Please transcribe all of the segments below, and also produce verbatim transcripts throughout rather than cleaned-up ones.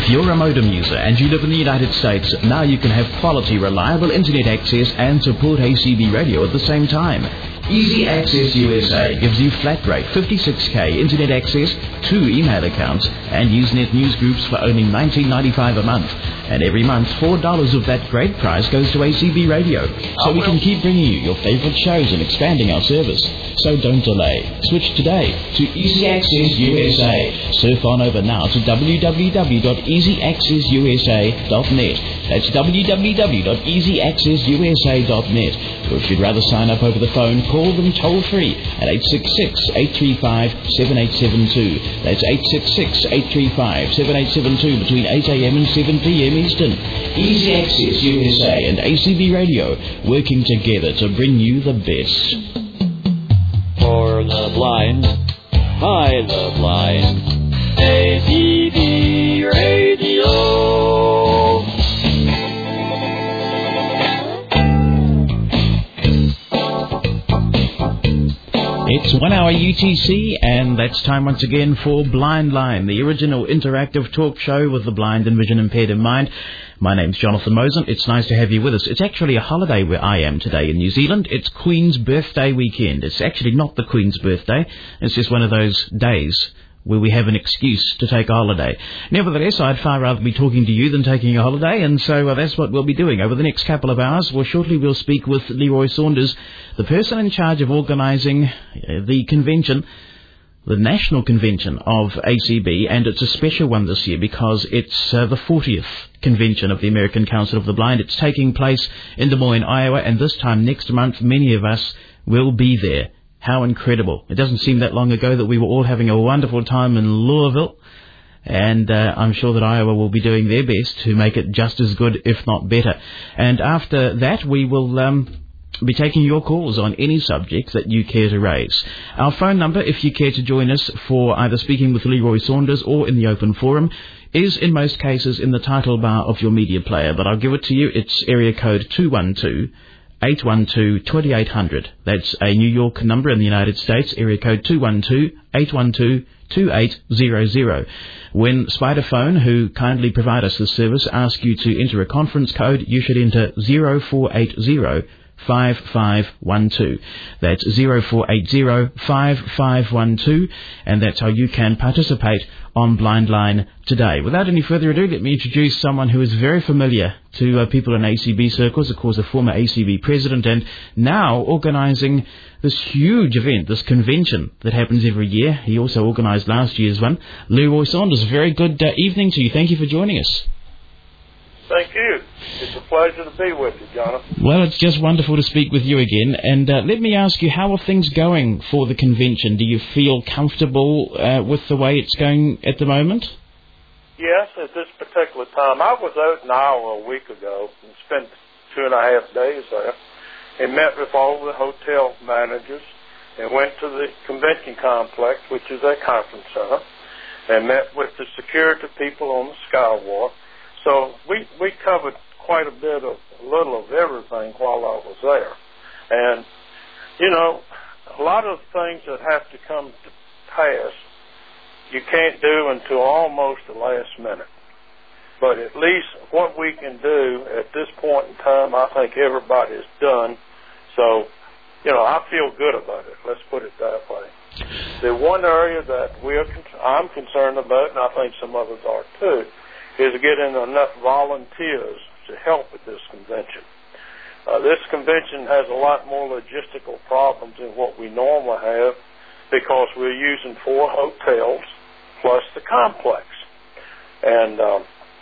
If you're a modem user and you live in the United States, now you can have quality, reliable internet access and support A C B radio at the same time. Easy Access U S A gives you flat rate fifty-six K internet access, two email accounts, and Usenet news groups for only nineteen ninety-five a month. And every month, four dollars of that great price goes to A C B Radio, so we can keep bringing you your favorite shows and expanding our service. So don't delay. Switch today to Easy Access U S A. Surf on over now to w w w dot easy access u s a dot net. That's w w w dot easy access u s a dot net. Or if you'd rather sign up over the phone, call them toll-free at eight six six, eight three five, seven eight seven two. That's eight six six, eight three five, seven eight seven two between eight a m and seven p m Eastern. Easy Access U S A and A C B Radio working together to bring you the best. For the blind, by the blind, A C B Radio. It's one hour U T C, and that's time once again for Blind Line, the original interactive talk show with the blind and vision impaired in mind. My name's Jonathan Mosen. It's nice to have you with us. It's actually a holiday where I am today in New Zealand. It's Queen's birthday weekend. It's actually not the Queen's birthday. It's just one of those days where we have an excuse to take a holiday. Nevertheless, I'd far rather be talking to you than taking a holiday, and so uh, that's what we'll be doing over the next couple of hours. Well, shortly we'll speak with Leroy Saunders, the person in charge of organising uh, the convention, the national convention of A C B, and it's a special one this year because it's uh, the fortieth convention of the American Council of the Blind. It's taking place in Des Moines, Iowa, and this time next month many of us will be there. How incredible. It doesn't seem that long ago that we were all having a wonderful time in Louisville, and uh, I'm sure that Iowa will be doing their best to make it just as good, if not better. And after that, we will um, be taking your calls on any subject that you care to raise. Our phone number, if you care to join us for either speaking with Leroy Saunders or in the open forum, is in most cases in the title bar of your media player, but I'll give it to you. It's area code two one two, eight one two, two eight zero zero. That's a New York number in the United States, area code two one two, eight one two, two eight zero zero. When Spiderphone, who kindly provide us this service, ask you to enter a conference code, you should enter zero four eight zero, five five one two. That's zero four eight zero, five five one two, and that's how you can participate on Blind Line today. Without any further ado, let me introduce someone who is very familiar to uh, people in A C B circles, of course a former A C B president, and now organising this huge event, this convention that happens every year. He also organised last year's one. Leroy Saunders, very good uh, evening to you. Thank you for joining us. Thank you. It's a pleasure to be with you, Jonathan. Well, it's just wonderful to speak with you again. And uh, let me ask you, how are things going for the convention? Do you feel comfortable uh, with the way it's going at the moment? Yes, at this particular time. I was out in Iowa a week ago and spent two and a half days there and met with all the hotel managers and went to the convention complex, which is a conference center, and met with the security people on the Skywalk. So we, we covered quite a bit of, a little of everything while I was there. And, you know, a lot of things that have to come to pass, you can't do until almost the last minute. But at least what we can do at this point in time, I think everybody's done. So, you know, I feel good about it. Let's put it that way. The one area that we're, I'm concerned about, and I think some others are too, is getting enough volunteers to help at this convention. Uh, this convention has a lot more logistical problems than what we normally have because we're using four hotels plus the complex. And um,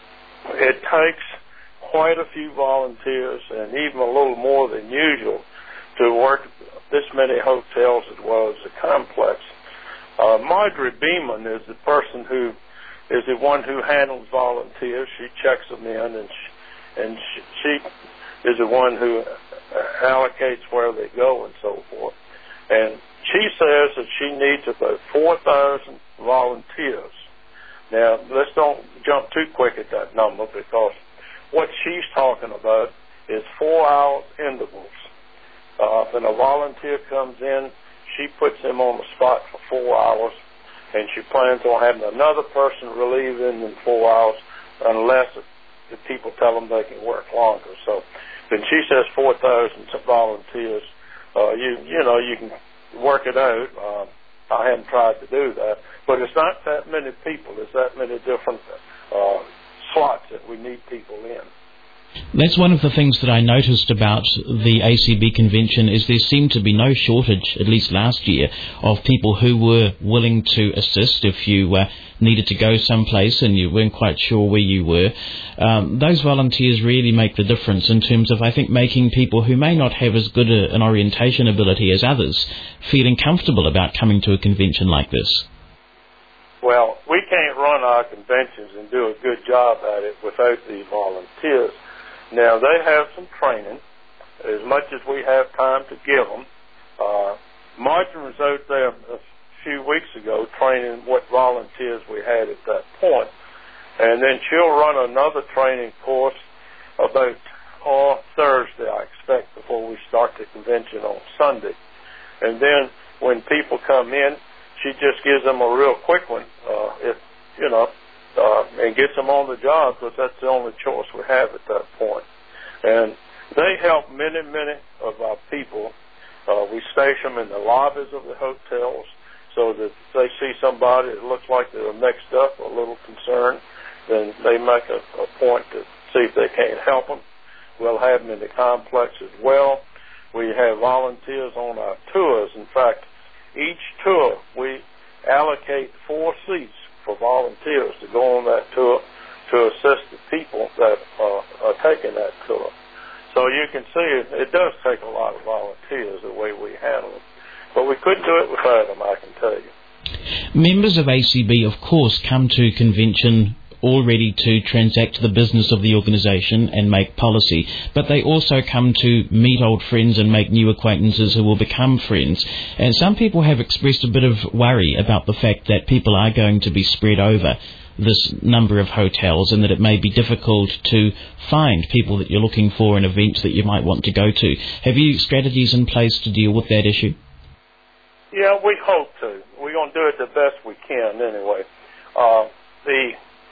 it takes quite a few volunteers and even a little more than usual to work this many hotels as well as the complex. Uh, Marjorie Beeman is the person who is the one who handles volunteers. She checks them in, and she, and she, she is the one who allocates where they go and so forth. And she says that she needs about four thousand volunteers. Now, let's don't jump too quick at that number because what she's talking about is four-hour intervals. Uh, when a volunteer comes in, she puts him on the spot for four hours, and she plans on having another person relieve him in four hours unless the people tell them they can work longer. So when she says four thousand volunteers, uh, you you know, you can work it out. Uh, I haven't tried to do that, but it's not that many people. There's that many different uh, slots that we need people in. That's one of the things that I noticed about the A C B convention is there seemed to be no shortage, at least last year, of people who were willing to assist if you uh, needed to go someplace and you weren't quite sure where you were. Um, those volunteers really make the difference in terms of, I think, making people who may not have as good a, an orientation ability as others feeling comfortable about coming to a convention like this. Well, we can't run our conventions and do a good job at it without the volunteers. Now, they have some training, as much as we have time to give them. Uh, Martin was out there a few weeks ago training what volunteers we had at that point. And then she'll run another training course about oh, Thursday, I expect, before we start the convention on Sunday. And then when people come in, she just gives them a real quick one, uh, if, you know, Uh, and gets them on the job, because that's the only choice we have at that point. And they help many, many of our people. Uh, we station them in the lobbies of the hotels so that if they see somebody that looks like they're mixed up or a little concerned, then they make a, a point to see if they can't help them. We'll have them in the complex as well. We have volunteers on our tours. In fact, each tour we allocate four seats for volunteers to go on that tour to assist the people that uh, are taking that tour. So you can see it, it does take a lot of volunteers the way we handle them. But we couldn't do it without them, I can tell you. Members of A C B, of course, come to convention all ready to transact the business of the organisation and make policy, but they also come to meet old friends and make new acquaintances who will become friends. And some people have expressed a bit of worry about the fact that people are going to be spread over this number of hotels and that it may be difficult to find people that you're looking for in events that you might want to go to. Have you strategies in place to deal with that issue? Yeah, we hope to. We're going to do it the best we can anyway. Uh, the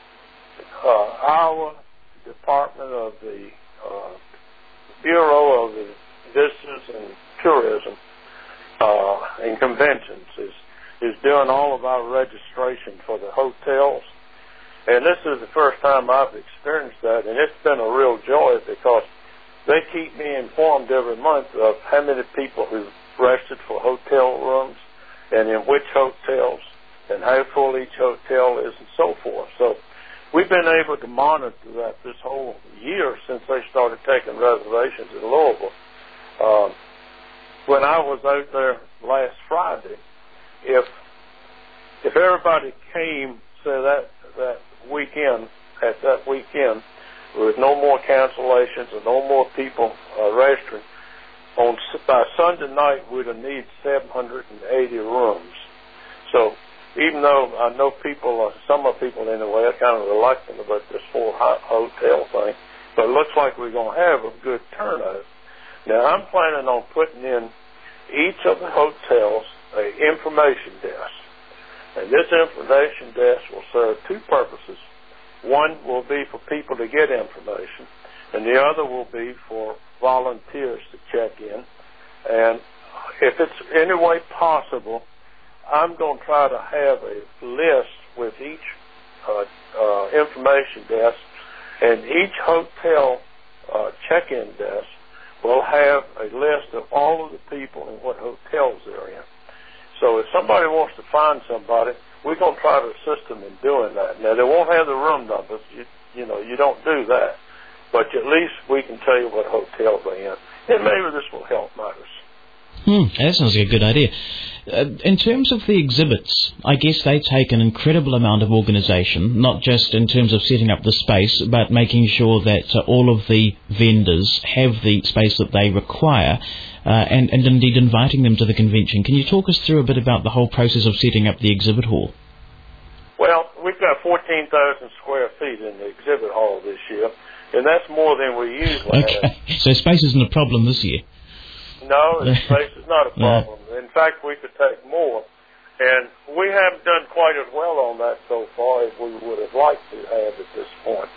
Uh, our Department of the uh, Bureau of the Visitors and Tourism uh, and Conventions is, is doing all of our registration for the hotels. And this is the first time I've experienced that, and it's been a real joy because they keep me informed every month of how many people who've registered for hotel rooms and in which hotels and how full each hotel is and so forth. So we've been able to monitor that this whole year since they started taking reservations in Louisville. Um, when I was out there last Friday, if if everybody came, say that that weekend, at that weekend, with no more cancellations and no more people uh, registering, on by Sunday night we'd have need seven hundred eighty rooms. So even though I know people, uh, some of the people anyway, are kind of reluctant about this full hotel thing, but it looks like we're going to have a good turnout. Now, I'm planning on putting in each of the hotels an information desk. And this information desk will serve two purposes. One will be for people to get information, and the other will be for volunteers to check in. And if it's any way possible, I'm going to try to have a list with each uh, uh, information desk, and each hotel uh, check-in desk will have a list of all of the people and what hotels they're in. So if somebody wants to find somebody, we're going to try to assist them in doing that. Now, they won't have the room numbers. You, you know, you don't do that. But at least we can tell you what hotels they're in. And maybe this will help matters. Hmm, that sounds like a good idea. Uh, in terms of the exhibits, I guess they take an incredible amount of organisation, not just in terms of setting up the space, but making sure that uh, all of the vendors have the space that they require, uh, and, and indeed inviting them to the convention. Can you talk us through a bit about the whole process of setting up the exhibit hall? Well, we've got fourteen thousand square feet in the exhibit hall this year, and that's more than we usually okay. have. So space isn't a problem this year? No, the space is not a problem. In fact, we could take more. And we haven't done quite as well on that so far as we would have liked to have at this point.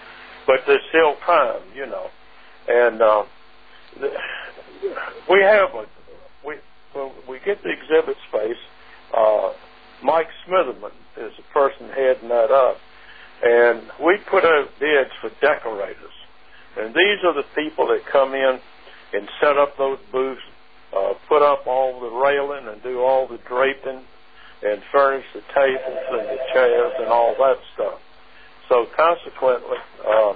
but there's still time, you know. And uh, the, we have a we when we get the exhibit space. Uh, Mike Smitherman is the person heading that up, and we put out bids for decorators. And these are the people that come in and set up those booths, uh, put up all the railing and do all the draping and furnish the tables and the chairs and all that stuff. So consequently, uh,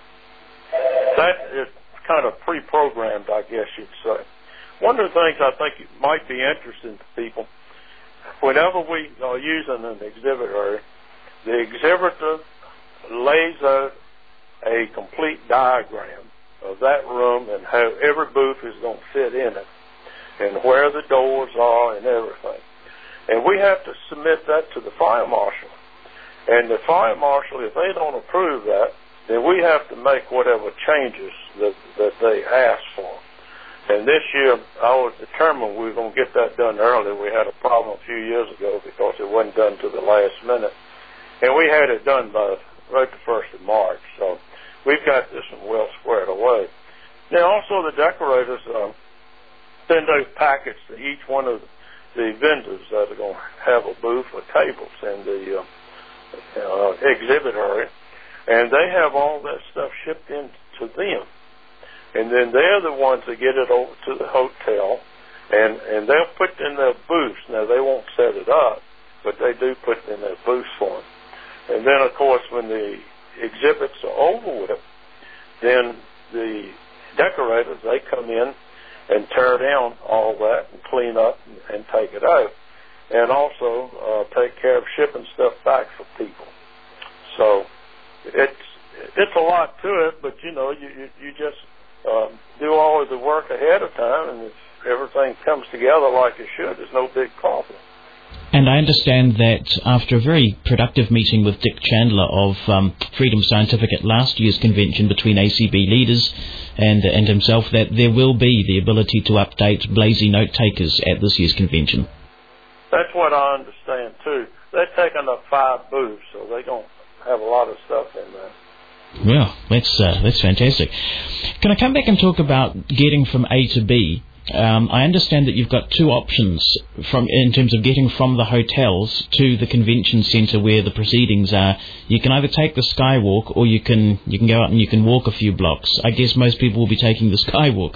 that is kind of pre-programmed, I guess you'd say. One of the things I think might be interesting to people, whenever we are using an exhibit area, the exhibitor lays out a complete diagram of that room and how every booth is going to fit in it and where the doors are and everything. And we have to submit that to the fire marshal. And the fire marshal, if they don't approve that, then we have to make whatever changes that, that they ask for. And this year, I was determined we were going to get that done early. We had a problem a few years ago because it wasn't done to the last minute. And we had it done by right the first of March. So we've got this one well squared away. Now, also the decorators uh, send out packets to each one of the vendors that are going to have a booth or tables in the uh, uh, exhibit area. And they have all that stuff shipped in to them. And then they're the ones that get it over to the hotel, and, and they'll put in their booths. Now, they won't set it up, but they do put in their booths for them. And then, of course, when the exhibits are over with, then the decorators, they come in and tear down all that and clean up and, and take it out. And also uh, take care of shipping stuff back for people. So it's it's a lot to it, but, you know, you, you, you just um, do all of the work ahead of time, and if everything comes together like it should, there's no big problem. And I understand that after a very productive meeting with Dick Chandler of um, Freedom Scientific at last year's convention between A C B leaders and and himself, that there will be the ability to update Blazy note takers at this year's convention. That's what I understand, too. They're taking up five booths, so they don't have a lot of stuff in there. Well, that's, uh, that's fantastic. Can I come back and talk about getting from A to B? Um, I understand that you've got two options from in terms of getting from the hotels to the convention centre where the proceedings are. You can either take the Skywalk, or you can you can go out and you can walk a few blocks. I guess most people will be taking the Skywalk.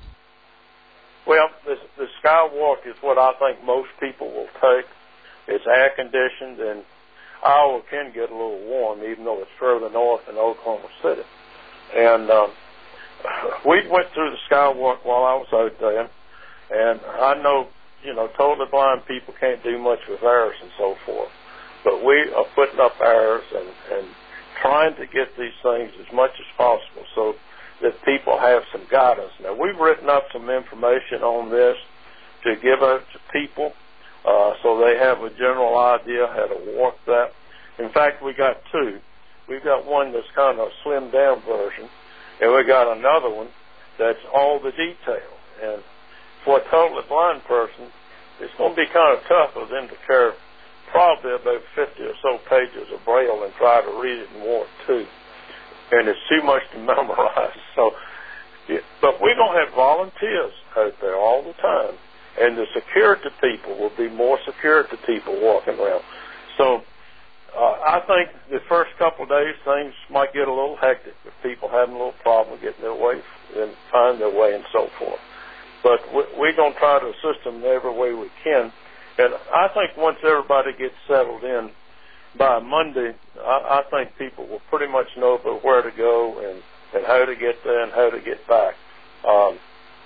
Well, the, the Skywalk is what I think most people will take. It's air conditioned, and Iowa can get a little warm, even though it's further north than Oklahoma City. And um, we went through the Skywalk while I was out there, and I know, you know, totally blind people can't do much with arrows and so forth, but we are putting up arrows and, and trying to get these things as much as possible so that people have some guidance. Now, we've written up some information on this to give out to people uh, so they have a general idea how to walk that. In fact, we got two. We've got one that's kind of a slimmed down version, and we got another one that's all the detail. And for a totally blind person, it's going to be kind of tough for them to carry probably about fifty or so pages of Braille and try to read it in one or two. And it's too much to memorize. So, yeah, but we're going to have volunteers out there all the time. And the security people will be more security people walking around. So uh, I think the first couple of days things might get a little hectic with people having a little problem getting their way and find their way and so forth. But we're going to try to assist them in every way we can. And I think once everybody gets settled in by Monday, I, I think people will pretty much know about where to go and, and how to get there and how to get back. Um,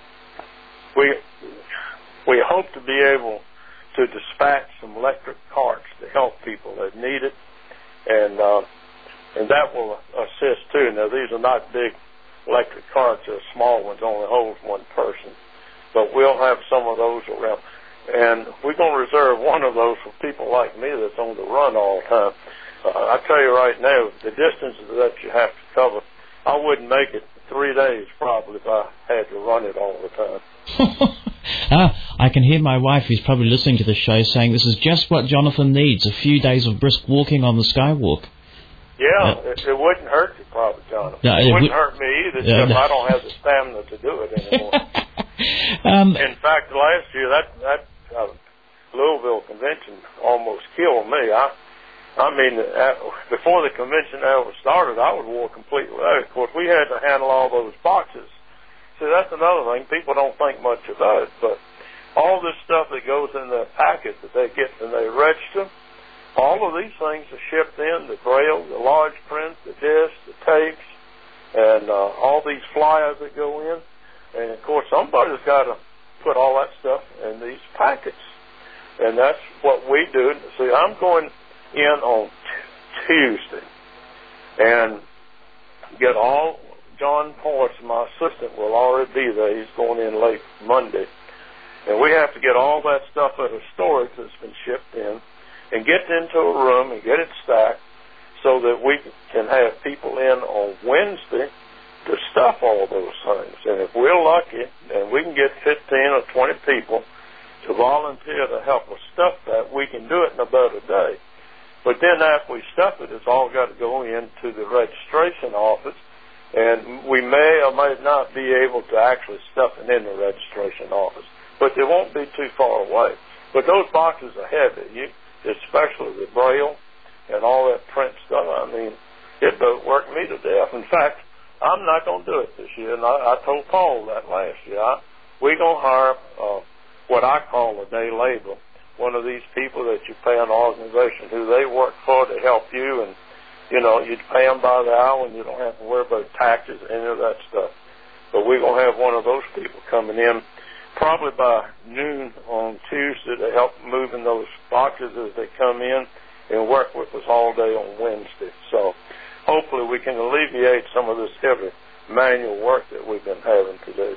we we hope to be able to dispatch some electric carts to help people that need it, and uh, and that will assist too. Now, these are not big electric carts; they're small ones, only holds one person. But we'll have some of those around. And we're going to reserve one of those for people like me that's on the run all the time. Uh, I tell you right now, the distances that you have to cover, I wouldn't make it three days probably if I had to run it all the time. ah, I can hear my wife, who's probably listening to the show, saying this is just what Jonathan needs, a few days of brisk walking on the Skywalk. Yeah, uh, it, it wouldn't hurt you, probably, Jonathan. No, it, it wouldn't would, hurt me either, uh, except no. I don't have the stamina to do it anymore. um, In fact, last year, that that uh, Louisville convention almost killed me. I I mean, uh, before the convention ever started, I was wore completely out. Of course, we had to handle all those boxes. See, that's another thing. People don't think much about it, but all this stuff that goes in the packet that they get when they register, all of these things are shipped in, the braille, the large print, the discs, the tapes, and uh, all these flyers that go in. And, of course, somebody's got to put all that stuff in these packets. And that's what we do. See, I'm going in on t- Tuesday and get all, John Ports, my assistant, will already be there. He's going in late Monday. And we have to get all that stuff out of storage that's been shipped in and get into a room and get it stacked so that we can have people in on Wednesday to stuff all those things. And if we're lucky and we can get fifteen or twenty people to volunteer to help us stuff that, we can do it in about a day. But then after we stuff it, it's all got to go into the registration office, and we may or may not be able to actually stuff it in the registration office. But they won't be too far away. But those boxes are heavy, you, especially the braille and all that print stuff. I mean, it don't work me to death. In fact, I'm not going to do it this year, and I, I told Paul that last year. I, we're going to hire uh, what I call a day labor, one of these people that you pay an organization who they work for to help you, and, you know, you pay them by the hour, and you don't have to worry about taxes or any of that stuff. But we're going to have one of those people coming in probably by noon on Tuesday to help moving those boxes as they come in and work with us all day on Wednesday. So hopefully we can alleviate some of this heavy manual work that we've been having to do.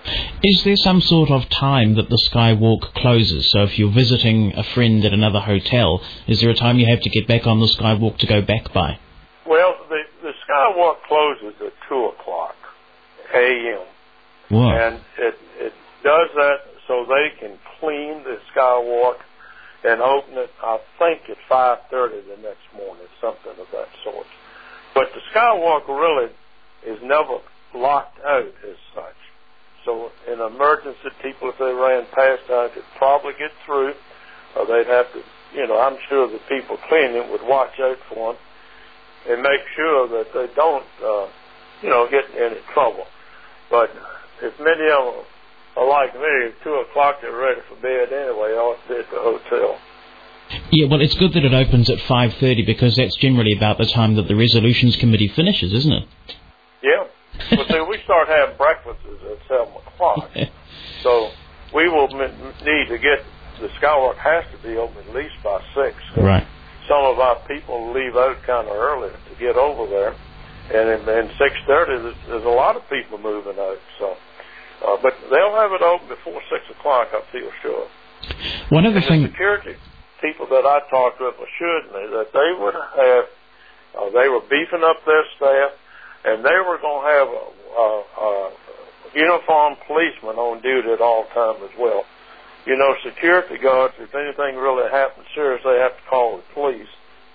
Is there some sort of time that the Skywalk closes? So if you're visiting a friend at another hotel, is there a time you have to get back on the Skywalk to go back by? Well, the, the Skywalk closes at two o'clock a.m. Wow. And it, it does that so they can clean the Skywalk and open it, I think, at five thirty the next morning, something of that sort. But the Skywalk really is never locked out as such. So in emergency, people, if they ran past that, could probably get through, or they'd have to, you know, I'm sure the people cleaning it would watch out for them and make sure that they don't, uh, you know, get in any trouble. But if many of them are like me, at two o'clock they're ready for bed anyway, I ought to be at the hotel. Yeah, well, it's good that it opens at five thirty because that's generally about the time that the resolutions committee finishes, isn't it? Yeah. But see, we start having breakfasts at seven o'clock. So we will m- need to get, the Skywalk has to be open at least by six. Right. Some of our people leave out kind of early to get over there. And in six thirty, there's, there's a lot of people moving out. So, uh, but they'll have it open before six o'clock, I feel sure. One of the things... The security people that I talked with assured me that they would have, uh, they were beefing up their staff, and they were going to have a, a, a uniformed policeman on duty at all times as well. You know, security guards, if anything really happens serious, they have to call the police,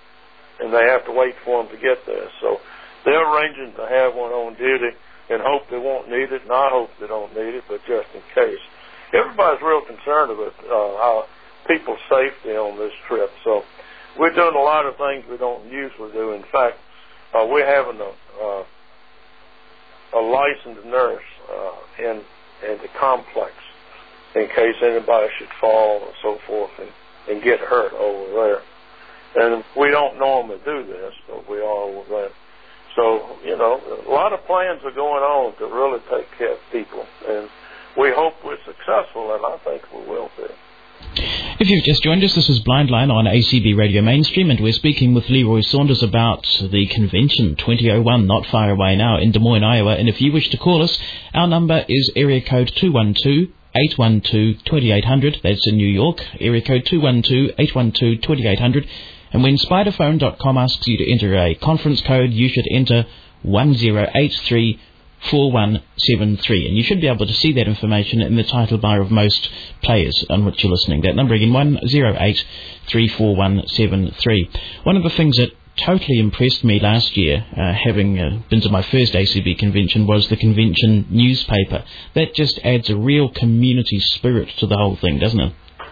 and they have to wait for them to get there. So they're arranging to have one on duty and hope they won't need it, and I hope they don't need it, but just in case. Everybody's real concerned about uh, our people's safety on this trip, so we're doing a lot of things we don't usually do. In fact, uh, we're having a, uh, a licensed nurse uh, in, in the complex in case anybody should fall or so forth and, and get hurt over there. And we don't normally do this, but we are over there. So, you know, a lot of plans are going on to really take care of people, and we hope we're successful, and I think we will be. If you've just joined us, this is Blind Line on A C B Radio Mainstream, and we're speaking with Leroy Saunders about the convention twenty oh one, not far away now, in Des Moines, Iowa. And if you wish to call us, our number is area code two one two, eight one two, two eight zero zero. That's in New York, area code two one two, eight one two, two eight zero zero. And when spider phone dot com asks you to enter a conference code, you should enter one zero eight three four one seven three, and you should be able to see that information in the title bar of most players on which you're listening. That number again, one zero eight three four one seven three. One of the things that totally impressed me last year, uh, having uh, been to my first A C B convention, was the convention newspaper. That just adds a real community spirit to the whole thing, doesn't it?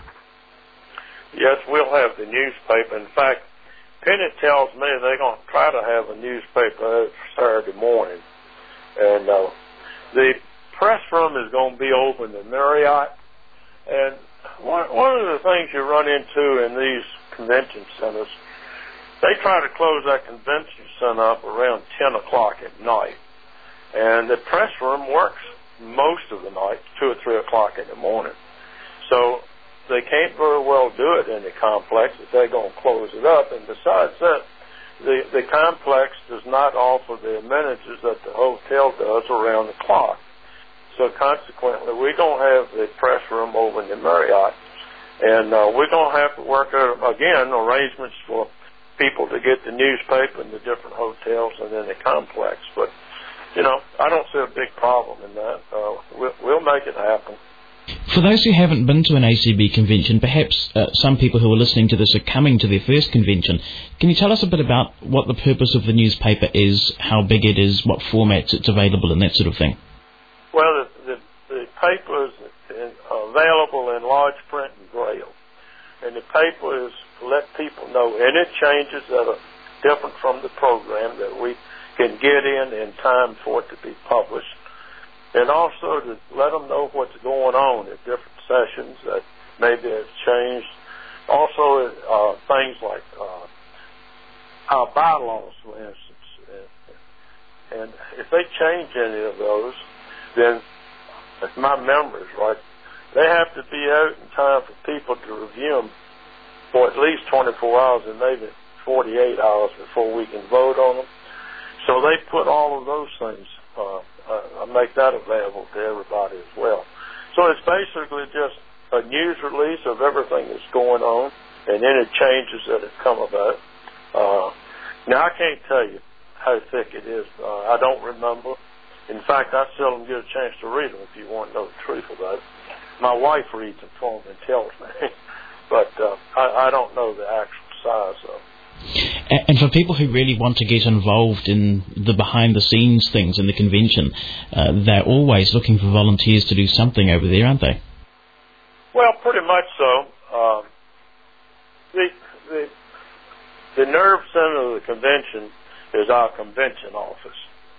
Yes, we'll have the newspaper. In fact, Penny tells me they're going to try to have a newspaper Saturday morning. And uh, the press room is going to be open at Marriott. And one, one of the things you run into in these convention centers, they try to close that convention center up around ten o'clock at night. And the press room works most of the night, two or three o'clock in the morning. So they can't very well do it in the complex if they're going to close it up. And besides that, the, the complex does not offer the amenities that the hotel does around the clock. So consequently, we don't have the press room over in the Marriott. And uh, we're going to have to work out, again, arrangements for people to get the newspaper in the different hotels and in the complex. But, you know, I don't see a big problem in that. Uh, we'll, we'll make it happen. For those who haven't been to an A C B convention, perhaps uh, some people who are listening to this are coming to their first convention. Can you tell us a bit about what the purpose of the newspaper is, how big it is, what formats it's available in, that sort of thing? Well, the, the, the paper is in, available in large print and braille. And the paper is to let people know any changes that are different from the program that we can get in in time for it to be published. And also to let them know what's going on at different sessions that maybe have changed. Also, uh, things like uh, our bylaws, for instance. And, and if they change any of those, then, if my memory's right, they have to be out in time for people to review them for at least twenty-four hours and maybe forty-eight hours before we can vote on them. So they put all of those things uh, Uh, make that available to everybody as well. So it's basically just a news release of everything that's going on and any changes that have come about. Uh, now, I can't tell you how thick it is. Uh, I don't remember. In fact, I seldom get a chance to read them if you want to know the truth about it. My wife reads them for me and tells me. But uh, I, I don't know the actual size of them. And for people who really want to get involved in the behind-the-scenes things in the convention, uh, they're always looking for volunteers to do something over there, aren't they? Well, pretty much so. Um, the, the, the nerve center of the convention is our convention office.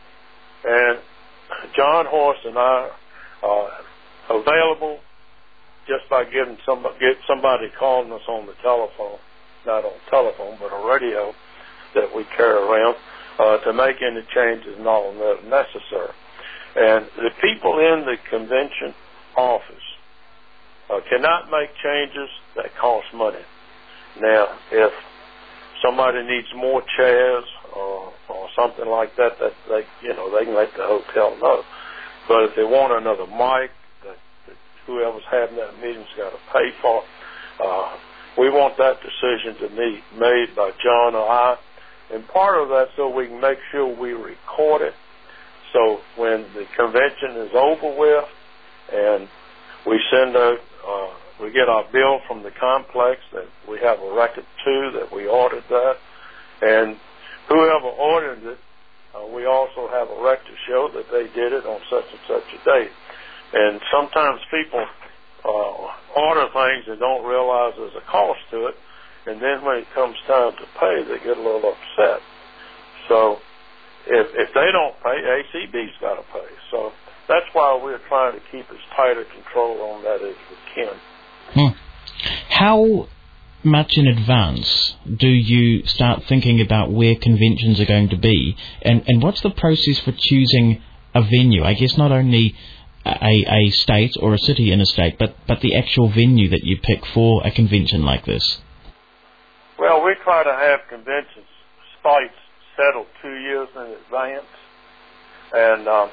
And John Horst and I are available just by getting somebody, get somebody calling us on the telephone. Not on telephone, but a radio that we carry around uh, to make any changes and all that necessary. And the people in the convention office uh, cannot make changes that cost money. Now, if somebody needs more chairs or, or something like that, that they, you know, they can let the hotel know. But if they want another mic, that, that whoever's having that meeting's got to pay for. Uh, We want that decision to be made by John or I. And part of that so we can make sure we record it. So when the convention is over with and we send out, uh, we get our bill from the complex that we have a record to, that we ordered that. And whoever ordered it, uh, we also have a record to show that they did it on such and such a date. And sometimes people Uh, order things and don't realize there's a cost to it, and then when it comes time to pay, they get a little upset. So if if they don't pay, A C B's got to pay. So that's why we're trying to keep as tight a control on that as we can. Hmm. How much in advance do you start thinking about where conventions are going to be, and, and what's the process for choosing a venue? I guess not only A, a state or a city in a state, but, but the actual venue that you pick for a convention like this? Well, we try to have convention sites settled two years in advance. And um,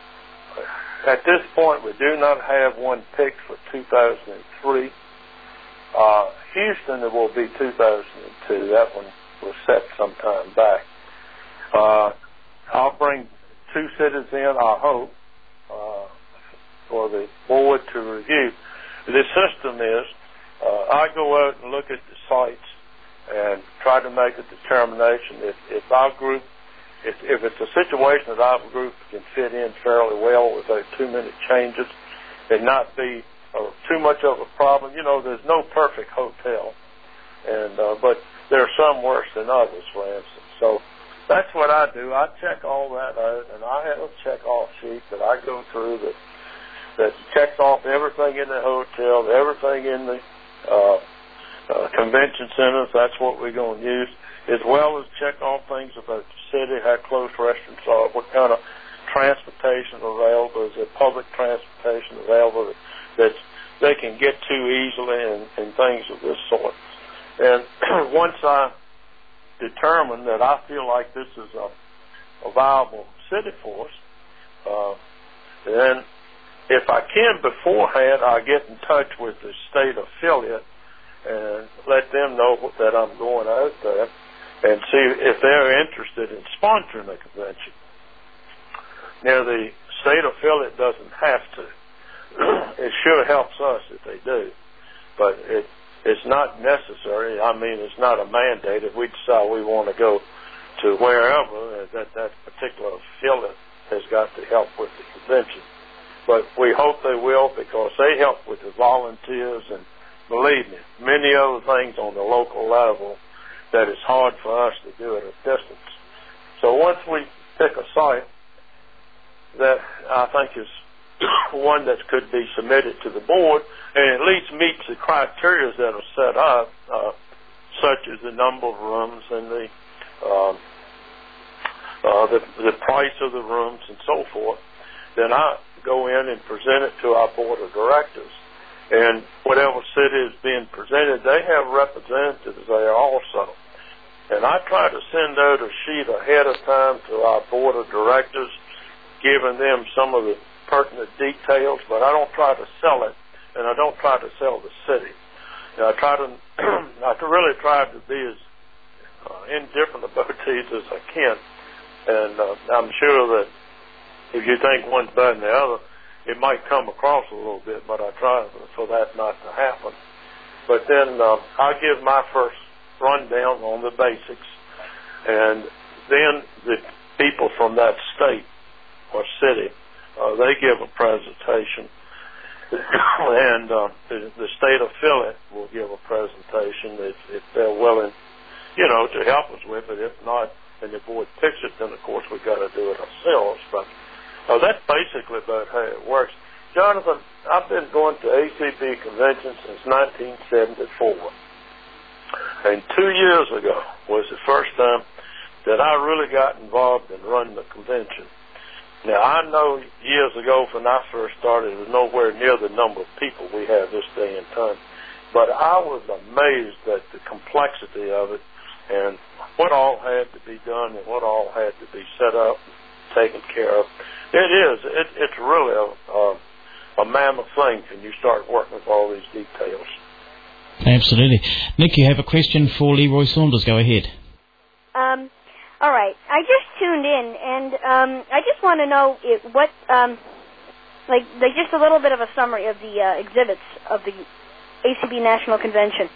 at this point, we do not have one picked for two thousand three. Uh, Houston, it will be two thousand two. That one was set some time back. Uh, I'll bring two cities in, I hope, uh, for the board to review. The system is, uh, I go out and look at the sites, and try to make a determination if, if our group, if, if it's a situation that our group can fit in fairly well without too many changes and not be uh, too much of a problem. You know, there's no perfect hotel, and uh, but there are some worse than others, for instance. So that's what I do. I check all that out, and I have a check-off sheet that I go through that that checks off everything in the hotel, everything in the uh, uh, convention centers. That's what we're going to use, as well as check off things about the city, how close restaurants are, what kind of transportation available, is there public transportation available that, that they can get to easily, and, and things of this sort. And once I determine that I feel like this is a, a viable city for us, uh, then if I can beforehand, I get in touch with the state affiliate and let them know that I'm going out there and see if they're interested in sponsoring the convention. Now, the state affiliate doesn't have to. It sure helps us if they do, but it, it's not necessary. I mean, it's not a mandate. If we decide we want to go to wherever, that that particular affiliate has got to help with the convention. But we hope they will, because they help with the volunteers, and believe me, many other things on the local level that it's hard for us to do at a distance. So once we pick a site that I think is one that could be submitted to the board and at least meets the criteria that are set up, uh, such as the number of rooms and the, uh, uh, the the price of the rooms and so forth, then I go in and present it to our board of directors. And whatever city is being presented, they have representatives there also. And I try to send out a sheet ahead of time to our board of directors, giving them some of the pertinent details, but I don't try to sell it, and I don't try to sell the city. And I try to, I really try to be as uh, indifferent about these as I can. And uh, I'm sure that if you think one's better than the other, it might come across a little bit, but I try for that not to happen. But then uh, I'll give my first rundown on the basics, and then the people from that state or city, uh, they give a presentation, and uh, the, the state affiliate will give a presentation if, if they're willing, you know, to help us with it. If not, and the board picks it, then of course we've got to do it ourselves. But Uh, that's basically about how it works. Jonathan, I've been going to A C B conventions since nineteen seventy-four. And two years ago was the first time that I really got involved in running the convention. Now, I know years ago when I first started, it was nowhere near the number of people we have this day and time. But I was amazed at the complexity of it and what all had to be done and what all had to be set up and taken care of. It is. It, it's really a, a, a mammoth thing when you start working with all these details. Absolutely. Nick, you have a question for Leroy Saunders. Go ahead. Um, all right. I just tuned in, and um, I just want to know it, what, um, like, like, just a little bit of a summary of the uh, exhibits of the A C B National Convention.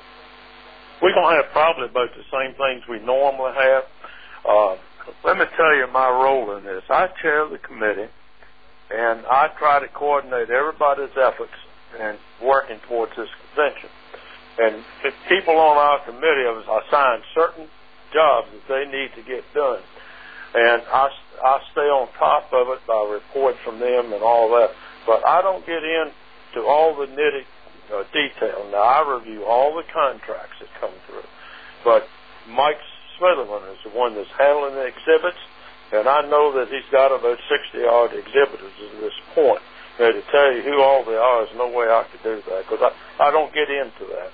We're going to have probably about the same things we normally have. Uh, Let me tell you my role in this. I chair the committee, and I try to coordinate everybody's efforts in working towards this convention. And if people on our committee are assigned certain jobs that they need to get done, and I, I stay on top of it by reports from them and all that. But I don't get into all the nitty uh, detail. Now, I review all the contracts that come through. But Mike's Smitherman is the one that's handling the exhibits, and I know that he's got about sixty-odd exhibitors at this point. Now, to tell you who all they are, there's no way I could do that, because I, I don't get into that.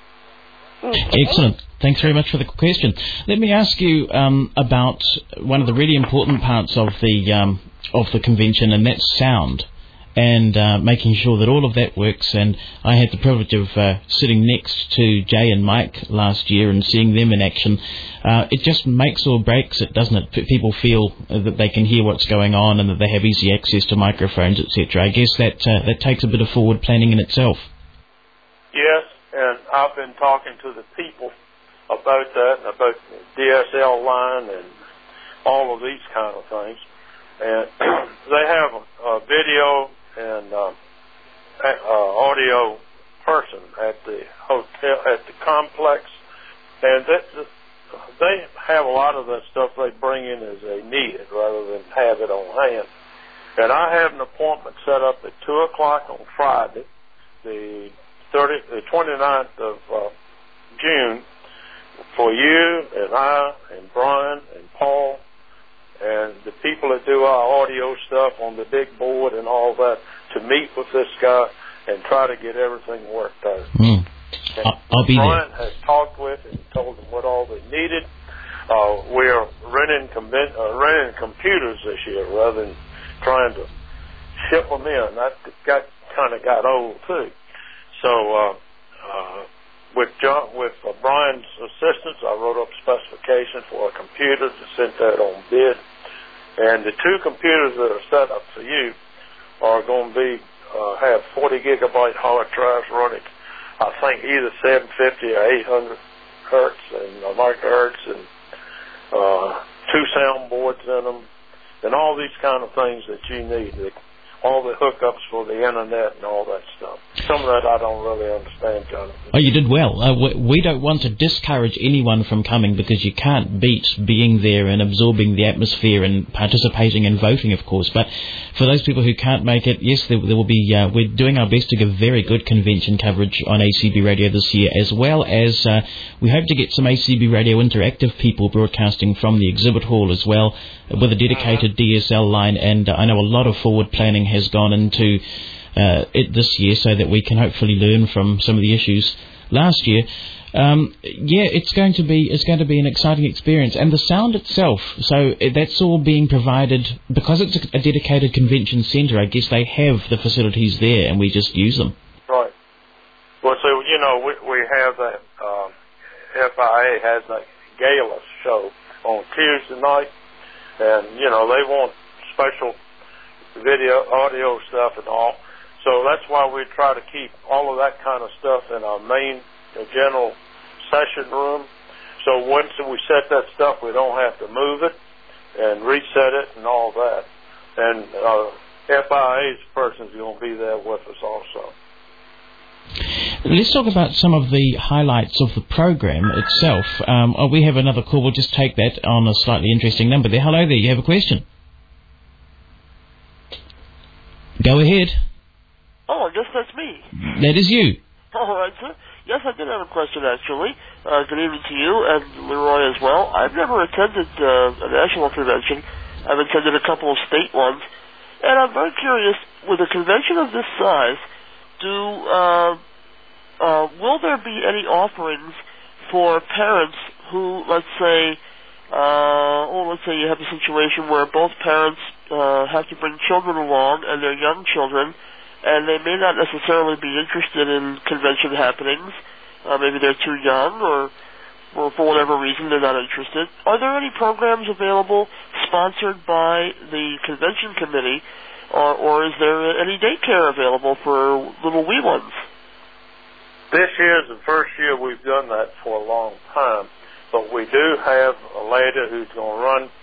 Excellent. Thanks very much for the question. Let me ask you um, about one of the really important parts of the um, of the convention, and that's sound. And uh, making sure that all of that works. And I had the privilege of uh, sitting next to Jay and Mike last year and seeing them in action. Uh, it just makes or breaks it, doesn't it? P- people feel uh, that they can hear what's going on and that they have easy access to microphones, et cetera. I guess that uh, that takes a bit of forward planning in itself. Yes, and I've been talking to the people about that and about the D S L line and all of these kind of things. And they have a, a video and um, uh, audio person at the hotel, at the complex, and that, they have a lot of that stuff they bring in as they need it rather than have it on hand. And I have an appointment set up at two o'clock on Friday, the thirty, the twenty-ninth of uh, June, for you and I and Brian and Paul and the people that do our audio stuff on the big board and all that to meet with this guy and try to get everything worked out. Mm. I'll, I'll be Brian there. has talked with and told them what all they needed. Uh, we're renting, conven- uh, renting computers this year rather than trying to ship them in. That got kind of got old too. So uh, uh, with John, with uh, Brian's assistance, I wrote up specifications for a computer to send that on bid. And the two computers that are set up for you are going to be uh, have forty gigabyte hard drives running. I think either seven fifty or eight hundred hertz and uh, megahertz and uh, two soundboards in them, and all these kind of things that you need, the, all the hookups for the internet and all that stuff. Some of that I don't really understand, Jonathan. Oh, you did well. Uh, we, we don't want to discourage anyone from coming because you can't beat being there and absorbing the atmosphere and participating and voting, of course. But for those people who can't make it, yes, there, there will be. Uh, we're doing our best to give very good convention coverage on A C B Radio this year, as well as uh, we hope to get some A C B Radio interactive people broadcasting from the exhibit hall as well, with a dedicated D S L line. And uh, I know a lot of forward planning has gone into uh, it this year so that we can hopefully learn from some of the issues last year. Um, yeah, it's going to be it's going to be an exciting experience, and the sound itself. So that's all being provided because it's a, a dedicated convention centre. I guess they have the facilities there, and we just use them. Right. Well, so you know, we we have that um, F I A has that gala show on Tuesday night, and you know they want special video, audio stuff, and all. So that's why we try to keep all of that kind of stuff in our main uh, general session room. So once we set that stuff, we don't have to move it and reset it and all that. And uh, F I A's person is going to be there with us also. Let's talk about some of the highlights of the program itself. Um, oh, we have another call. We'll just take that on a slightly interesting number there. Hello there. You have a question? Go ahead. Oh, I guess that's me. That is you. All right, sir. Yes, I did have a question, actually. Uh, good evening to you and Leroy as well. I've never attended uh, a national convention. I've attended a couple of state ones. And I'm very curious, with a convention of this size, do uh, uh, will there be any offerings for parents who, let's say, uh, oh, let's say you have a situation where both parents uh, have to bring children along and they're young children, and they may not necessarily be interested in convention happenings. Uh, maybe they're too young, or, or for whatever reason they're not interested. Are there any programs available sponsored by the convention committee, or, or is there any daycare available for little wee ones? This year is the first year we've done that for a long time, but we do have a lady who's going to run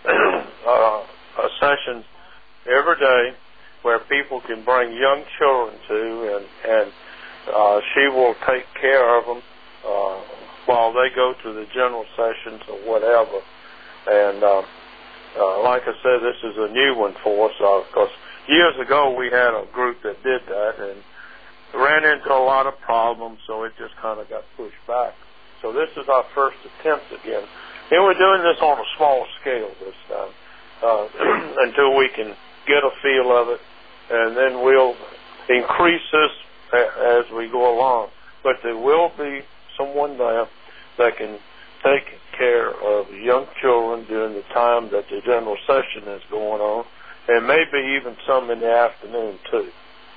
uh, a session every day where people can bring young children to, and, and uh, she will take care of them uh, while they go to the general sessions or whatever. And uh, uh, like I said, this is a new one for us, because uh, years ago we had a group that did that and ran into a lot of problems, so it just kind of got pushed back. So this is our first attempt again. And we're doing this on a small scale this time uh, until we can get a feel of it, and then we'll increase this as we go along. But there will be someone there that can take care of young children during the time that the general session is going on, and maybe even some in the afternoon too.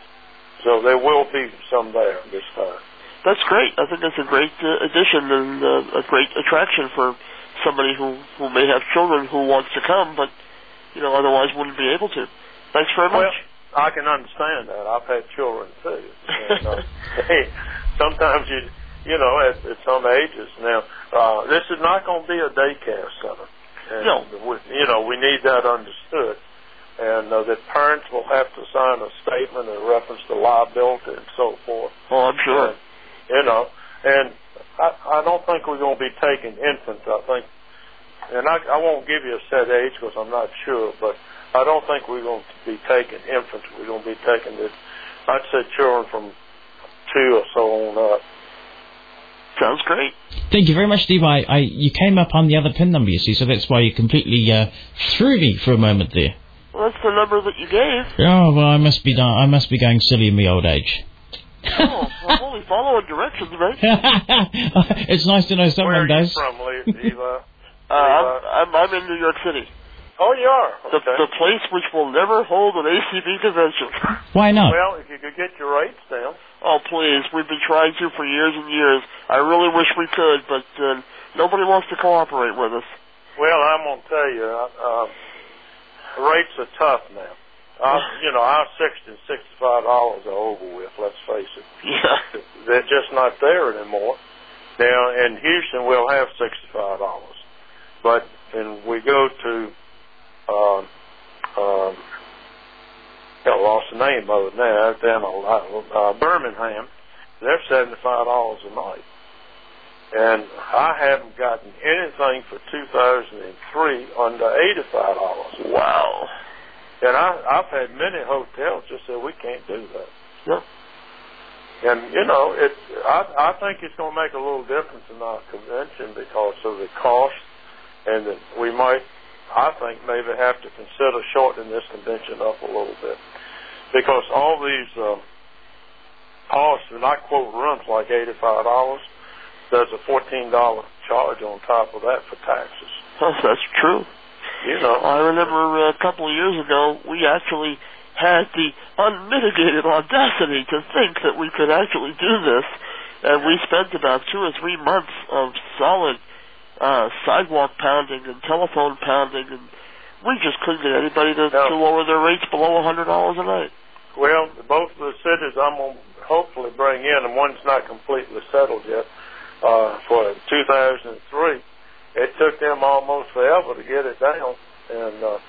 So there will be some there this time. That's great. I think that's a great uh, addition and uh, a great attraction for somebody who, who may have children who wants to come, but you know otherwise wouldn't be able to. Thanks very much. Well, I can understand that. I've had children too. And, uh, hey, sometimes you you know, at, at some ages. Now, uh, this is not going to be a daycare center. And no. We, you know, we need that understood. And uh, that parents will have to sign a statement in reference to liability and so forth. Oh, I'm sure. And, you know, and I, I don't think we're going to be taking infants. I think, and I, I won't give you a set age because I'm not sure, but I don't think we're going to be taking infants. We're going to be taking this, I'd say children from two or so on up. Sounds great. Thank you very much, Steve. I, I you came up on the other pin number, you see, so that's why you completely uh, threw me for a moment there. Well, that's the number that you gave. Oh well, I must be done. I must be going silly in my old age. Oh, I'm only following directions, mate. It's nice to know someone Where are does. you from, Levi? uh, I'm, I'm I'm in New York City. Oh, you are? The, Okay. the place which will never hold an A C B convention. Why not? Well, if you could get your rates down. Oh, please. We've been trying to for years and years. I really wish we could, but uh, nobody wants to cooperate with us. Well, I'm going to tell you, uh, rates are tough now. Our, you know, our sixty and sixty-five dollars are over with, let's face it. Yeah. They're just not there anymore. Now, in Houston, we'll have sixty-five dollars. But when we go to, um, um, I lost the name of it now, down uh, Birmingham, they're seventy-five dollars a night. And I haven't gotten anything for two thousand three under eighty-five dollars. Wow. And I, I've had many hotels just say, we can't do that. Yep. And, you know, it, I, I think it's going to make a little difference in our convention because of the cost, and that we might, I think, maybe have to consider shortening this convention up a little bit. Because all these uh, costs, and I quote rooms like eighty-five dollars, there's a fourteen dollars charge on top of that for taxes. Oh, that's true. You know. I remember uh, a couple of years ago, we actually had the unmitigated audacity to think that we could actually do this, and we spent about two or three months of solid uh, sidewalk pounding and telephone pounding, and we just couldn't get anybody to, no. to lower their rates below one hundred dollars a night. Well, both of the cities I'm going to hopefully bring in, and one's not completely settled yet, uh, for two thousand three, it took them almost forever to get it down. And uh,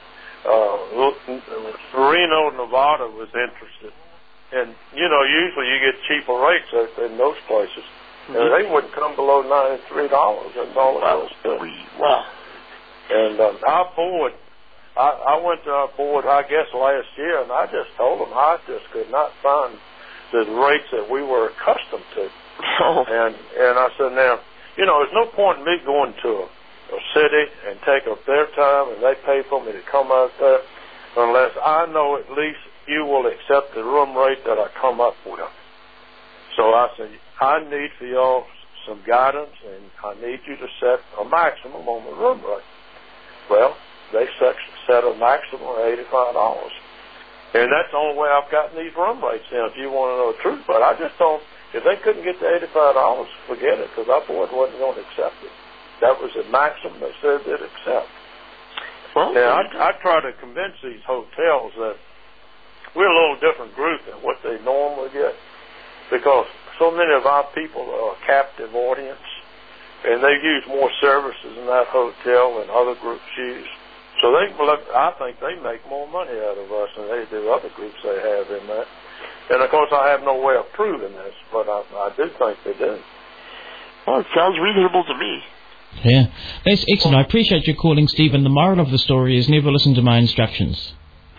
uh, Reno, Nevada was interested. And, you know, usually you get cheaper rates in those places. Mm-hmm. And they wouldn't come below ninety-three dollars. That's all it was. Wow. And um, our board, I, I went to our board, I guess, last year, and I just told them I just could not find the rates that we were accustomed to. Oh. And and I said, now, you know, there's no point in me going to a, a city and take up their time and they pay for me to come out there unless I know at least you will accept the room rate that I come up with. So I said, I need for y'all some guidance and I need you to set a maximum on the room rate. Well, they set, set a maximum of eighty-five dollars. And that's the only way I've gotten these room rates now, if you want to know the truth. But I just don't, if they couldn't get to eighty-five dollars, forget it, because our board wasn't going to accept it. That was the maximum they said they'd accept. Well, now, I, I try to convince these hotels that we're a little different group than what they normally get, because so many of our people are a captive audience, and they use more services in that hotel than other groups use. So they, I think they make more money out of us than they do other groups they have in that. And, of course, I have no way of proving this, but I, I do think they do. Well, it sounds reasonable to me. Yeah. That's excellent. I appreciate you calling, Stephen. The moral of the story is never listen to my instructions.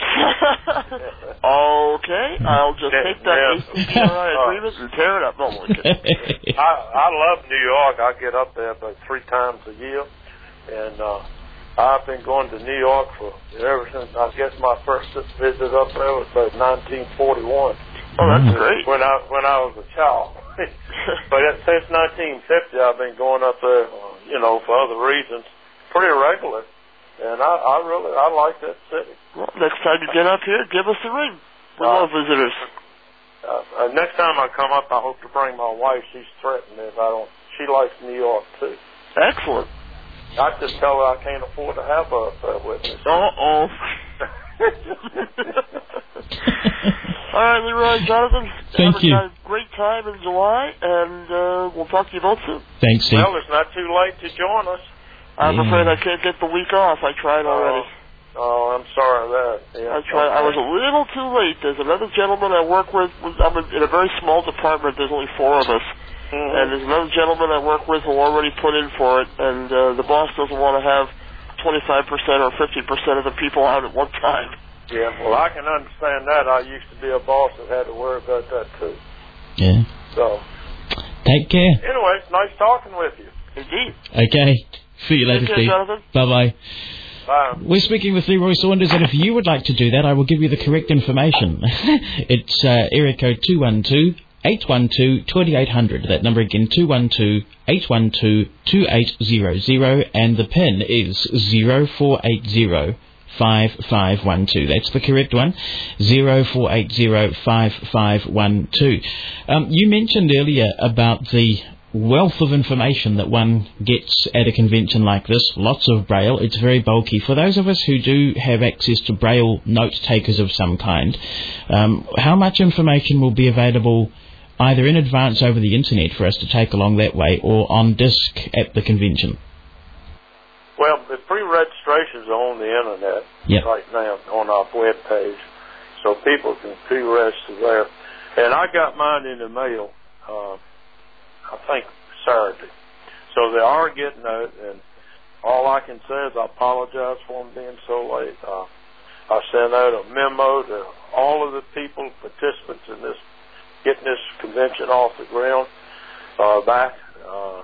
Okay, I'll just yeah, take that yeah. A C B R I agreement and tear it up. No, I, I love New York. I get up there about three times a year, and uh, I've been going to New York for ever since, I guess my first visit up there was about nineteen forty-one. Oh, that's great. When I when I was a child. But since nineteen fifty, I've been going up there, uh, you know, for other reasons, pretty regular. And I, I really, I like that city. Well, next time you get up here, give us a ring. We uh, love visitors. Uh, uh, next time I come up, I hope to bring my wife. She's threatened if I don't. She likes New York, too. Excellent. I just tell her I can't afford to have her up there with me. Uh-oh. All right, Leroy, Jonathan. Thank have you. A great time in July, and uh, we'll talk to you both soon. Thanks, Steve. Well, it's not too late to join us. I'm Yeah. afraid I can't get the week off. I tried already. Oh, I'm sorry of that. Yeah. I tried. I was a little too late. There's another gentleman I work with. I'm in a very small department. There's only four of us. Mm-hmm. And there's another gentleman I work with who already put in for it, and uh, the boss doesn't want to have twenty-five percent or fifty percent of the people out at one time. Yeah, well, I can understand that. I used to be a boss that had to worry about that, too. Yeah. So, Take care. anyway, it's nice talking with you. Indeed. Okay. See you later, Take care, Steve. Jonathan. Bye-bye. Bye. We're speaking with Leroy Saunders, and if you would like to do that, I will give you the correct information. It's uh, area code two one two, eight one two, two eight zero zero. That number again, two one two, eight one two, two eight zero zero, and the PIN is zero four eight zero, five five one two. That's the correct one, zero four eight zero, five five one two. Um, you mentioned earlier about the wealth of information that one gets at a convention like this. Lots of Braille. It's very bulky. For those of us who do have access to Braille note takers of some kind, um, how much information will be available either in advance over the internet for us to take along that way, or on disc at the convention? Well, the pre-registrations are on the internet Yep. right now on our web page, so people can pre-register there. And I got mine in the mail, uh, I think Saturday. So they are getting out, and all I can say is I apologize for them being so late. Uh, I sent out a memo to all of the people, participants in this, getting this convention off the ground uh, back uh,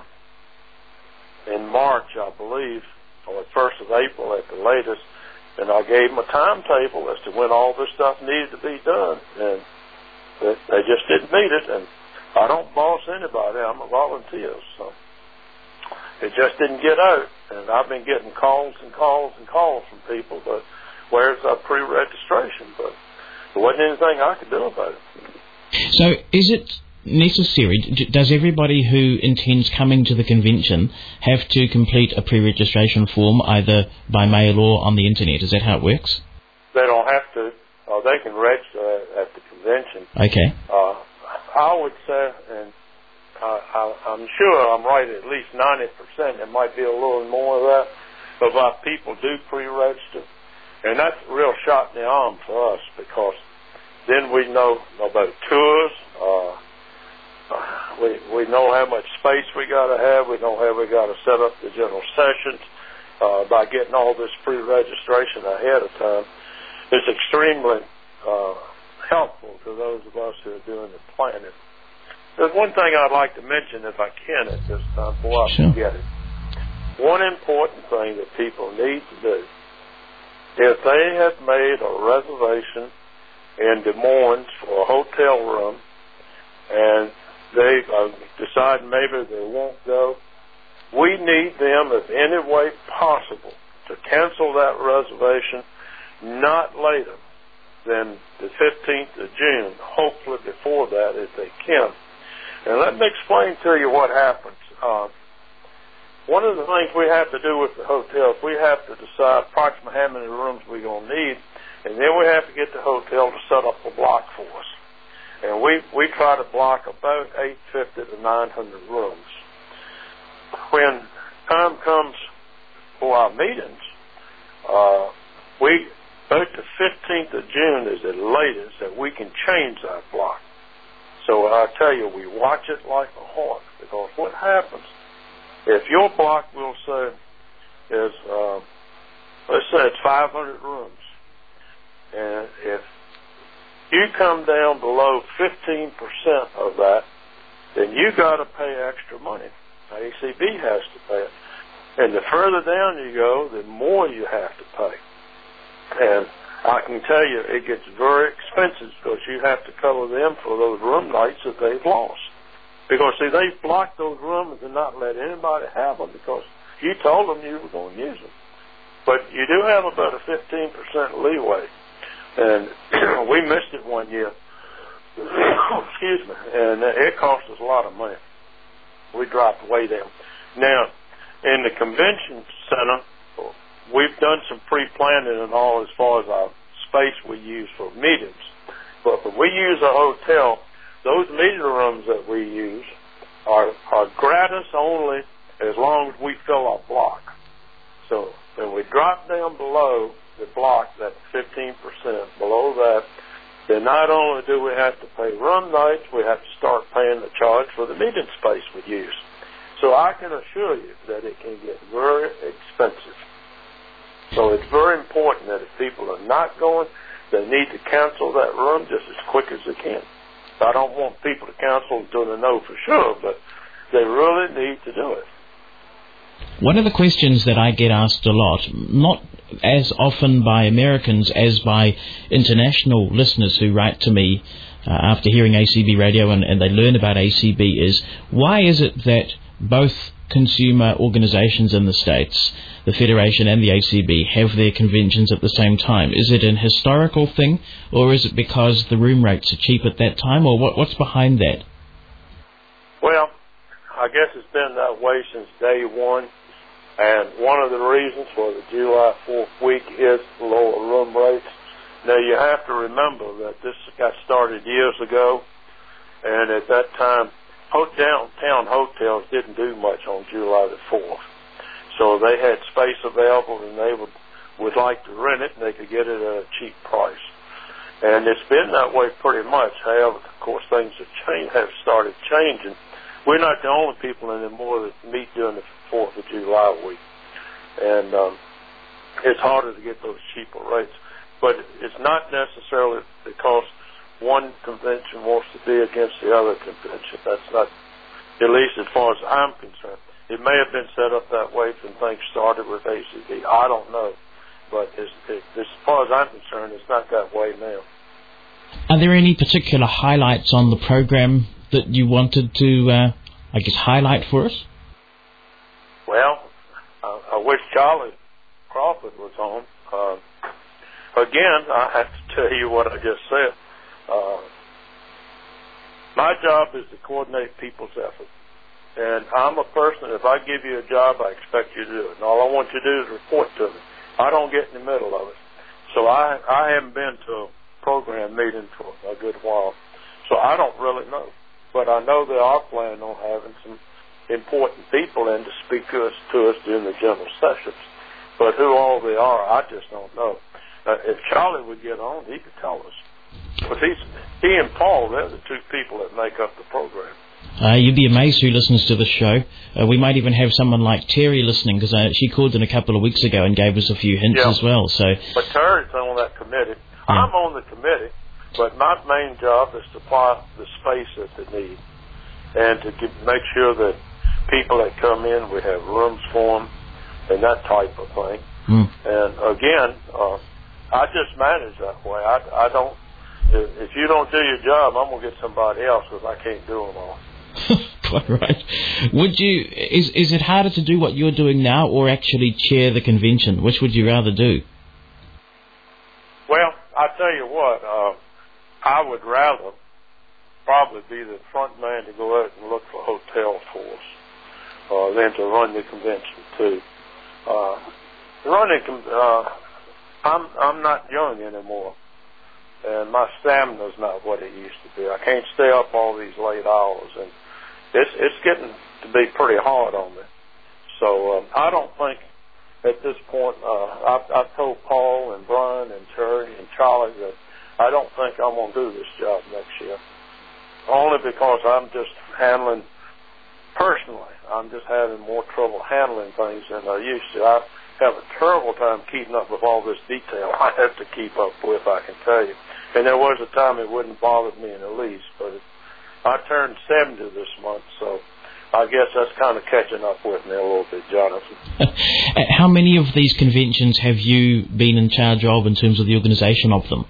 in March, I believe, or the first of April at the latest, and I gave them a timetable as to when all this stuff needed to be done, and they, they just didn't meet it, and I don't boss anybody. I'm a volunteer, so it just didn't get out, and I've been getting calls and calls and calls from people, but where's our pre-registration? But there wasn't anything I could do about it. So is it necessary, d- does everybody who intends coming to the convention have to complete a pre-registration form either by mail or on the internet? Is that how it works? They don't have to. Uh, they can register at, at the convention. Okay. Uh, I would say, and I, I, I'm sure I'm right at least ninety percent, there might be a little more of that, but our people do pre-register. And that's a real shot in the arm for us, because then we know about tours. Uh, we we know how much space we got to have. We know how we got to set up the general sessions uh, by getting all this pre-registration ahead of time. It's extremely uh, helpful to those of us who are doing the planning. There's one thing I'd like to mention, if I can, at this time, before I Sure. forget it. One important thing that people need to do, if they have made a reservation in Des Moines for a hotel room, and they uh, decide maybe they won't go, we need them, if any way possible, to cancel that reservation not later than the fifteenth of June, hopefully before that if they can. And let me explain to you what happens. Uh, one of the things we have to do with the hotels, we have to decide approximately how many rooms we're going to need, and then we have to get the hotel to set up a block for us. And we, we try to block about eight fifty to nine hundred rooms. When time comes for our meetings, uh, we, about the fifteenth of June is the latest that we can change that block. So I tell you, we watch it like a hawk, because what happens, if your block, we'll say, is, uh, let's say it's five hundred rooms, and if you come down below fifteen percent of that, then you got to pay extra money. A C B has to pay it. And the further down you go, the more you have to pay. And I can tell you, it gets very expensive, because you have to cover them for those room nights that they've lost. Because, see, they've blocked those rooms and not let anybody have them, because you told them you were going to use them. But you do have about a fifteen percent leeway. And we missed it one year. Excuse me. And it cost us a lot of money. We dropped way down. Now, in the convention center, we've done some pre-planning and all as far as our space we use for meetings. But when we use a hotel, those meeting rooms that we use are, are gratis only as long as we fill our block. So when we drop down below the block, that fifteen percent below that, then not only do we have to pay room nights, we have to start paying the charge for the meeting space we use. So I can assure you that it can get very expensive. So it's very important that if people are not going, they need to cancel that room just as quick as they can. I don't want people to cancel until they know for sure, but they really need to do it. One of the questions that I get asked a lot, not as often by Americans as by international listeners who write to me uh, after hearing A C B radio and, and they learn about A C B, is why is it that both consumer organizations in the States, the Federation and the A C B, have their conventions at the same time? Is it an historical thing, or is it because the room rates are cheap at that time, or what, what's behind that? Well, I guess it's been that way since day one, and one of the reasons for the July fourth week is lower room rates. Now, you have to remember that this got started years ago, and at that time, downtown hotels didn't do much on July the fourth. So they had space available, and they would, would like to rent it, and they could get it at a cheap price. And it's been that way pretty much. However, of course, things have changed, have started changing. We're not the only people anymore that meet during the fourth of July week. And um, it's harder to get those cheaper rates. But it's not necessarily because one convention wants to be against the other convention. That's not, at least as far as I'm concerned. It may have been set up that way when things started with A C B. I don't know. But as, as far as I'm concerned, it's not that way now. Are there any particular highlights on the program that you wanted to, uh, I guess, highlight for us? Well, I, I wish Charlie Crawford was on. Uh, again, I have to tell you what I just said. Uh, my job is to coordinate people's efforts. And I'm a person, if I give you a job, I expect you to do it. And all I want you to do is report to me. I don't get in the middle of it. So I, I haven't been to a program meeting for a good while. So I don't really know. But I know they are planning on having some important people in to speak to us, to us during the general sessions. But who all they are, I just don't know. Uh, if Charlie would get on, he could tell us. But he's, he and Paul, they're the two people that make up the program. Uh, you'd be amazed who listens to the show. Uh, we might even have someone like Terry listening, because uh, she called in a couple of weeks ago and gave us a few hints yeah. as well. So, but Terry's on that committee. Yeah. I'm on the committee, but my main job is to supply the space that they need and to get, make sure that people that come in, we have rooms for them and that type of thing. Mm. And again, uh, I just manage that way. I, I don't. If you don't do your job, I'm gonna get somebody else because I can't do them all. Quite right. Would you? Is is it harder to do what you're doing now, or actually chair the convention? Which would you rather do? Well, I tell you what, uh, I would rather probably be the front man to go out and look for hotels for us, uh, than to run the convention too. Uh, running, uh, I'm I'm not young anymore. And my stamina's not what it used to be. I can't stay up all these late hours, and it's it's getting to be pretty hard on me. So um, I don't think at this point. Uh, I've, I've told Paul and Brian and Terry and Charlie that I don't think I'm going to do this job next year. Only because I'm just handling personally. I'm just having more trouble handling things than I used to. I have a terrible time keeping up with all this detail I have to keep up with, I can tell you. And there was a time it wouldn't bother me in the least, but it, I turned seventy this month, so I guess that's kind of catching up with me a little bit, Jonathan. How many of these conventions have you been in charge of in terms of the organisation of them?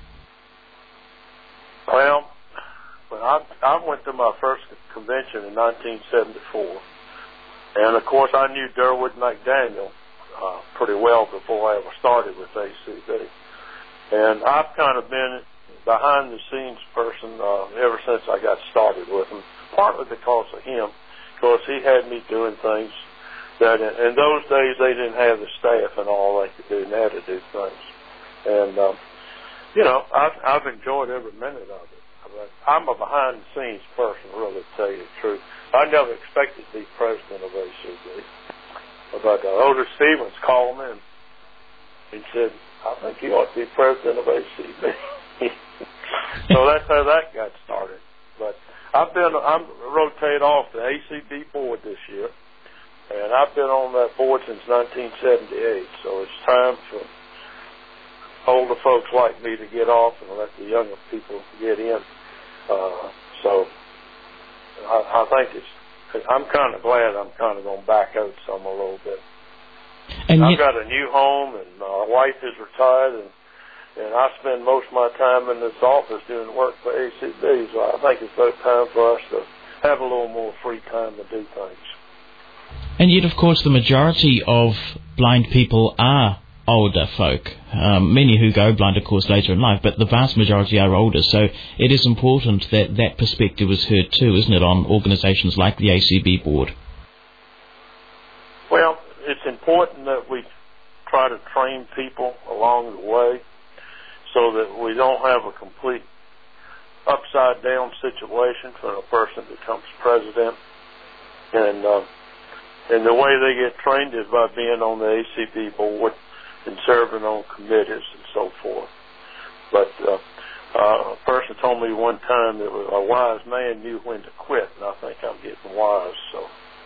Well, when I, I went to my first convention in nineteen seventy-four, and of course I knew Durwood McDaniel uh, pretty well before I ever started with A C B. And I've kind of been behind the scenes person uh, ever since I got started with him, partly because of him, because he had me doing things that in, in those days they didn't have the staff and all they could do now to do things. And um, you know, I've, I've enjoyed every minute of it. But I'm a behind-the-scenes person, really, to tell you the truth. I never expected to be president of A C B. But uh, Otis Stevens called me and he said, I think you ought to be president of A C B. So that's how that got started. But I've been, I'm rotated off the A C B board this year, and I've been on that board since nineteen seventy-eight. So it's time for older folks like me to get off and let the younger people get in. Uh, so I, I think it's, I'm kind of glad I'm kind of going to back out some a little bit. And I've got a new home, and my wife is retired, and and I spend most of my time in this office doing work for A C B, so I think it's about time for us to have a little more free time to do things. And yet, of course, the majority of blind people are older folk. Um, many who go blind, of course, later in life, but the vast majority are older, so it is important that that perspective is heard too, isn't it, on organisations like the A C B board? Well, it's important that we try to train people along the way so that we don't have a complete upside-down situation when a person becomes president. And, uh, and the way they get trained is by being on the A C B board and serving on committees and so forth. But uh, uh, a person told me one time that a wise man knew when to quit, and I think I'm getting wise, so...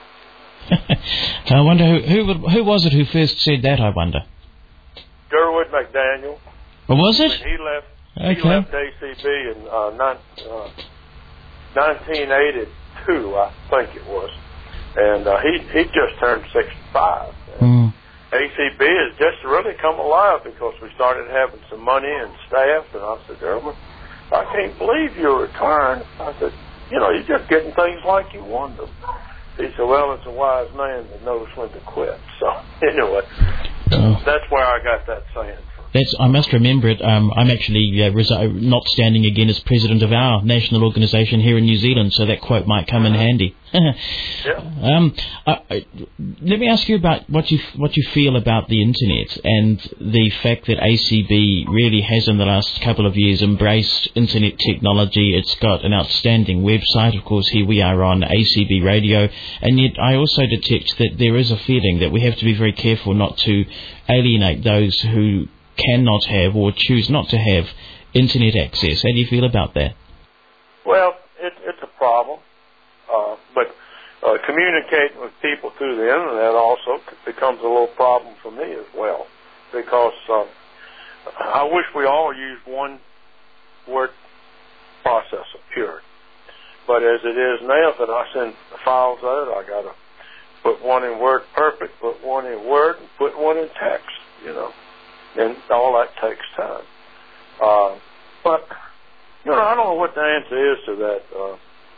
I wonder who who, would, who was it who first said that, I wonder? Gerwood McDaniel. Or was it? He left, okay. he left A C B in uh, nine, uh, nineteen eighty-two, I think it was. And uh, he, he just turned sixty-five. Mm. A C B has just really come alive because we started having some money and staff. And I said, Gerwood, I can't believe you're retiring. I said, you know, you're just getting things like you want them. He said, well, it's a wise man that knows when to quit. So, anyway, oh. That's where I got that saying from. That's, I must remember it. Um, I'm actually uh, resi- not standing again as president of our national organisation here in New Zealand, so that quote might come in handy. Yeah. Um, I, I, let me ask you about what you what you feel about the internet and the fact that A C B really has in the last couple of years embraced internet technology. It's got an outstanding website. Of course, here we are on A C B radio, and yet I also detect that there is a feeling that we have to be very careful not to alienate those who cannot have or choose not to have internet access. How do you feel about that? Well, it, it's a problem. Uh, but uh, communicating with people through the internet also becomes a little problem for me as well, because uh, I wish we all used one word processor, period. But as it is now, that I send files out, I got to put one in Word Perfect, put one in Word, and put one in text, you know, and all that takes time. Uh, but, you know, I don't know what the answer is to that. Uh,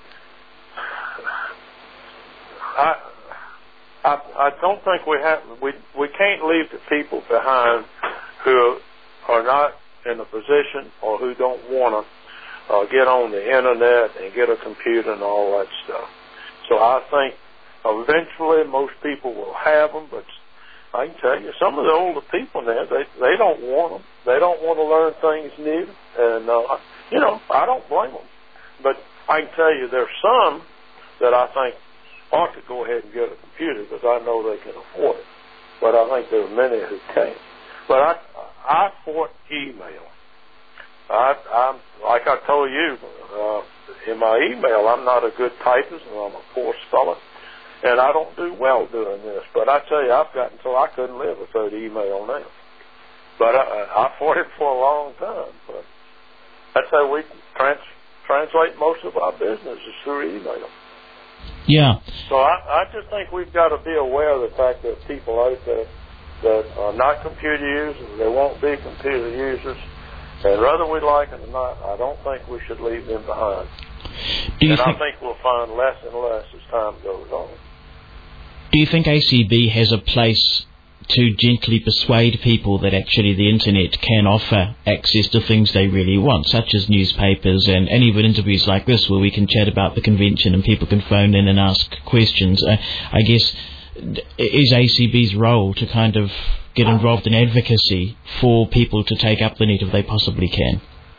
I, I I don't think we have we we can't leave the people behind who are not in a position or who don't want to uh, get on the internet and get a computer and all that stuff. So I think eventually most people will have them, but I can tell you some of the older people now, they they don't want them. They don't want to learn things new, and uh, you know, I don't blame them. But I can tell you there's some that I think ought to go ahead and get a computer because I know they can afford it. But I think there are many who can't. But I, I fought email. I, I'm like I told you uh, in my email, I'm not a good typist and I'm a poor speller, and I don't do well doing this. But I tell you, I've gotten so I couldn't live without email now. But I, I fought it for a long time. But that's how we trans, translate most of our business is through email. Yeah. So I, I just think we've got to be aware of the fact that people out there that are not computer users, they won't be computer users, and whether we like it or not, I don't think we should leave them behind. Do you and think, I think we'll find less and less as time goes on. Do you think A C B has a place to gently persuade people that actually the internet can offer access to things they really want, such as newspapers and, and even interviews like this where we can chat about the convention and people can phone in and ask questions? Uh, I guess, is A C B's role to kind of get involved in advocacy for people to take up the net if they possibly can?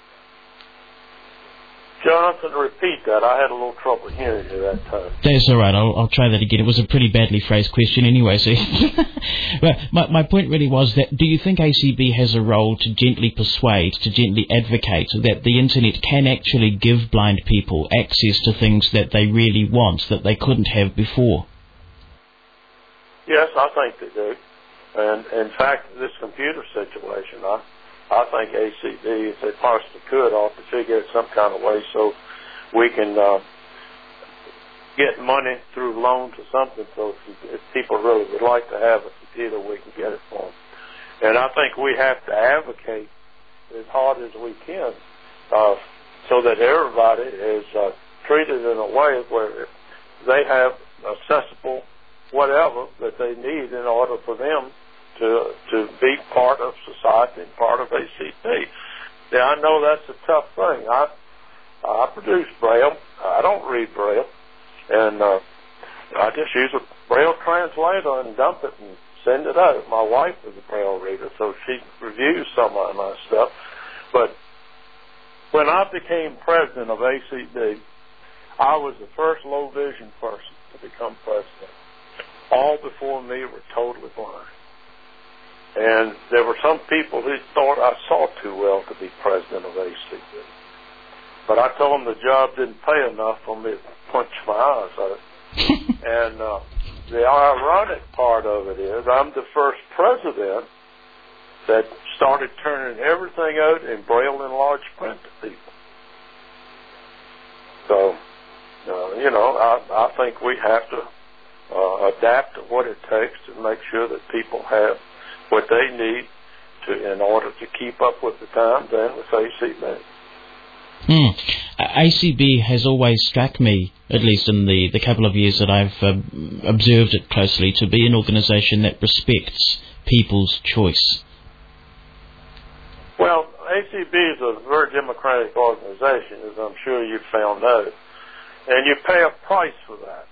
Jonathan, repeat that. I had a little trouble hearing you that time. That's all right. I'll, I'll try that again. It was a pretty badly phrased question anyway. So, but my, my point really was that do you think A C B has a role to gently persuade, to gently advocate that the internet can actually give blind people access to things that they really want, that they couldn't have before? Yes, I think they do. And in fact, this computer situation, I I think A C B, if they possibly could, ought to figure out some kind of way so we can uh, get money through loans or something. So if, if people really would like to have a computer, we can get it for them. And I think we have to advocate as hard as we can uh, so that everybody is uh, treated in a way where they have accessible whatever that they need in order for them to to be part of society and part of A C B. Yeah, I know that's a tough thing. I I produce Braille. I don't read Braille. And uh, I just use a Braille translator and dump it and send it out. My wife is a Braille reader, so she reviews some of my stuff. But when I became president of A C B, I was the first low vision person to become president. All before me were totally blind. And there were some people who thought I saw too well to be president of A C B. But I told them the job didn't pay enough for me to punch my eyes out. And uh, the ironic part of it is I'm the first president that started turning everything out in Braille and large print to people. So, uh, you know, I, I think we have to uh, adapt to what it takes to make sure that people have what they need to in order to keep up with the times and with A C B. Mm. A C B has always struck me, at least in the, the couple of years that I've uh, observed it closely, to be an organisation that respects people's choice. Well, A C B is a very democratic organisation, as I'm sure you've found out, and you pay a price for that.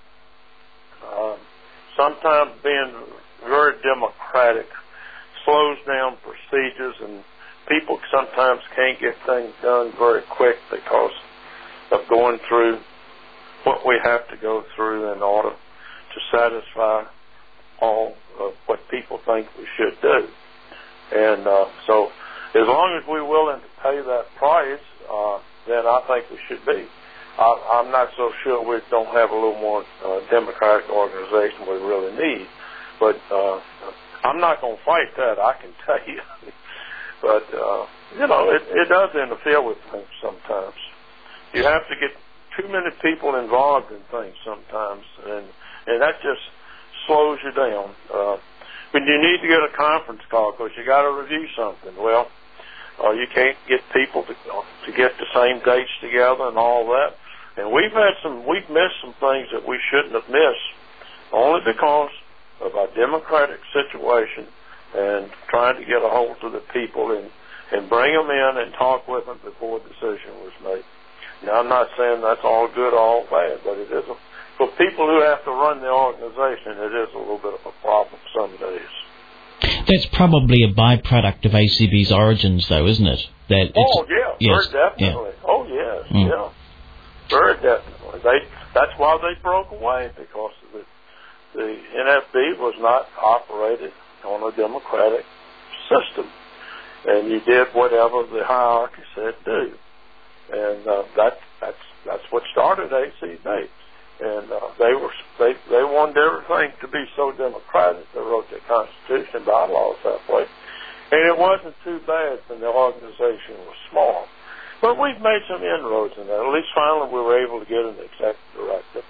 Um, sometimes being very democratic slows down procedures, and people sometimes can't get things done very quick because of going through what we have to go through in order to satisfy all of what people think we should do. And uh, so as long as we're willing to pay that price, uh, then I think we should be. I, I'm not so sure we don't have a little more uh, democratic organization we really need, but uh, I'm not going to fight that, I can tell you. But, uh, you know, it, it does interfere with things sometimes. You have to get too many people involved in things sometimes, and, and that just slows you down. Uh, when you need to get a conference call because you got to review something, well, uh, you can't get people to, to get the same dates together and all that. And we've had some, we've missed some things that we shouldn't have missed only because of our democratic situation and trying to get a hold of the people and, and bring them in and talk with them before a decision was made. Now, I'm not saying that's all good or all bad, but it is a, for people who have to run the organization, it is a little bit of a problem some days. That's probably a byproduct of A C B's origins, though, isn't it? That oh, yeah, yes, very definitely. Yeah. Oh, yes, mm. yeah. Very definitely. They, that's why they broke away, because of the, the N F B was not operated on a democratic system. And you did whatever the hierarchy said do. And uh, that, that's that's what started A C B. And uh, they were they they wanted everything to be so democratic. They wrote their constitution, bylaws that way. And it wasn't too bad when the organization was small. But we've made some inroads in that. At least finally we were able to get an executive director.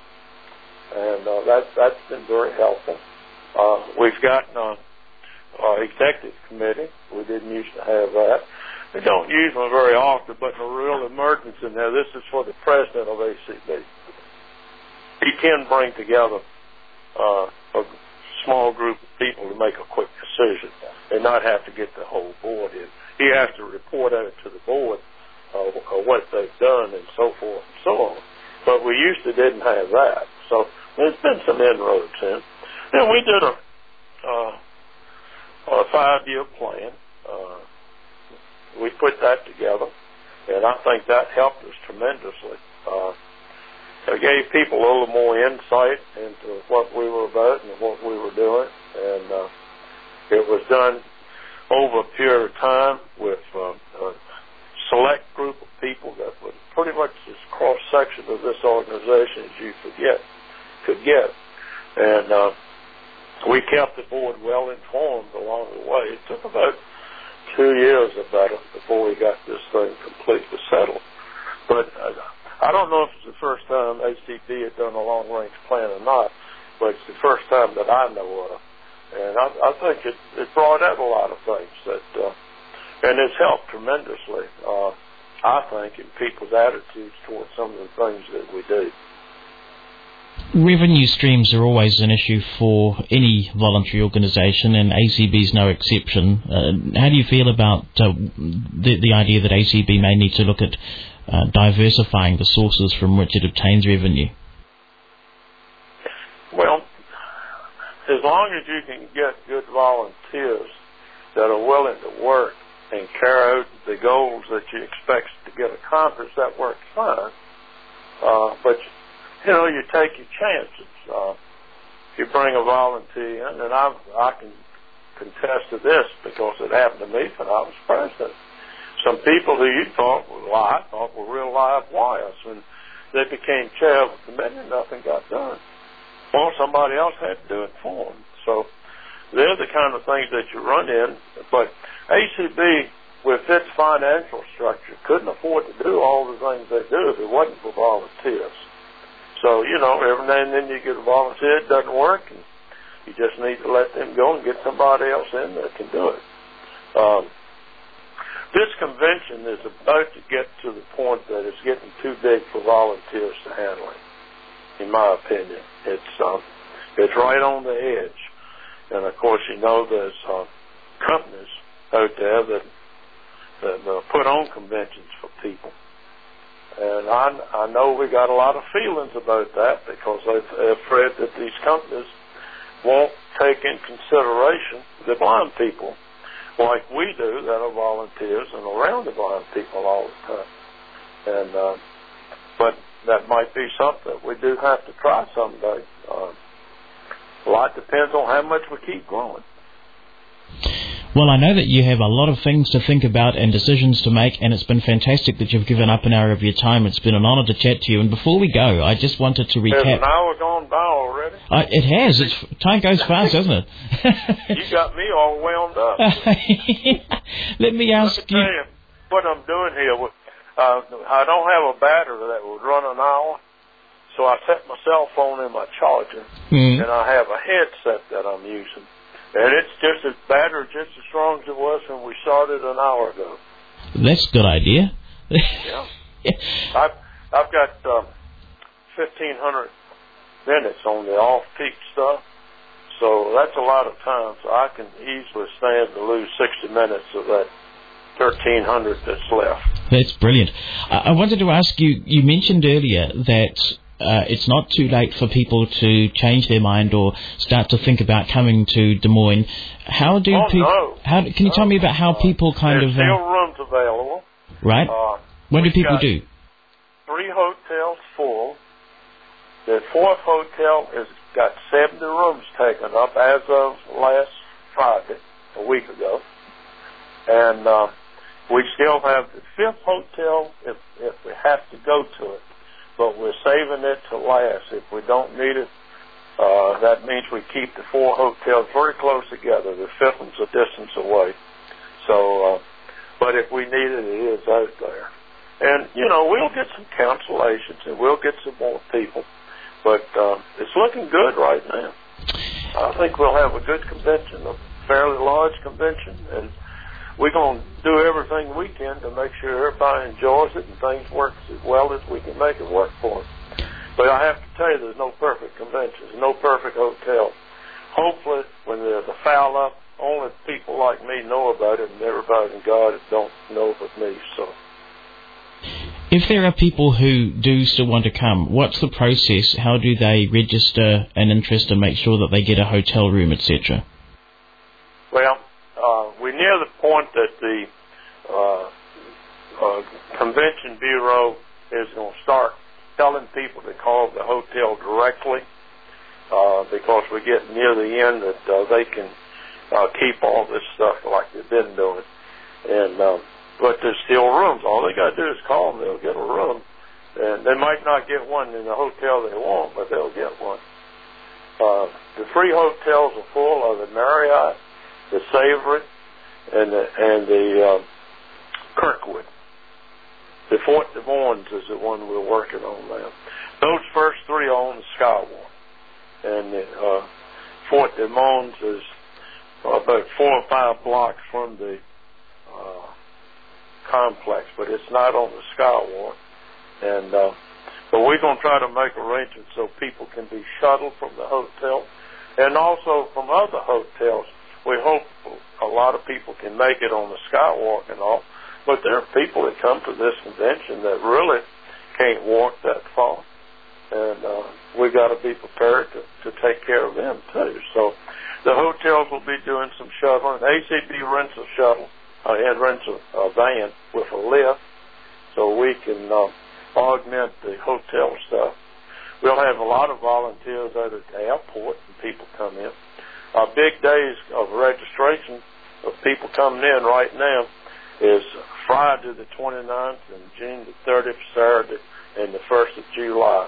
And uh, that, that's been very helpful. Uh, we've gotten an uh, executive committee. We didn't used to have that. We don't use them very often, but in a real emergency now, this is for the president of A C B. He can bring together uh, a small group of people to make a quick decision and not have to get the whole board in. He has to report out to the board uh, what they've done and so forth and so on. But we used to didn't have that. So there's been some inroads in. And we did a, uh, a five-year plan. Uh, we put that together, and I think that helped us tremendously. Uh, it gave people a little more insight into what we were about and what we were doing, and uh, it was done over a period of time with uh, a select group of people that was pretty much as cross-section of this organization as you could get. Could get. And uh, we kept the board well informed along the way. It took about two years about it before we got this thing completely settled. But uh, I don't know if it's the first time A C B had done a long-range plan or not, but it's the first time that I know of. And I, I think it, it brought out a lot of things that, uh, and it's helped tremendously, uh, I think, in people's attitudes towards some of the things that we do. Revenue streams are always an issue for any voluntary organisation, and A C B is no exception. Uh, how do you feel about uh, the, the idea that A C B may need to look at uh, diversifying the sources from which it obtains revenue? Well, as long as you can get good volunteers that are willing to work and carry out the goals that you expect to get accomplished, that works fine. Uh, but you know, you take your chances. Uh, you bring a volunteer in, and I, I can contest to this because it happened to me when I was president. Some people who you thought were, well, I thought were real live wires, when they became chair of the committee, nothing got done. Well, somebody else had to do it for them. So they're the kind of things that you run in. But A C B, with its financial structure, couldn't afford to do all the things they do if it wasn't for volunteers. So, you know, every now and then you get a volunteer, it doesn't work, and you just need to let them go and get somebody else in that can do it. Um, this convention is about to get to the point that it's getting too big for volunteers to handle it, in my opinion. It's um, it's right on the edge. And, of course, you know there's uh, companies out there that, that uh, put on conventions for people. And I, I know we got a lot of feelings about that because they're afraid that these companies won't take in consideration the blind people like we do that are volunteers and around the blind people all the time. And uh, but that might be something we do have to try someday. Uh, a lot depends on how much we keep growing. Well, I know that you have a lot of things to think about and decisions to make, and it's been fantastic that you've given up an hour of your time. It's been an honour to chat to you. And before we go, I just wanted to recap. Has an hour gone by already? Uh, it has. It's, time goes fast, doesn't it? You got me all wound up. Let me ask Let me you. tell you what I'm doing here. Uh, I don't have a battery that would run an hour, so I set my cell phone in my charger, Mm. and I have a headset that I'm using. And it's just as battery, just as strong as it was when we started an hour ago. That's a good idea. Yeah. I've, I've got um, fifteen hundred minutes on the off-peak stuff, so that's a lot of time. So I can easily stand to lose sixty minutes of that thirteen hundred that's left. That's brilliant. I, I wanted to ask you, you mentioned earlier that Uh, it's not too late for people to change their mind or start to think about coming to Des Moines. How do oh, people? No. How can you no. tell me about how people kind There's of? There's still uh, rooms available. Right. Uh, what do people got do? Three hotels full. The fourth hotel has got seventy rooms taken up as of last Friday, a week ago, and uh, we still have the fifth hotel if if we have to go to it. But we're saving it to last. If we don't need it, uh, that means we keep the four hotels very close together. The fifth one's a distance away. So, uh, but if we need it, it is out there. And, you know, we'll get some cancellations and we'll get some more people. But uh, it's looking good right now. I think we'll have a good convention, a fairly large convention, and we're going to do everything we can to make sure everybody enjoys it and things work as well as we can make it work for them. But I have to tell you, there's no perfect convention. There's no perfect hotel. Hopefully, when there's a foul up, only people like me know about it, and everybody in God don't know but me. So, if there are people who do still want to come, what's the process? How do they register an interest and make sure that they get a hotel room, et cetera? Well, point that the uh, uh, Convention Bureau is going to start telling people to call the hotel directly uh, because we're getting near the end that uh, they can uh, keep all this stuff like they've been doing. And uh, but there's still rooms. All they got to do is call them. They'll get a room. And they might not get one in the hotel they want, but they'll get one. Uh, the free hotels are full of the Marriott, the Savory, and the, and the uh, Kirkwood. The Fort Des Moines is the one we're working on now. Those first three are on the Skywalk. And the, uh, Fort Des Moines is uh, about four or five blocks from the uh, complex, but it's not on the Skywalk. And uh, but we're going to try to make arrangements so people can be shuttled from the hotel and also from other hotels. We hope a lot of people can make it on the Skywalk and all, but there are people that come to this convention that really can't walk that far, and uh, we've got to be prepared to, to take care of them too. So the hotels will be doing some shuttling. A C B rents a shuttle uh, and rents a, a van with a lift, so we can uh, augment the hotel stuff. We'll have a lot of volunteers out at the airport and people come in. Our big days of registration of people coming in right now is Friday the twenty-ninth and June the thirtieth, Saturday, and the first of July.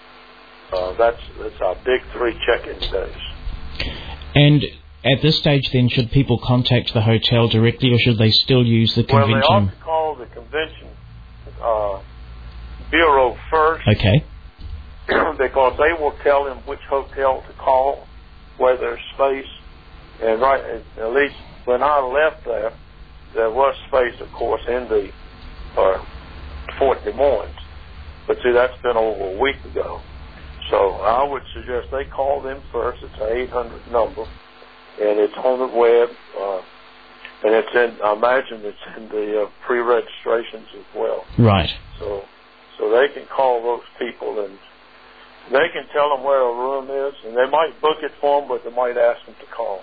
Uh, that's that's our big three check-in days. And at this stage, then, should people contact the hotel directly, or should they still use the convention? Well, they ought to call the convention uh, bureau first. Okay. Because they will tell them which hotel to call, where there's space. And right, at least when I left there, there was space, of course, in the uh, Fort Des Moines. But see, that's been over a week ago. So I would suggest they call them first. It's an eight hundred number, and it's on the web, uh, and it's in. I imagine it's in the uh, pre-registrations as well. Right. So, so they can call those people and they can tell them where a room is, and they might book it for them, but they might ask them to call.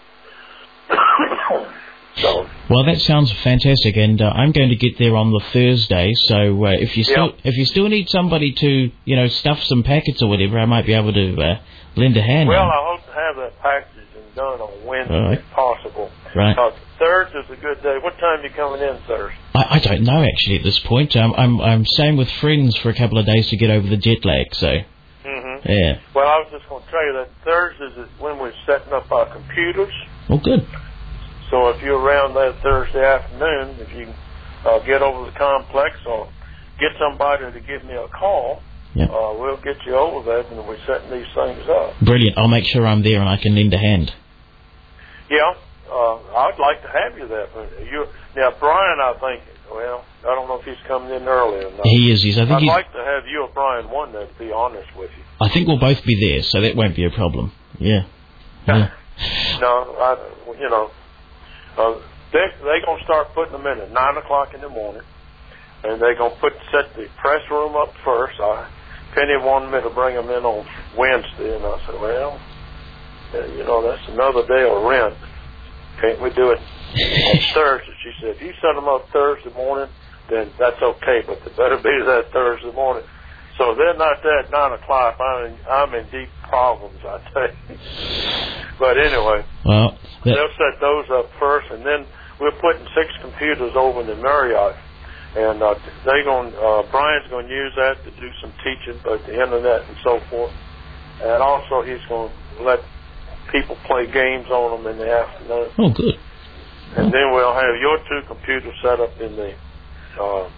So. Well, that sounds fantastic, and uh, I'm going to get there on the Thursday. So uh, if you still yep. if you still need somebody to you know stuff some packets or whatever, I might be able to uh, lend a hand. Well, on. I hope to have that packaging done on Wednesday right. if possible. Right. Uh, Thursday's a good day. What time are you coming in Thursday? I, I don't know actually at this point. Um, I'm I'm staying with friends for a couple of days to get over the jet lag. So. Mm-hmm. Yeah. Well, I was just going to tell you that Thursdays is when we're setting up our computers. Oh, good. So if you're around that Thursday afternoon, if you uh, get over the complex or get somebody to give me a call, yep. uh, we'll get you over there and we're setting these things up. Brilliant. I'll make sure I'm there and I can lend a hand. Yeah, uh, I'd like to have you there. But you, now, Brian, I think, well, I don't know if he's coming in early or not. He is. He's. I think I'd he's, like to have you or Brian one there, to be honest with you. I think we'll both be there, so that won't be a problem. Yeah. yeah. No, I, you know, uh, they they gonna start putting them in at nine o'clock in the morning, and they're gonna put set the press room up first. I, Penny wanted me to bring them in on Wednesday, and I said, well, uh, you know, that's another day of rent. Can't we do it on Thursday? She said, if you set them up Thursday morning, then that's okay, but they better be that Thursday morning. So they're not there at nine o'clock. I'm in, I'm in deep problems, I tell you. But anyway, well, that... they'll set those up first, and then we're putting six computers over in the Marriott, and uh, they going uh, Brian's going to use that to do some teaching about the internet and so forth, and also he's going to let people play games on them in the afternoon. Oh, good. And then we'll have your two computers set up in the uh,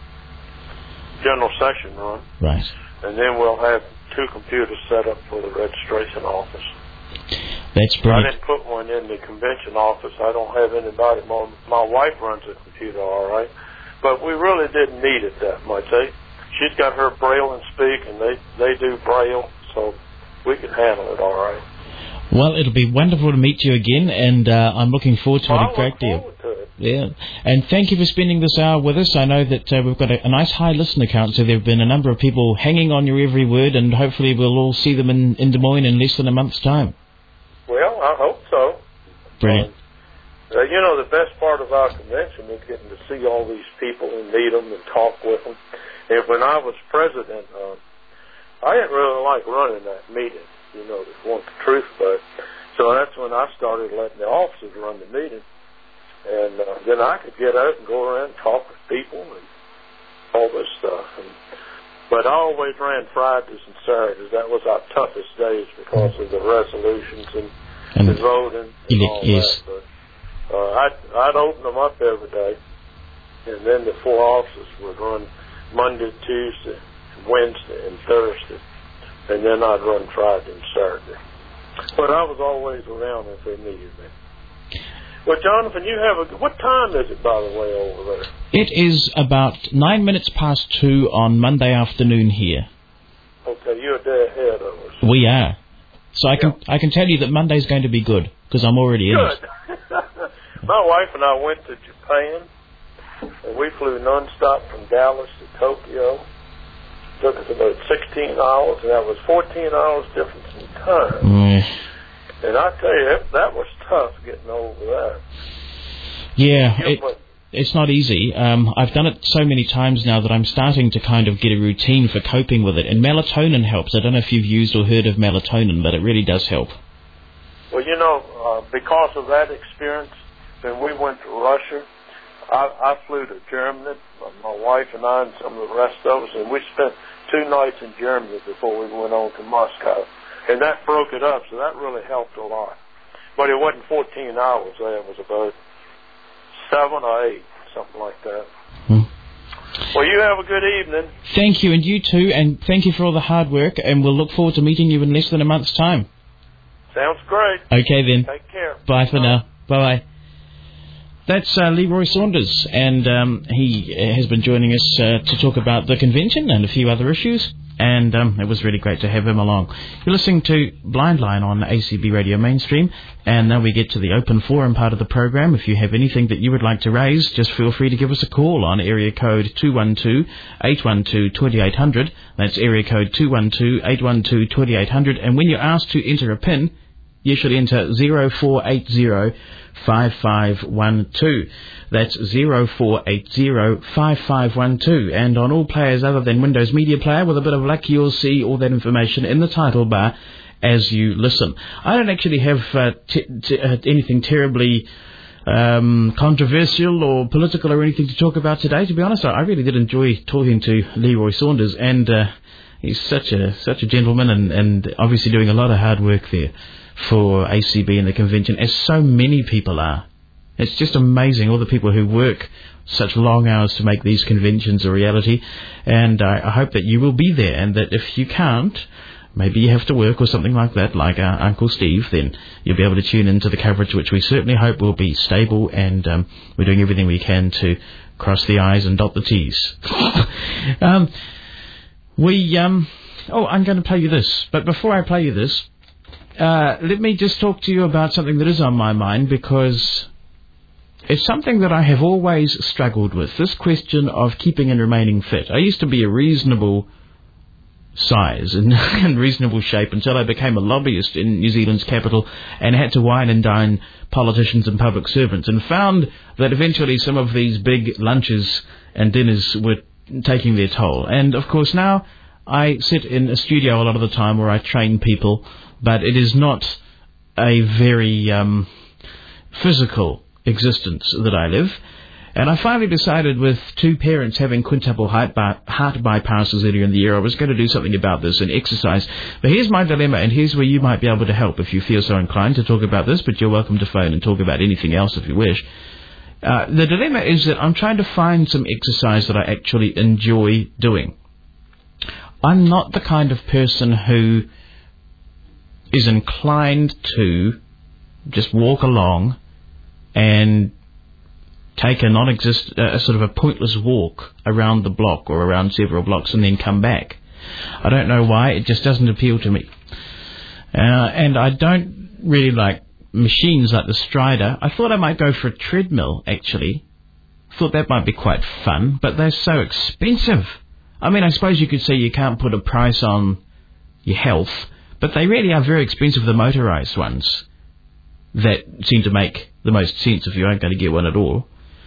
general session room. Right. And then we'll have two computers set up for the registration office. That's I brilliant. didn't put one in the convention office. I don't have anybody. My, my wife runs the computer all right. But we really didn't need it that much. They, she's got her Braille and Speak, and they, they do Braille, so we can handle it all right. Well, it'll be wonderful to meet you again, and uh, I'm looking forward to well, it a great deal. Forward to it. Yeah, and thank you for spending this hour with us. I know that uh, we've got a, a nice high listener count, so there have been a number of people hanging on your every word, and hopefully we'll all see them in, in Des Moines in less than a month's time. Well, I hope so. Brilliant. Uh, you know, the best part of our convention was getting to see all these people and meet them and talk with them. And when I was president, uh, I didn't really like running that meeting, you know, to want the truth about it. So that's when I started letting the officers run the meeting. And uh, then I could get out and go around and talk with people and all this stuff. And, but I always ran Fridays and Saturdays. That was our toughest days because of the resolutions and, and the voting and all yes. that. But, Uh, I'd, I'd open them up every day, and then the four officers would run Monday, Tuesday, Wednesday, and Thursday, and then I'd run Friday and Saturday. But I was always around if they needed me. Well, Jonathan, you have a... What time is it, by the way, over there? It is about nine minutes past two on Monday afternoon here. Okay, you're a day ahead of us. We are. So I yeah. can I can tell you that Monday's going to be good, because I'm already in it. Good. My wife and I went to Japan, and we flew nonstop from Dallas to Tokyo. It took us about sixteen hours, and that was fourteen hours difference in time. Mm. And I tell you, that, that was tough getting over that. Yeah, it, it's not easy. Um, I've done it so many times now that I'm starting to kind of get a routine for coping with it. And melatonin helps. I don't know if you've used or heard of melatonin, but it really does help. Well, you know, uh, because of that experience, when we went to Russia, I, I flew to Germany, my wife and I and some of the rest of us, and we spent two nights in Germany before we went on to Moscow. And that broke it up, so that really helped a lot. But it wasn't fourteen hours there. It was about seven or eight, something like that. Hmm. Well, you have a good evening. Thank you, and you too, and thank you for all the hard work, and we'll look forward to meeting you in less than a month's time. Sounds great. Okay, then. Take care. Bye for Bye. now. Bye-bye. That's uh, Leroy Saunders, and um, he uh, has been joining us uh, to talk about the convention and a few other issues, and um, it was really great to have him along. You're listening to Blind Line on A C B Radio Mainstream, and now we get to the open forum part of the program. If you have anything that you would like to raise, just feel free to give us a call on area code two one two, eight one two, two eight zero zero. That's area code two one two, eight one two, two eight zero zero, and when you're asked to enter a PIN, you should enter zero four eight zero, five five one two. That's zero four eight zero, five five one two. And on all players other than Windows Media Player, with a bit of luck, you'll see all that information in the title bar as you listen. I don't actually have uh, t- t- uh, anything terribly um, controversial or political or anything to talk about today. To be honest, I really did enjoy talking to Leroy Saunders, and uh, he's such a such a gentleman, and, and obviously doing a lot of hard work there for A C B and the convention, as so many people are. It's just amazing, all the people who work such long hours to make these conventions a reality, and I, I hope that you will be there, and that if you can't, maybe you have to work or something like that, like our Uncle Steve, then you'll be able to tune into the coverage, which we certainly hope will be stable, and um, we're doing everything we can to cross the I's and dot the T's. um, we, um, oh, I'm going to play you this, but before I play you this, Uh, let me just talk to you about something that is on my mind, because it's something that I have always struggled with, this question of keeping and remaining fit. I used to be a reasonable size and, and reasonable shape until I became a lobbyist in New Zealand's capital and had to wine and dine politicians and public servants, and found that eventually some of these big lunches and dinners were taking their toll. And, of course, now I sit in a studio a lot of the time where I train people, but it is not a very um, physical existence that I live. And I finally decided, with two parents having quintuple heart, by- heart bypasses earlier in the year, I was going to do something about this and exercise. But here's my dilemma, and here's where you might be able to help if you feel so inclined to talk about this, but you're welcome to phone and talk about anything else if you wish. Uh, the dilemma is that I'm trying to find some exercise that I actually enjoy doing. I'm not the kind of person who is inclined to just walk along and take a non-exist, uh, a sort of a pointless walk around the block or around several blocks and then come back. I don't know why, it just doesn't appeal to me. Uh, and I don't really like machines like the Strider. I thought I might go for a treadmill, actually. Thought that might be quite fun, but they're so expensive. I mean, I suppose you could say you can't put a price on your health, but they really are very expensive, the motorised ones that seem to make the most sense if you aren't going to get one at all.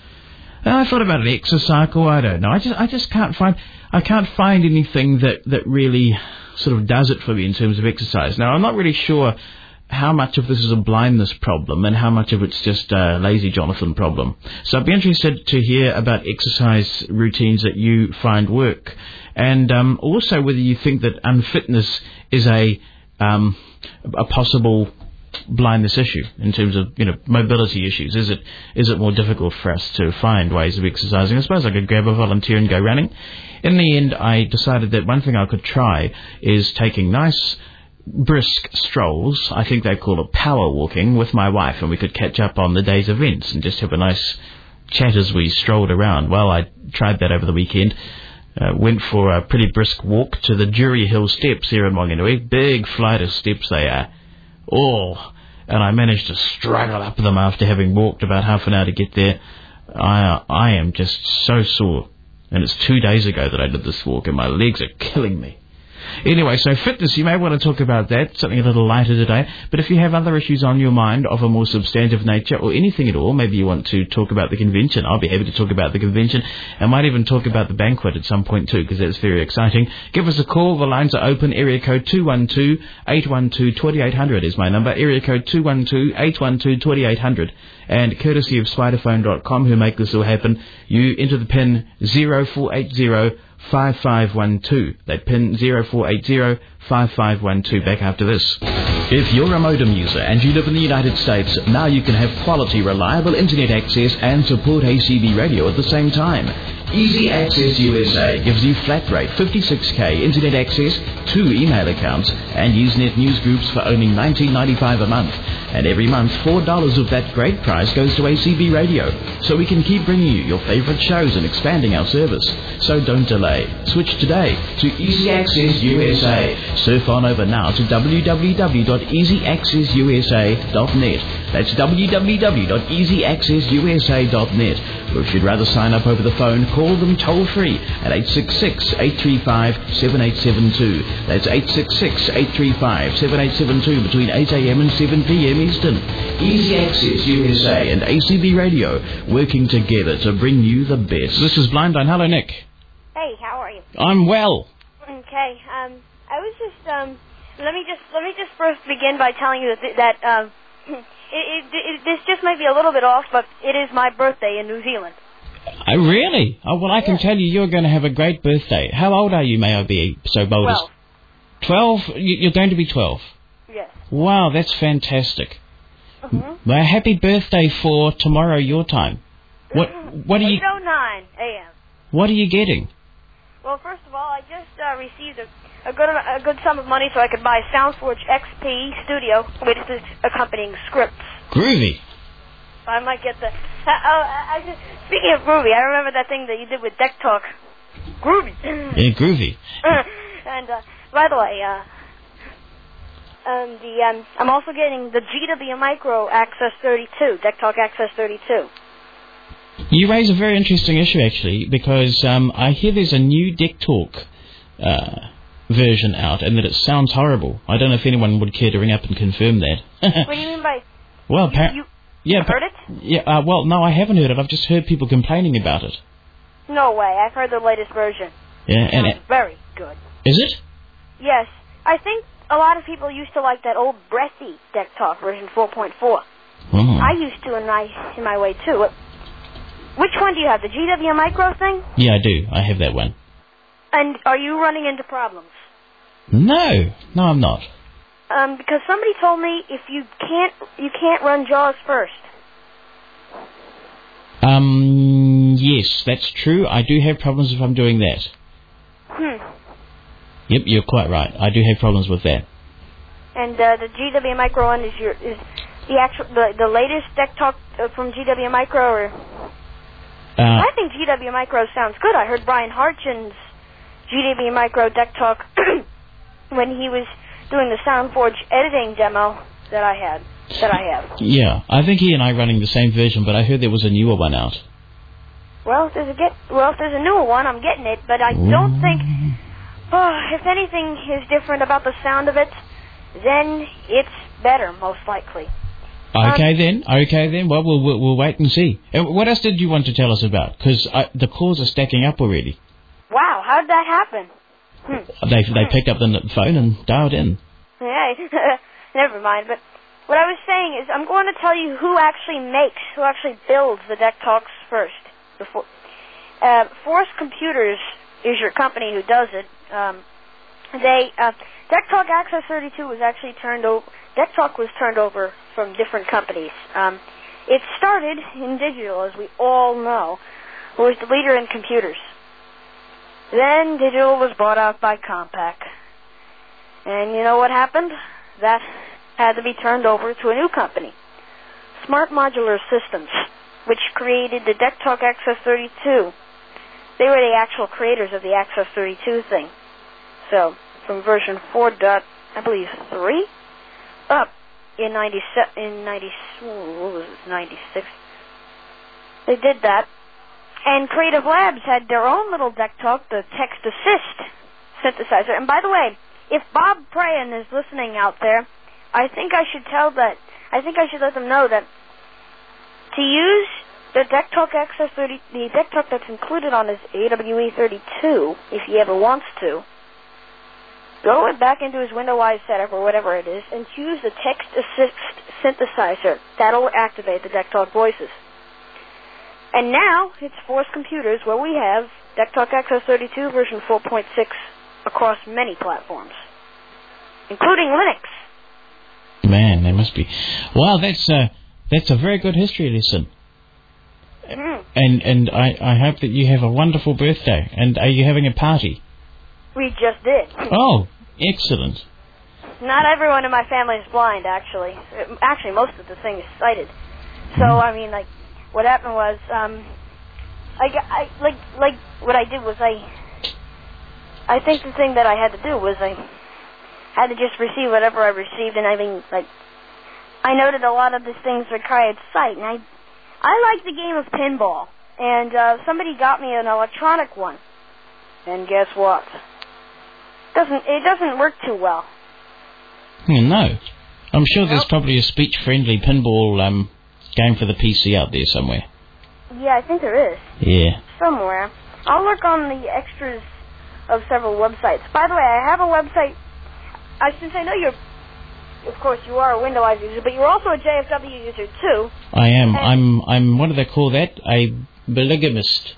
And I thought about an exercycle. I don't know. I just I just can't find I can't find anything that, that really sort of does it for me in terms of exercise. Now, I'm not really sure how much of this is a blindness problem and how much of it's just a lazy Jonathan problem. So I'd be interested to hear about exercise routines that you find work, and um, also whether you think that unfitness is a um, a possible blindness issue in terms of, you know, mobility issues. Is it is it more difficult for us to find ways of exercising? I suppose I could grab a volunteer and go running. In the end, I decided that one thing I could try is taking nice brisk strolls, I think they call it power walking, with my wife, and we could catch up on the day's events and just have a nice chat as we strolled around. Well, I tried that over the weekend. Uh, went for a pretty brisk walk to the Jury Hill Steps here in Wanganui. Big flight of steps they are. Oh, and I managed to struggle up them after having walked about half an hour to get there. I, uh, I am just so sore. And it's two days ago that I did this walk, and my legs are killing me. Anyway, so fitness, you may want to talk about that, something a little lighter today. But if you have other issues on your mind of a more substantive nature, or anything at all, maybe you want to talk about the convention, I'll be happy to talk about the convention. I might even talk about the banquet at some point too, because that's very exciting. Give us a call. The lines are open. Area code two one two, eight one two, two eight zero zero is my number. Area code two one two, eight one two, two eight zero zero. And courtesy of spiderphone dot com, who make this all happen, you enter the pin zero four eight zero five five one two. That pin zero four eight zero five five one two. Back after this. If you're a modem user and you live in the United States, now you can have quality, reliable internet access and support A C B radio at the same time. Easy Access U S A gives you flat rate fifty-six K internet access, two email accounts, and Usenet news groups for only nineteen ninety-five a month. And every month, four dollars of that great price goes to A C B Radio, so we can keep bringing you your favorite shows and expanding our service. So don't delay. Switch today to Easy Access U S A. Surf on over now to w w w dot easy access u s a dot net. That's w w w dot easy access u s a dot net. Or if you'd rather sign up over the phone, call them toll-free at eight six six, eight three five, seven eight seven two. That's eight six six, eight three five, seven eight seven two between eight a m and seven p m Eastern. Easy Access U S A and A C B Radio working together to bring you the best. This is Blind Line. Hello, Nick. Hey, how are you? I'm well. Okay, um, I was just, um, let me just, let me just first begin by telling you that, that um, it, it, it, this just might be a little bit off, but it is my birthday in New Zealand. Oh, really? Oh, well, I yeah. can tell you you're going to have a great birthday. How old are you, may I be so bold as? Twelve. Twelve? You're going to be twelve? Yes. Wow, that's fantastic. Mm-hmm. Well, happy birthday for tomorrow your time. What, what are you... eight oh nine a m What are you getting? Well, first of all, I just uh, received a, a good a good sum of money so I could buy SoundForge X P Studio with its accompanying scripts. Groovy. I might get the... Uh, oh, I, I just, speaking of groovy, I remember that thing that you did with Deck Talk. Groovy. Yeah, groovy. And, uh, by the way, uh, um, the, um, I'm also getting the G W Micro Access thirty-two, Deck Talk Access thirty-two. You raise a very interesting issue, actually, because um, I hear there's a new Deck Talk uh, version out, and that it sounds horrible. I don't know if anyone would care to ring up and confirm that. What do you mean by... Well, you, par- you yeah, heard it? Yeah, uh, well, no, I haven't heard it. I've just heard people complaining about it. No way. I've heard the latest version. Yeah, It and sounds it, very good. is it? Yes. I think a lot of people used to like that old breathy Deck Talk version four point four. Oh. I used to in my, in my way, too. Which one do you have, the G W Micro thing? Yeah, I do. I have that one. And are you running into problems? No, no, I'm not. Um, because somebody told me if you can't, you can't run JAWS first. Um, yes, that's true. I do have problems if I'm doing that. Hmm. Yep, you're quite right. I do have problems with that. And uh, the G W Micro one is your is the actual the the latest Deck Talk uh, from G W Micro, or Uh, I think G W Micro sounds good. I heard Brian Harchin's G W Micro Deck Talk when he was doing the SoundForge editing demo that I had, that I have. yeah, I think he and I are running the same version, but I heard there was a newer one out. Well, if there's a get, well, if there's a newer one, I'm getting it. But I don't think, oh, if anything is different about the sound of it, then it's better, most likely. Okay Um, then, okay then. Well, we'll we'll, we'll wait and see. Uh, what else did you want to tell us about? Because the calls are stacking up already. Wow, how did that happen? Hmm. They they picked up the phone and dialed in. Yeah, never mind. But what I was saying is, I'm going to tell you who actually makes, who actually builds the Deck Talks first. Before, uh, Force Computers is your company who does it. Um, they uh, Deck Talk Access thirty-two was actually turned over. Deck Talk was turned over from different companies. Um, it started in Digital, as we all know, who was the leader in computers. Then Digital was bought out by Compaq. And you know what happened? That had to be turned over to a new company, Smart Modular Systems, which created the Deck Talk Access thirty-two. They were the actual creators of the Access thirty-two thing. So, from version four. I believe three up in ninety-seven, in ninety, what was it, ninety-six. They did that. And Creative Labs had their own little Deck Talk, the Text Assist synthesizer. And by the way, if Bob Prayan is listening out there, I think I should tell that, I think I should let them know that to use the Deck Talk Access thirty, the Deck Talk that's included on his A W E thirty-two, if he ever wants to, go back into his Windows setup or whatever it is, and choose the Text Assist synthesizer. That'll activate the Deck Talk voices. And now, it's Force Computers, where we have Deck Talk Access thirty-two version four point six across many platforms, including Linux. Man, they must be... Wow, that's a, that's a very good history lesson. Mm-hmm. And and I, I hope that you have a wonderful birthday. And are you having a party? We just did. Oh, excellent. Not everyone in my family is blind, actually. Actually, most of the thing is sighted. So, I mean, like, what happened was, um, I, I, like, like, what I did was I, I think the thing that I had to do was I had to just receive whatever I received, and I mean, like, I noted a lot of these things required sight, and I, I like the game of pinball, and uh, somebody got me an electronic one, and guess what? Doesn't it doesn't work too well? Hmm, no, I'm sure there's Nope. probably a speech-friendly pinball um. game for the P C out there somewhere. Yeah, I think there is. Yeah. Somewhere. I'll look on the extras of several websites. By the way, I have a website. I, since I know you're, of course, you are a Windows user, but you're also a J F W user too. I am. And I'm. I'm. What do they call that? A polygamist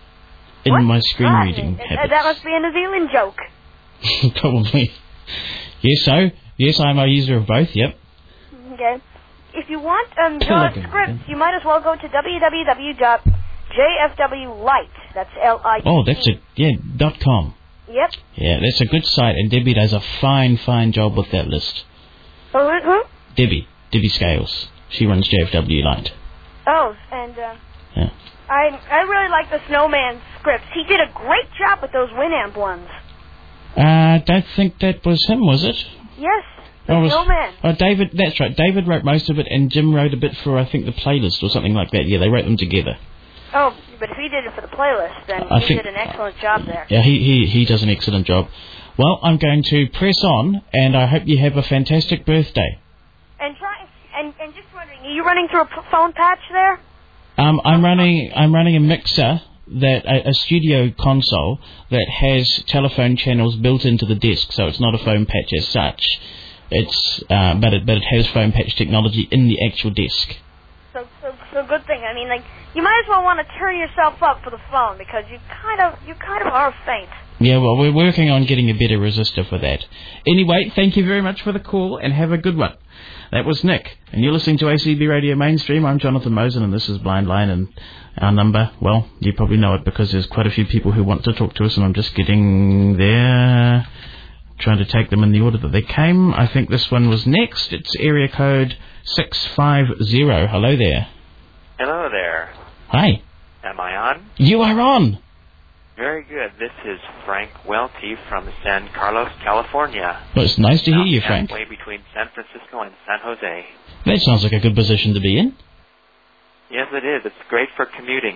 in what? my screen Ah, reading uh, habits. That must be a New Zealand joke. Probably. Yes. So. Yes, I'm a user of both. Yep. Okay. If you want um, your Polygon, scripts, yeah. you might as well go to w w w dot j f w lite. That's L I T E. Oh, that's a yeah. Dot com. Yep. Yeah, that's a good site, and Debbie does a fine, fine job with that list. Oh, who? who? Debbie, Debbie Scales. She runs J F W Lite. Oh, and uh, Yeah. I I really like the Snowman scripts. He did a great job with those Winamp ones. I uh, don't think that was him, was it? Yes, the Oh, was, Snowman. oh, David, that's right. David wrote most of it, and Jim wrote a bit for, I think, the playlist or something like that. Yeah, they wrote them together. Oh, but if he did it for the playlist, then I he think- did an excellent job there. Yeah, he, he, he does an excellent job. Well, I'm going to press on, and I hope you have a fantastic birthday. And try and and just wondering, are you running through a p- phone patch there? Um, I'm running I'm running a mixer that a, a studio console that has telephone channels built into the desk, so it's not a phone patch as such. It's uh, but it but it has phone patch technology in the actual desk. So so so good thing. I mean, like you might as well want to turn yourself up for the phone because you kind of you kind of are faint. Yeah, well, we're working on getting a better resistor for that. Anyway, thank you very much for the call, and have a good one. That was Nick, and you're listening to A C B Radio Mainstream. I'm Jonathan Mosen, and this is Blind Line, and our number, well, you probably know it because there's quite a few people who want to talk to us, and I'm just getting there, trying to take them in the order that they came. I think this one was next. It's area code six five zero. Hello there. Hello there. Hi. Am I on? You are on. Very good. This is Frank Welty from San Carlos, California. Well, it's nice to hear you, About Frank. halfway between San Francisco and San Jose. That sounds like a good position to be in. Yes, it is. It's great for commuting.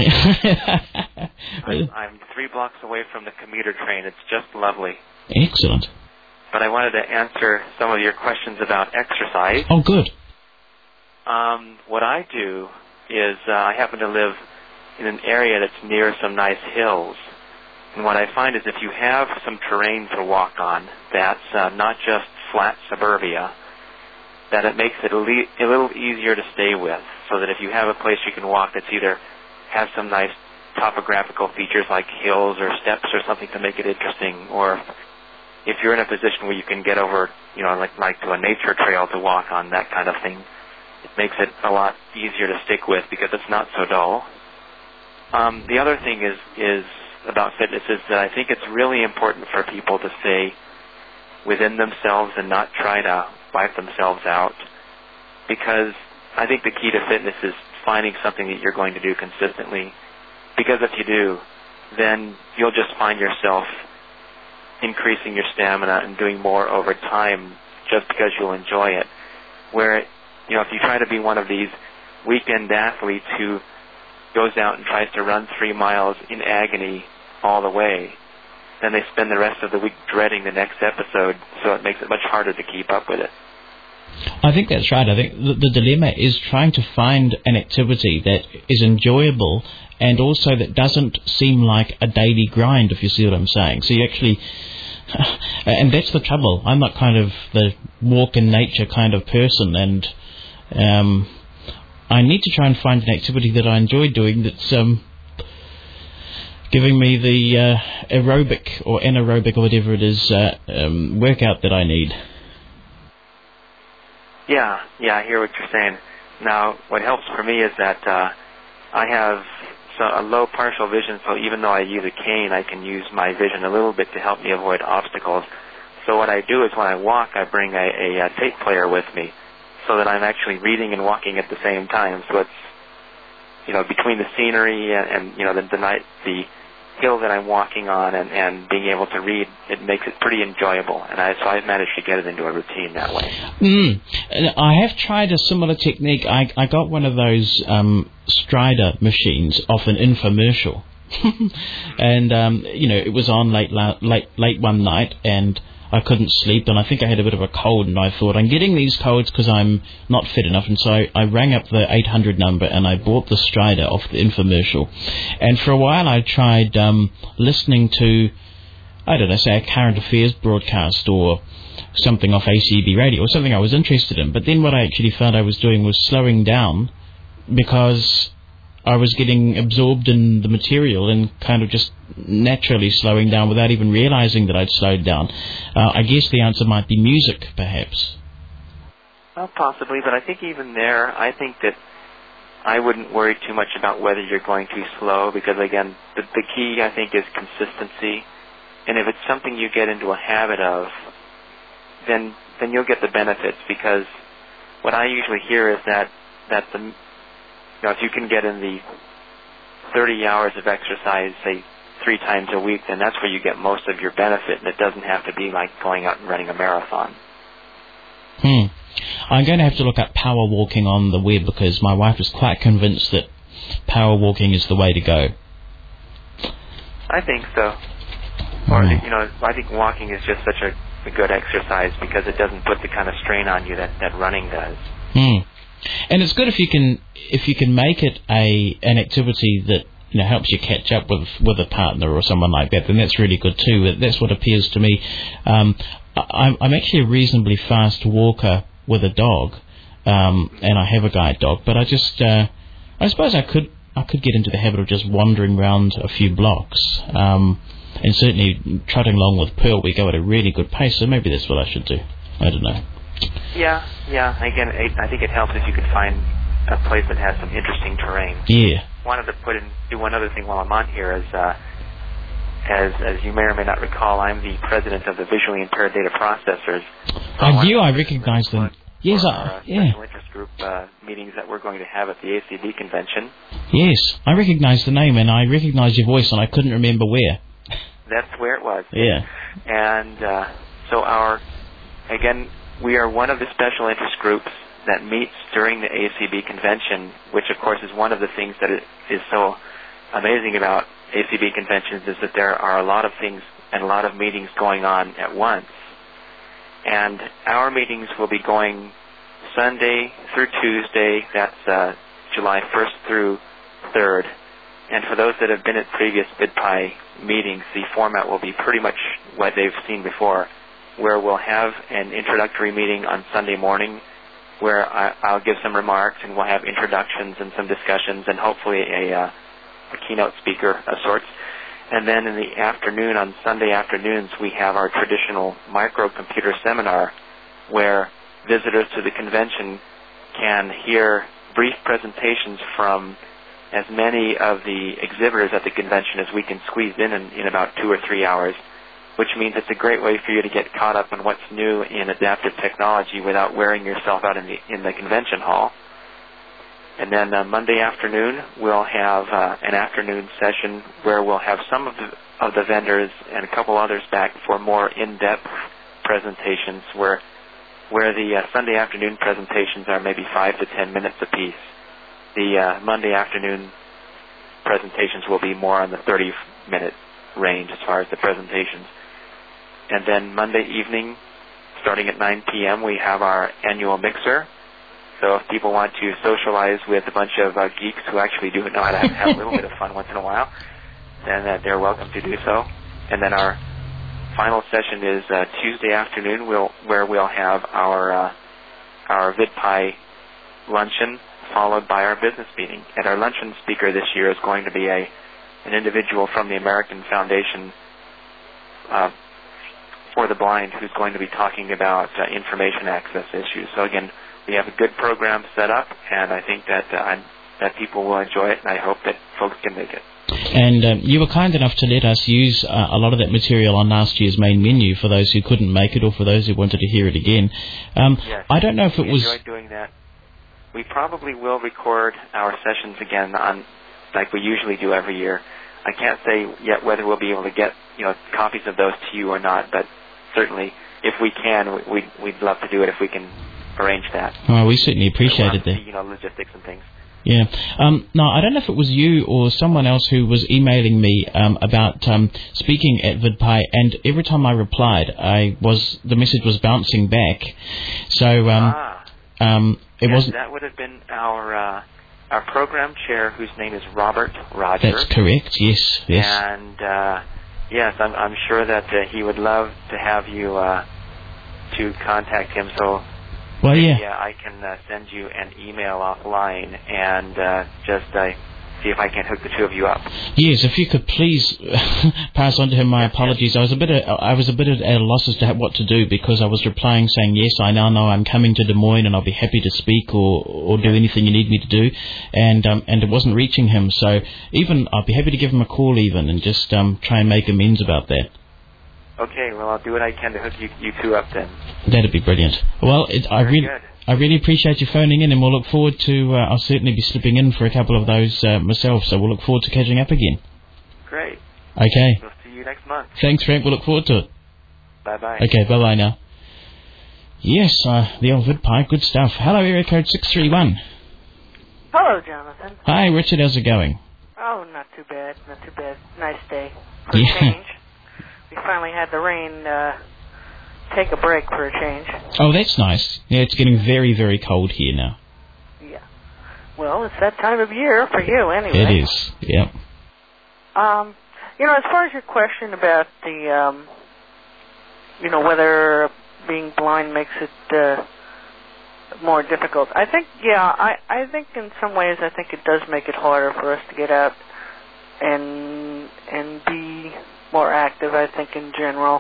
I'm, I'm three blocks away from the commuter train. It's just lovely. Excellent. But I wanted to answer some of your questions about exercise. Oh, good. Um, what I do is uh, I happen to live in an area that's near some nice hills. And what I find is if you have some terrain to walk on that's uh, not just flat suburbia, that it makes it a, le- a little easier to stay with, so that if you have a place you can walk that's either has some nice topographical features like hills or steps or something to make it interesting, or if you're in a position where you can get over, you know, like, like to a nature trail to walk on, that kind of thing, it makes it a lot easier to stick with because it's not so dull. Um, the other thing is, is about fitness is that I think it's really important for people to stay within themselves and not try to wipe themselves out, because I think the key to fitness is finding something that you're going to do consistently, because if you do, then you'll just find yourself increasing your stamina and doing more over time just because you'll enjoy it. Where, you know, if you try to be one of these weekend athletes who goes out and tries to run three miles in agony all the way, then they spend the rest of the week dreading the next episode, so it makes it much harder to keep up with it. I think that's right. I think the, the dilemma is trying to find an activity that is enjoyable and also that doesn't seem like a daily grind, if you see what I'm saying. So you actually... And that's the trouble. I'm not kind of the walk in nature kind of person, and um, I need to try and find an activity that I enjoy doing that's um, giving me the uh, aerobic or anaerobic or whatever it is uh, um, workout that I need. Yeah, yeah, I hear what you're saying. Now, what helps for me is that uh, I have so a low partial vision, so even though I use a cane, I can use my vision a little bit to help me avoid obstacles. So what I do is when I walk, I bring a, a, a tape player with me so that I'm actually reading and walking at the same time. So it's, you know, between the scenery and, and you know, the, the night, the hill that I'm walking on and, and being able to read, it makes it pretty enjoyable. And I, so I've managed to get it into a routine that way. Mm. I have tried a similar technique. I, I got one of those um, Strider machines off an infomercial. and, um, you know, it was on late, late, late one night, and I couldn't sleep, and I think I had a bit of a cold, and I thought, I'm getting these colds because I'm not fit enough, and so I, I rang up the eight hundred number, and I bought the Strider off the infomercial. And for a while I tried um, listening to, I don't know, say a current affairs broadcast or something off A C B radio, or something I was interested in. But then what I actually found I was doing was slowing down, because I was getting absorbed in the material and kind of just naturally slowing down without even realizing that I'd slowed down. Uh, I guess the answer might be music, perhaps. Well, possibly, but I think even there, I think that I wouldn't worry too much about whether you're going too slow, because, again, the, the key, I think, is consistency. And if it's something you get into a habit of, then then you'll get the benefits, because what I usually hear is that, that the You know, if you can get in the thirty hours of exercise, say, three times a week, then that's where you get most of your benefit, and it doesn't have to be like going out and running a marathon. Hmm. I'm going to have to look up power walking on the web, because my wife is quite convinced that power walking is the way to go. I think so. Or, mm. you know, I think walking is just such a, a good exercise because it doesn't put the kind of strain on you that, that running does. Hmm. And it's good if you can if you can make it a an activity that, you know, helps you catch up with with a partner or someone like that. Then that's really good too. That's what appeals to me. Um, I'm, I'm actually a reasonably fast walker with a dog, um, and I have a guide dog. But I just uh, I suppose I could I could get into the habit of just wandering around a few blocks. Um, and certainly trotting along with Pearl, we go at a really good pace. So maybe that's what I should do. I don't know. Yeah, yeah. Again, I think it helps if you can find a place that has some interesting terrain. Yeah. Wanted to put in do one other thing while I'm on here. As uh, as as you may or may not recall, I'm the president of the Visually Impaired Data Processors. I do. I recognize them. Yes, I, our, uh, yeah. special interest group uh, meetings that we're going to have at the A C B convention. Yes, I recognize the name, and I recognize your voice, and I couldn't remember where. That's where it was. Yeah. And uh, so our again. We are one of the special interest groups that meets during the A C B convention, which, of course, is one of the things that is so amazing about A C B conventions, is that there are a lot of things and a lot of meetings going on at once. And our meetings will be going Sunday through Tuesday. That's uh, July first through third. And for those that have been at previous VidPi meetings, the format will be pretty much what they've seen before, where we'll have an introductory meeting on Sunday morning where I, I'll give some remarks and we'll have introductions and some discussions and hopefully a, uh, a keynote speaker of sorts. And then in the afternoon, on Sunday afternoons, we have our traditional microcomputer seminar where visitors to the convention can hear brief presentations from as many of the exhibitors at the convention as we can squeeze in, in in about two or three hours, which means it's a great way for you to get caught up on what's new in adaptive technology without wearing yourself out in the in the convention hall. And then uh, Monday afternoon, we'll have uh, an afternoon session where we'll have some of the, of the vendors and a couple others back for more in-depth presentations where where the uh, Sunday afternoon presentations are maybe five to ten minutes apiece. The uh, Monday afternoon presentations will be more on the thirty-minute range as far as the presentations. And then Monday evening, starting at nine p.m., we have our annual mixer. So if people want to socialize with a bunch of uh, geeks who actually do know how to have a little bit of fun once in a while, then uh, they're welcome to do so. And then our final session is uh, Tuesday afternoon, we'll, where we'll have our uh, our VidPi luncheon, followed by our business meeting. And our luncheon speaker this year is going to be a an individual from the American Foundation uh, for the Blind who's going to be talking about uh, information access issues. So again, we have a good program set up, and I think that uh, I'm, that people will enjoy it, and I hope that folks can make it. And um, you were kind enough to let us use uh, a lot of that material on last year's main menu for those who couldn't make it or for those who wanted to hear it again. Um, yes, I don't know if it we was... enjoyed doing that. We probably will record our sessions again on, like we usually do every year. I can't say yet whether we'll be able to get, you know, copies of those to you or not, but certainly if we can, we'd, we'd love to do it if we can arrange that. Oh, we certainly appreciated that. You know, logistics and things. Yeah. Um, no, I don't know if it was you or someone else who was emailing me um, about um, speaking at VidPi, and every time I replied, I was the message was bouncing back. So um, ah. um, it yes, wasn't. That would have been our uh, our program chair, whose name is Robert Rogers. That's correct. Yes. Yes. And uh, yes, I'm, I'm sure that uh, he would love to have you uh, to contact him. So. Well, yeah. yeah, I can uh, send you an email offline and uh, just uh, see if I can hook the two of you up. Yes, if you could please pass on to him my yes, apologies. Yes. I was a bit, at, I was a bit at a loss as to what to do because I was replying saying yes, I now know I'm coming to Des Moines and I'll be happy to speak or or do anything you need me to do, and um, and it wasn't reaching him. So even I'd be happy to give him a call even and just um, try and make amends about that. Okay, well, I'll do what I can to hook you, you two up then. That'd be brilliant. Well, it, I really, good. I really appreciate you phoning in, and we'll look forward to. Uh, I'll certainly be slipping in for a couple of those uh, myself, so we'll look forward to catching up again. Great. Okay. We'll see you next month. Thanks, Frank. We'll look forward to it. Bye bye. Okay. Bye bye now. Yes, uh, the old VidPi, good stuff. Hello, area code six three one. Hello, Jonathan. Hi, Richard. How's it going? Oh, not too bad. Not too bad. Nice day for Yeah. a change. We finally had the rain uh, take a break for a change. Oh, that's nice. Yeah, it's getting very, very cold here now. Yeah. Well, it's that time of year for you, anyway. It is. Yeah. Um, you know, as far as your question about the, um, you know, whether being blind makes it uh, more difficult, I think, yeah, I, I think in some ways, I think it does make it harder for us to get out and and be more active, I think, in general.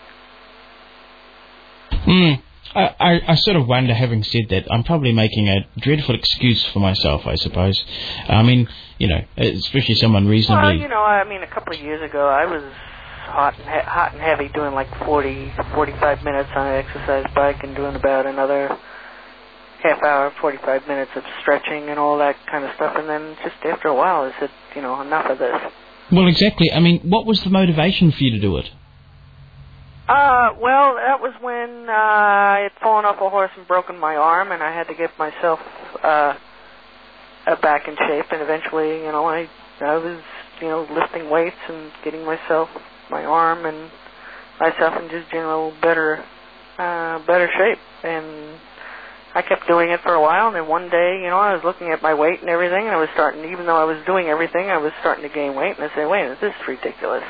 Hmm. I, I, I sort of wonder, having said that, I'm probably making a dreadful excuse for myself, I suppose. I mean, you know, especially someone reasonably... Well, you know, I mean, a couple of years ago, I was hot and, he- hot and heavy doing like forty, forty-five minutes on an exercise bike and doing about another half hour, forty-five minutes of stretching and all that kind of stuff. And then just after a while, I said, you know, enough of this. Well, exactly. I mean, what was the motivation for you to do it? Uh, well, that was when uh, I had fallen off a horse and broken my arm, and I had to get myself uh, uh, back in shape. And eventually, you know, I I was, you know, lifting weights and getting myself, my arm and myself in just general better, uh, better shape. And I kept doing it for a while, and then one day, you know, I was looking at my weight and everything, and I was starting, even though I was doing everything, I was starting to gain weight, and I said, wait, this is ridiculous.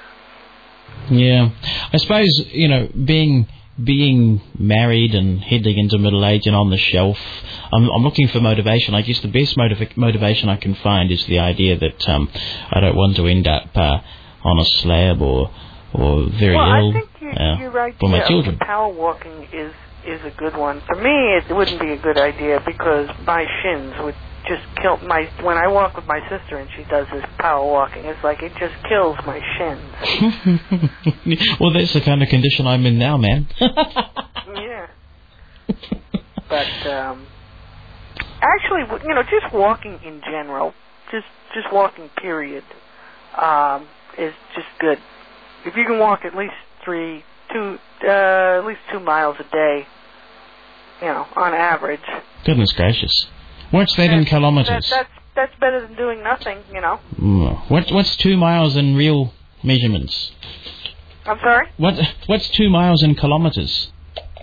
Yeah. I suppose, you know, being being married and heading into middle age and on the shelf, I'm, I'm looking for motivation. I guess the best motiv- motivation I can find is the idea that um, I don't want to end up uh, on a slab or or very well, ill I think you, uh, you're right. for my Yeah, children. power walking is is a good one. For me, it wouldn't be a good idea because my shins would just kill my. When I walk with my sister and she does this power walking, it's like it just kills my shins. Well, that's the kind of condition I'm in now, man. Yeah. But um, actually, you know, just walking in general, just just walking, period, um, is just good. If you can walk at least three, two, uh, at least two miles a day, you know, on average. Goodness gracious. What's that in kilometres? That, that's, that's better than doing nothing, you know. Mm. What, what's two miles in real measurements? I'm sorry? What What's two miles in kilometres?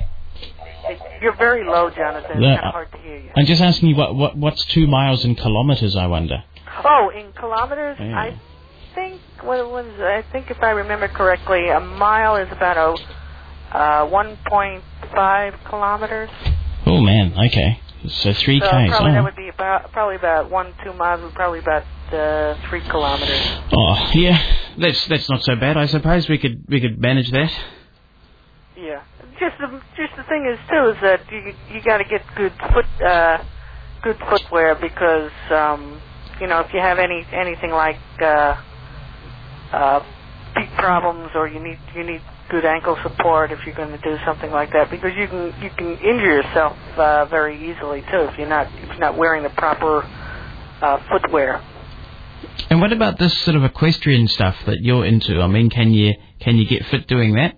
You're very low, Jonathan. Yeah. It's kind of hard to hear you. I'm just asking you, what, what what's two miles in kilometres, I wonder? Oh, in kilometers? Yeah. I think, what was, I think if I remember correctly, a mile is about a uh, one point five kilometers. Oh, man, okay. So three So Ks. probably Oh. that would be about, probably about one, two miles, would probably about uh, three kilometers. Oh, yeah, that's that's not so bad. I suppose we could we could manage that. Yeah. Just the just the thing is too is that you you got to get good foot uh, good footwear because um, you know if you have any anything like uh, uh, feet problems or you need you need good ankle support if you're going to do something like that because you can you can injure yourself uh, very easily too if you're not if you're not wearing the proper uh, footwear. And what about this sort of equestrian stuff that you're into? I mean, can you can you get fit doing that?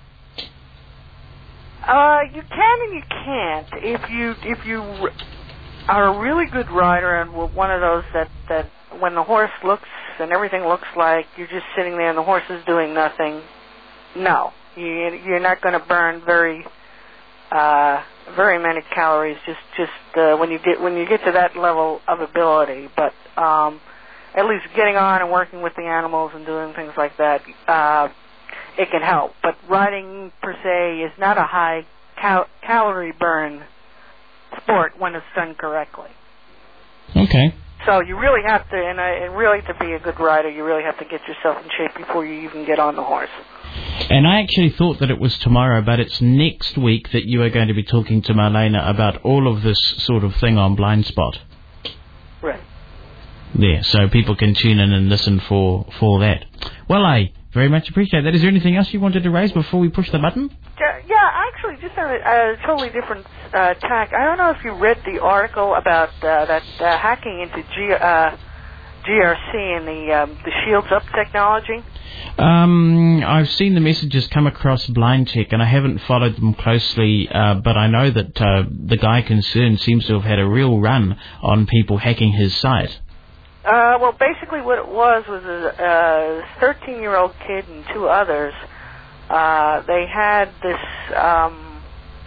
Uh, you can and you can't. If you if you are a really good rider and one of those that, that when the horse looks and everything looks like you're just sitting there and the horse is doing nothing, no, you, you're not going to burn very uh, very many calories. Just just uh, when you get when you get to that level of ability, but um, at least getting on and working with the animals and doing things like that. Uh, It can help, but riding per se is not a high cal- calorie burn sport when it's done correctly. Okay. So you really have to, and, uh, and really to be a good rider, you really have to get yourself in shape before you even get on the horse. And I actually thought that it was tomorrow, but it's next week that you are going to be talking to Marlena about all of this sort of thing on Blind Spot. Right. There, so people can tune in and listen for, for that. Well, I very much appreciate that. Is there anything else you wanted to raise before we push the button? Yeah, actually, just on a, a totally different uh, tack. I don't know if you read the article about uh, that uh, hacking into G, uh, G R C and the um, the Shields Up technology. Um, I've seen the messages come across Blind Tech, and I haven't followed them closely, uh, but I know that uh, the guy concerned seems to have had a real run on people hacking his site. Uh, well, basically what it was was a thirteen-year-old kid and two others. Uh, they had this um,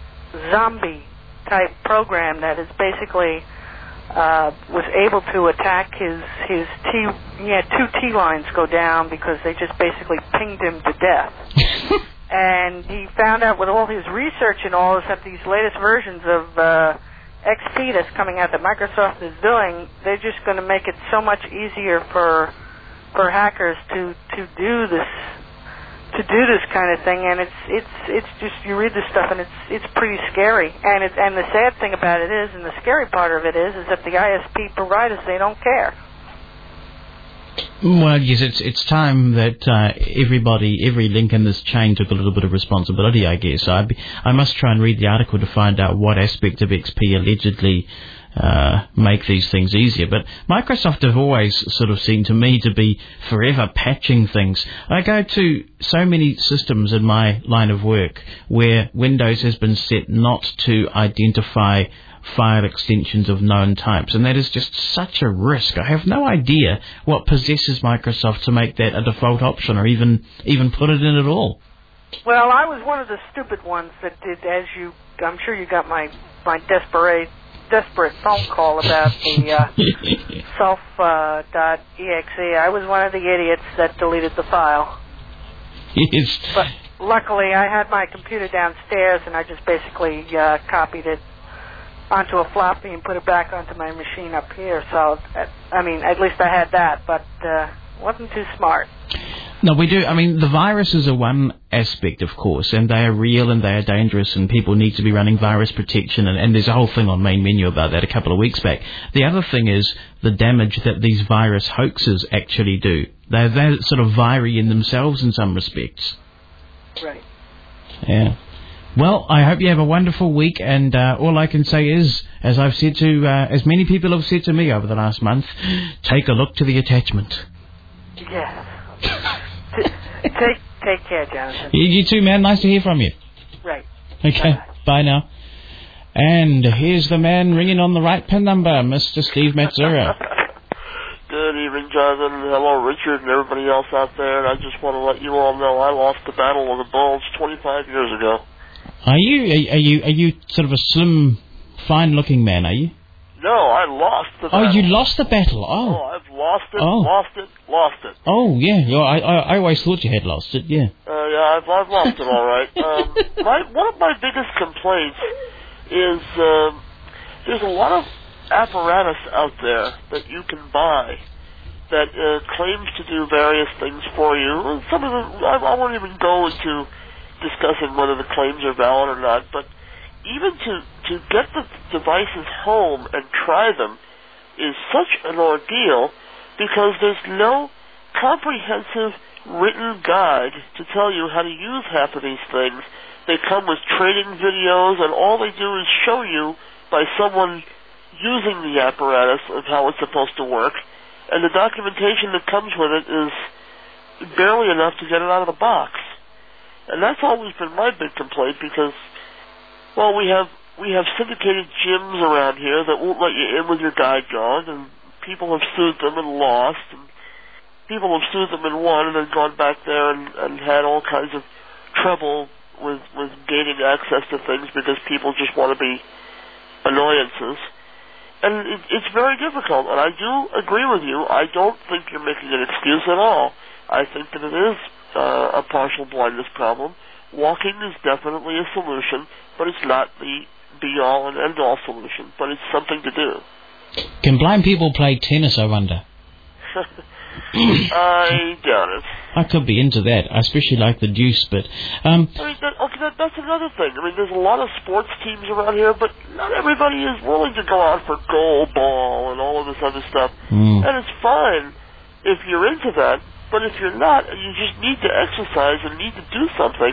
zombie-type program that is basically uh, was able to attack his his T. He had two T lines go down because they just basically pinged him to death. And he found out with all his research and all is that these latest versions of uh, X P that's coming out that Microsoft is doing, they're just going to make it so much easier for for hackers to, to do this to do this kind of thing, and it's it's it's just you read this stuff and it's it's pretty scary. And it's and the sad thing about it is, and the scary part of it is, is that the I S P providers, they don't care. Well, yes, it's it's time that uh, everybody, every link in this chain took a little bit of responsibility, I guess. I, I must try and read the article to find out what aspect of X P allegedly uh, make these things easier. But Microsoft have always sort of seemed to me to be forever patching things. I go to so many systems in my line of work where Windows has been set not to identify file extensions of known types, and that is just such a risk. I have no idea what possesses Microsoft to make that a default option or even even put it in at all. Well, I was one of the stupid ones that did, as you, I'm sure you got my my desperate desperate phone call about the uh, self uh, dot exe. I was one of the idiots that deleted the file. Yes. But luckily, I had my computer downstairs, and I just basically uh, copied it onto a floppy and put it back onto my machine up here. So, uh, I mean, at least I had that, but uh, wasn't too smart. No, we do. I mean, the viruses are one aspect, of course, and they are real and they are dangerous, and people need to be running virus protection, and, and there's a whole thing on Main Menu about that a couple of weeks back. The other thing is the damage that these virus hoaxes actually do. They're, they're sort of viry in themselves in some respects. Right. Yeah. Well, I hope you have a wonderful week, and uh, all I can say is, as I've said to, uh, as many people have said to me over the last month, take a look to the attachment. Yes. take take care, Jonathan. You, you too, man. Nice to hear from you. Right. Okay. Bye. Bye now. And here's the man ringing on the right pin number, Mister Steve Matsura. Good evening, Jonathan. Hello, Richard, and everybody else out there. And I just want to let you all know I lost the battle of the Bulge twenty-five years ago. Are you? Are, are you? Are you sort of a slim, fine-looking man? Are you? No, I lost the battle. Oh, you lost the battle. Oh. Oh, I've lost it, oh. lost it, lost it. Oh, yeah. yeah I, I I always thought you had lost it. Yeah. Uh, yeah, I've I've lost it, all right. Um, my one of my biggest complaints is um, there's a lot of apparatus out there that you can buy that uh, claims to do various things for you. Some of them, I, I won't even go into discussing whether the claims are valid or not, but even to, to get the devices home and try them is such an ordeal because there's no comprehensive written guide to tell you how to use half of these things. They come with training videos, and all they do is show you by someone using the apparatus of how it's supposed to work, and the documentation that comes with it is barely enough to get it out of the box. And that's always been my big complaint because, well, we have we have syndicated gyms around here that won't let you in with your guide dog, and people have sued them and lost, and people have sued them and won, and then gone back there and, and had all kinds of trouble with, with gaining access to things because people just want to be annoyances. And it, it's very difficult, and I do agree with you. I don't think you're making an excuse at all. I think that it is uh, a partial blindness problem. Walking is definitely a solution, but it's not the be-all and end-all solution, but it's something to do. Can blind people play tennis, I wonder? I doubt it. I could be into that. I especially like the deuce, but... Um, I mean, that, okay, that, that's another thing. I mean, there's a lot of sports teams around here, but not everybody is willing to go out for goal ball and all of this other stuff. Mm. And it's fine if you're into that, but if you're not, and you just need to exercise and need to do something,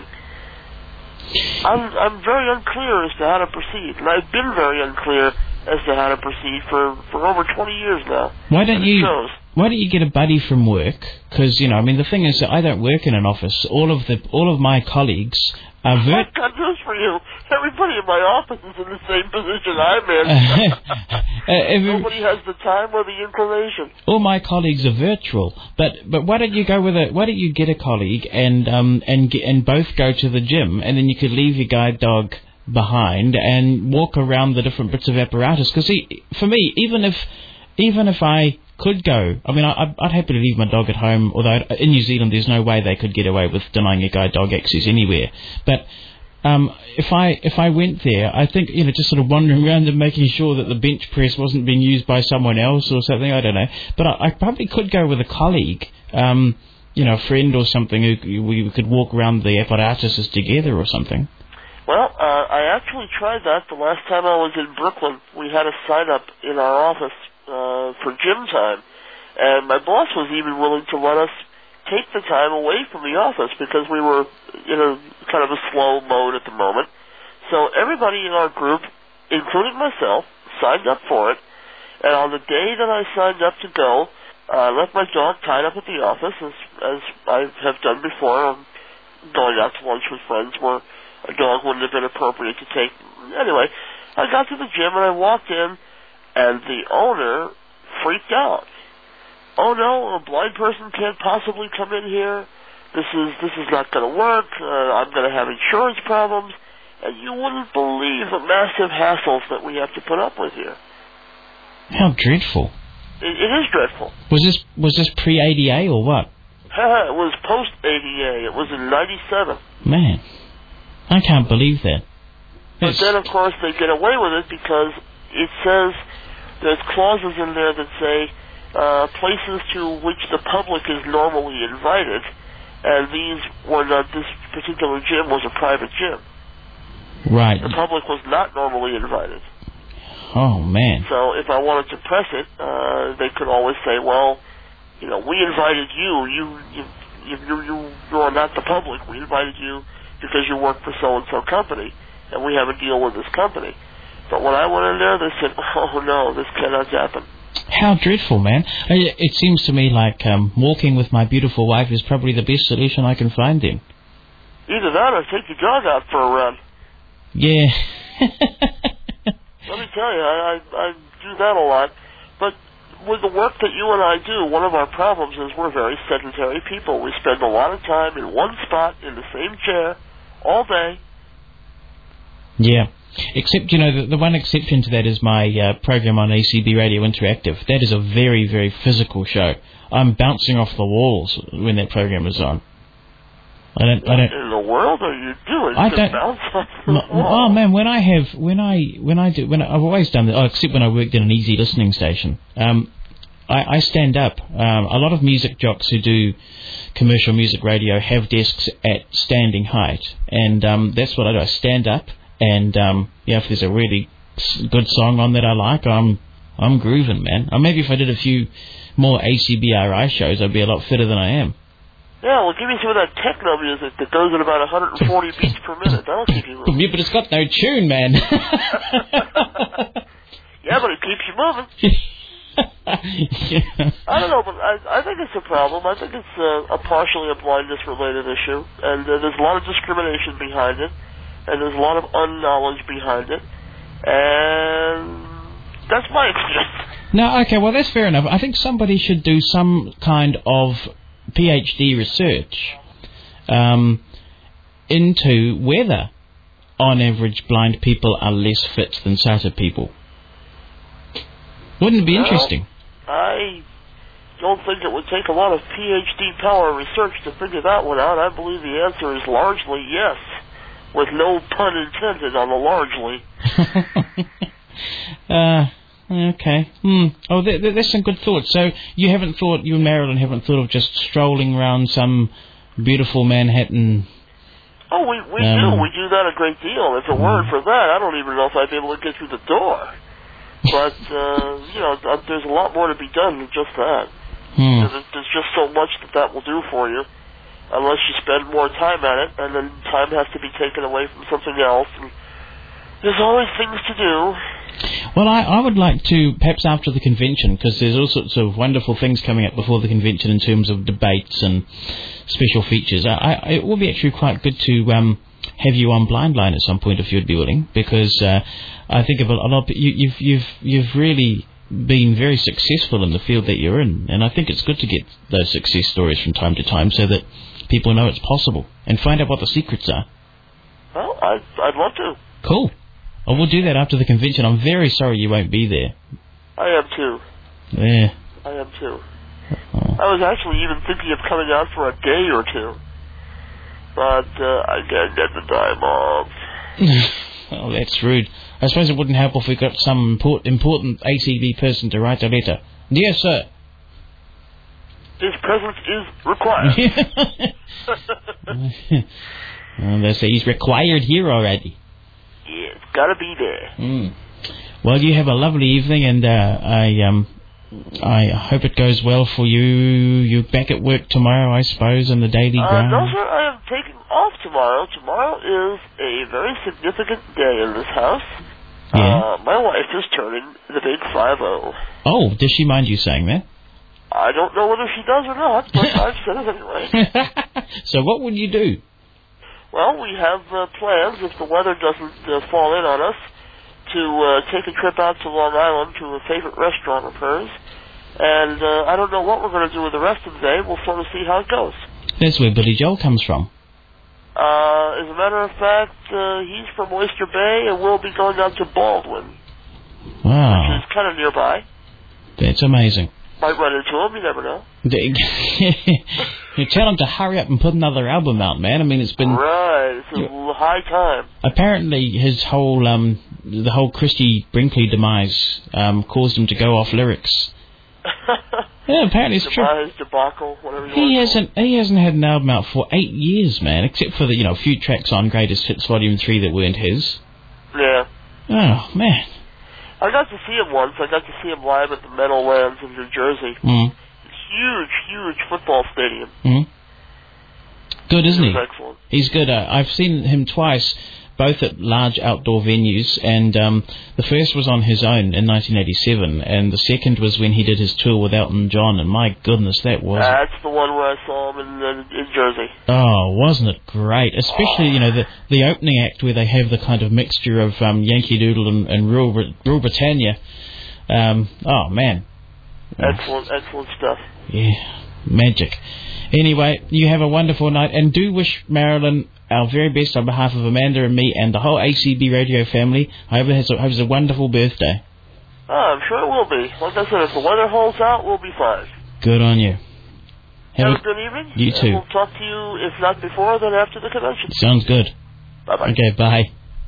I'm, I'm very unclear as to how to proceed. And I've been very unclear as to how to proceed for, for over twenty years now. Why don't you... Shows. Why don't you get a buddy from work? Because, you know, I mean, the thing is that I don't work in an office. All of the all of my colleagues are... Ver- I've got news for you. Everybody in my office is in the same position I'm in. uh, every, Nobody has the time or the inclination. All my colleagues are virtual. But but why don't you go with a... Why don't you get a colleague and um and get, and both go to the gym, and then you could leave your guide dog behind and walk around the different bits of apparatus? Because for me, even if even if I... could go. I mean, I, I'd happy to leave my dog at home, although in New Zealand there's no way they could get away with denying a guide dog access anywhere. But um, if I if I went there, I think, you know, just sort of wandering around and making sure that the bench press wasn't being used by someone else or something, I don't know. But I, I probably could go with a colleague, um, you know, a friend or something, who we could walk around the apparatuses together or something. Well, uh, I actually tried that the last time I was in Brooklyn. We had a sign-up in our office Uh, for gym time, and my boss was even willing to let us take the time away from the office because we were in a kind of a slow mode at the moment. So everybody in our group, including myself, signed up for it, and on the day that I signed up to go, uh, I left my dog tied up at the office, as, as I have done before. I'm going out to lunch with friends where a dog wouldn't have been appropriate to take. Anyway, I got to the gym and I walked in, and the owner freaked out. Oh no, a blind person can't possibly come in here. This is this is not going to work. Uh, I'm going to have insurance problems. And you wouldn't believe the massive hassles that we have to put up with here. How dreadful. It, it is dreadful. Was this was this pre-A D A or what? It was post-A D A. It was in ninety-seven. Man, I can't believe that. But It's, then, of course, they get away with it because it says there's clauses in there that say uh, places to which the public is normally invited, and these were not, this particular gym was a private gym. right. The public was not normally invited. Oh, man. So if I wanted to press it, uh, they could always say, well, you know, we invited you. You, you, you, you, you, you are not the public. We invited you because you work for so-and-so company, and we have a deal with this company. But when I went in there, they said, oh, no, this cannot happen. How dreadful, man. It seems to me like um, walking with my beautiful wife is probably the best solution I can find then. Either that or take your dog out for a run. Yeah. Let me tell you, I, I, I do that a lot. But with the work that you and I do, one of our problems is we're very sedentary people. We spend a lot of time in one spot, in the same chair, all day. Yeah. Except, you know, the, the one exception to that is my uh, program on A C B Radio Interactive. That is a very, very physical show. I'm bouncing off the walls when that program is on. I don't, I don't, what in the world are you doing I to don't, bounce off the no, wall? Oh man, when I have, when I, when I do, when I, I've always done that, oh, except when I worked in an easy listening station. Um, I, I stand up. Um, a lot of music jocks who do commercial music radio have desks at standing height, and um, that's what I do. I stand up, and um, yeah, if there's a really good song on that I like, I'm, I'm grooving, man. Or maybe if I did a few more A C B R I shows, I'd be a lot fitter than I am. Yeah, well, give me some of that techno music that goes at about one hundred forty beats per minute. That'll keep you moving. Yeah, but it's got no tune, man. Yeah, but it keeps you moving. Yeah. I don't know, but I, I think it's a problem. I think it's uh, a partially a blindness-related issue, and uh, there's a lot of discrimination behind it, and there's a lot of unknowledge behind it, and that's my experience. No, okay, well, that's fair enough. I think somebody should do some kind of PhD research um, into whether, on average, blind people are less fit than sighted people. Wouldn't it be well, interesting? I don't think it would take a lot of PhD power research to figure that one out. I believe the answer is largely yes, with no pun intended on the largely. uh, okay. Hmm. Oh, there, there, there's some good thoughts. So you haven't thought, you and Marilyn haven't thought of just strolling around some beautiful Manhattan... Oh, we, we um, do. We do that a great deal. If it weren't for that, I don't even know if I'd be able to get through the door. But, uh, you know, there's a lot more to be done than just that. Hmm. There's, there's just so much that that will do for you, unless you spend more time at it, and then time has to be taken away from something else. And there's always things to do. Well, I, I would like to, perhaps after the convention, because there's all sorts of wonderful things coming up before the convention in terms of debates and special features. I, I, it would be actually quite good to um, have you on Blind Line at some point if you'd be willing, because uh, I think of a, a lot. Of, you, you've you've you've really been very successful in the field that you're in, and I think it's good to get those success stories from time to time so that people know it's possible and find out what the secrets are. Well, I'd, I'd love to. Cool. Well, we'll do that after the convention. I'm very sorry you won't be there. I am too. Yeah. I am too. Oh. I was actually even thinking of coming out for a day or two. But uh, I can't get the time off. Oh, that's rude. I suppose it wouldn't help if we got some import, important A C B person to write a letter. Dear sir. His presence is required. Well, they say he's required here already. Yeah, it's got to be there. Mm. Well, you have a lovely evening, and uh, I um, I hope it goes well for you. You're back at work tomorrow, I suppose, in the Daily Uh, Ground. no, sir, I am taking off tomorrow. Tomorrow is a very significant day in this house. Yeah. Uh, my wife is turning the big five oh. Oh, does she mind you saying that? I don't know whether she does or not, but I've said it anyway. So what would you do? Well, we have uh, plans, if the weather doesn't uh, fall in on us, to uh, take a trip out to Long Island to a favorite restaurant of hers. And uh, I don't know what we're going to do with the rest of the day. We'll sort of see how it goes. That's where Billy Joel comes from. Uh, as a matter of fact, uh, he's from Oyster Bay and will be going out to Baldwin. Wow. Which is kind of nearby. That's amazing. Might run into him, you never know. You tell him to hurry up and put another album out, man. I mean, it's been... Right, it's a high time. Apparently, his whole, um, the whole Christy Brinkley demise um, caused him to go off lyrics. Yeah, apparently it's demise, true. debacle, whatever you he want hasn't he hasn't had an album out for eight years, man. Except for the you know few tracks on Greatest Hits Volume Three that weren't his. Yeah. Oh man. I got to see him once. I got to see him live at the Meadowlands in New Jersey. Mm. Huge, huge football stadium. Mm. Good, isn't he? Excellent. He's good. Uh, I've seen him twice, both at large outdoor venues, and um, the first was on his own in nineteen eighty-seven, and the second was when he did his tour with Elton John, and my goodness, that was... That's the one where I saw him in, in, in Jersey. Oh, wasn't it great? Especially, you know, the the opening act where they have the kind of mixture of um, Yankee Doodle and, and Rural, Rural Britannia. Um, oh, man. Excellent, excellent stuff. Yeah, magic. Anyway, you have a wonderful night, and do wish Marilyn our very best on behalf of Amanda and me and the whole A C B radio family. I hope it has a, hope it's a wonderful birthday. Oh, I'm sure it will be. Like I said, if the weather holds out, we'll be fine. Good on you. Have, have a good evening. You too. And we'll talk to you, if not before, then after the convention. Sounds good. Bye-bye. Okay, bye.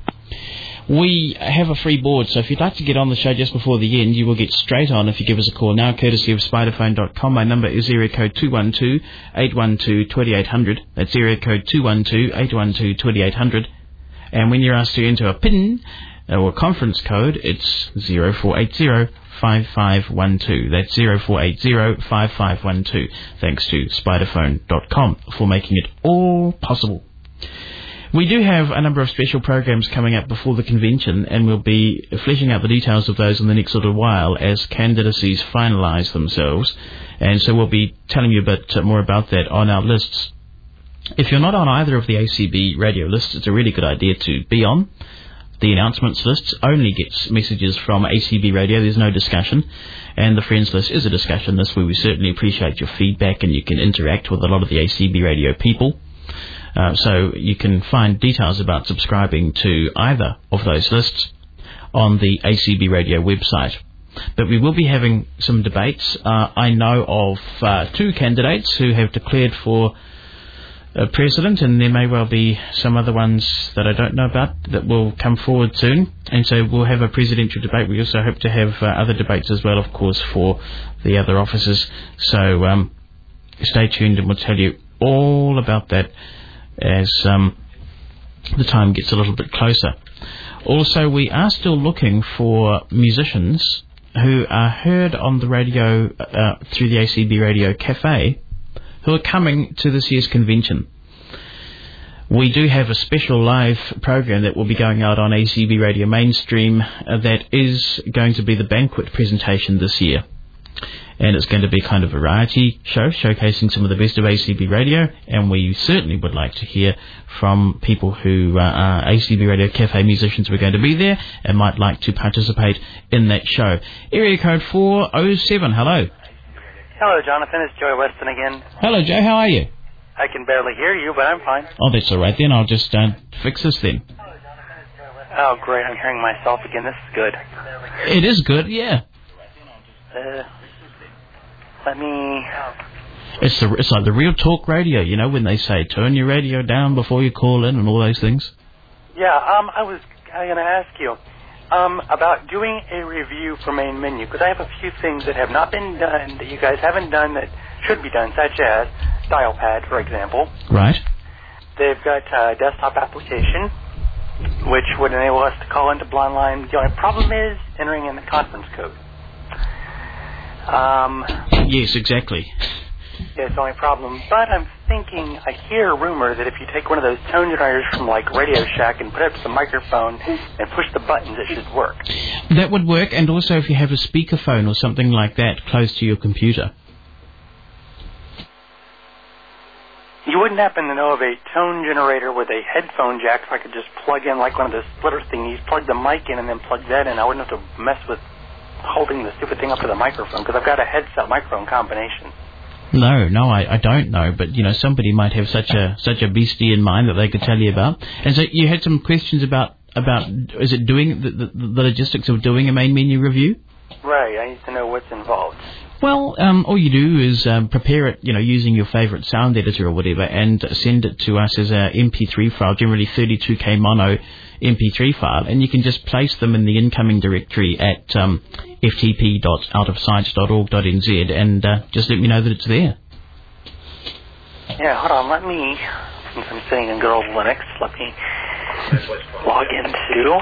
We have a free board, so if you'd like to get on the show just before the end, you will get straight on if you give us a call now, courtesy of spiderphone dot com. My number is area code two one two, eight one two, two eight zero zero. That's area code two one two, eight one two, two eight zero zero. And when you're asked to enter a PIN or a conference code, it's zero four eight zero, five five one two. That's zero four eight zero, five five one two. Thanks to spiderphone dot com for making it all possible. We do have a number of special programs coming up before the convention, and we'll be fleshing out the details of those in the next little while as candidacies finalise themselves. And so we'll be telling you a bit more about that on our lists. If you're not on either of the A C B radio lists, it's a really good idea to be on. The announcements list only gets messages from A C B radio. There's no discussion. And the friends list is a discussion list where we certainly appreciate your feedback and you can interact with a lot of the A C B radio people. Uh, so you can find details about subscribing to either of those lists on the A C B radio website. But we will be having some debates. Uh, I know of uh, two candidates who have declared for uh, president, and there may well be some other ones that I don't know about that will come forward soon. And so we'll have a presidential debate. We also hope to have uh, other debates as well, of course, for the other offices. So um, stay tuned and we'll tell you all about that as um, the time gets a little bit closer. Also, we are still looking for musicians who are heard on the radio uh, through the A C B Radio Cafe who are coming to this year's convention. We do have a special live program that will be going out on A C B Radio Mainstream uh, that is going to be the banquet presentation this year. And it's going to be kind of a variety show showcasing some of the best of A C B Radio, and we certainly would like to hear from people who uh, are A C B Radio Cafe musicians who are going to be there and might like to participate in that show. Area code four oh seven, hello. Hello, Jonathan. It's Joey Weston again. Hello, Joe. How are you? I can barely hear you, but I'm fine. Oh, that's all right then. I'll just uh, fix this then. Oh, great. I'm hearing myself again. This is good. It is good, yeah. Uh... Let me... It's the it's like the real talk radio, you know, when they say turn your radio down before you call in and all those things. Yeah, um, I was going to ask you um, about doing a review for Main Menu, because I have a few things that have not been done, that you guys haven't done that should be done, such as DialPad, for example. Right. They've got a desktop application, which would enable us to call into Blind Line. The only problem is entering in the conference code. Um, yes, exactly. Yeah, it's the only problem. But I'm thinking, I hear a rumor that if you take one of those tone generators from like Radio Shack and put it up to the microphone and push the buttons, it should work. That would work, and also if you have a speakerphone or something like that close to your computer. You wouldn't happen to know of a tone generator with a headphone jack so I could just plug in like one of those splitter thingies, plug the mic in and then plug that in. I wouldn't have to mess with holding the stupid thing up to the microphone, because I've got a headset microphone combination. No, no, I, I don't know, but you know, somebody might have such a such a beastie in mind that they could tell you about. And so you had some questions about about is it doing the, the, the logistics of doing a main menu review? Right. I need to know what's involved. Well, um, all you do is um, prepare it, you know, using your favourite sound editor or whatever, and send it to us as a M P three file, generally thirty-two K mono M P three file, and you can just place them in the incoming directory at um, f t p dot out of sight dot org dot n z, and uh, just let me know that it's there. Yeah, hold on. Let me, since I'm sitting in good old Linux, let me log into.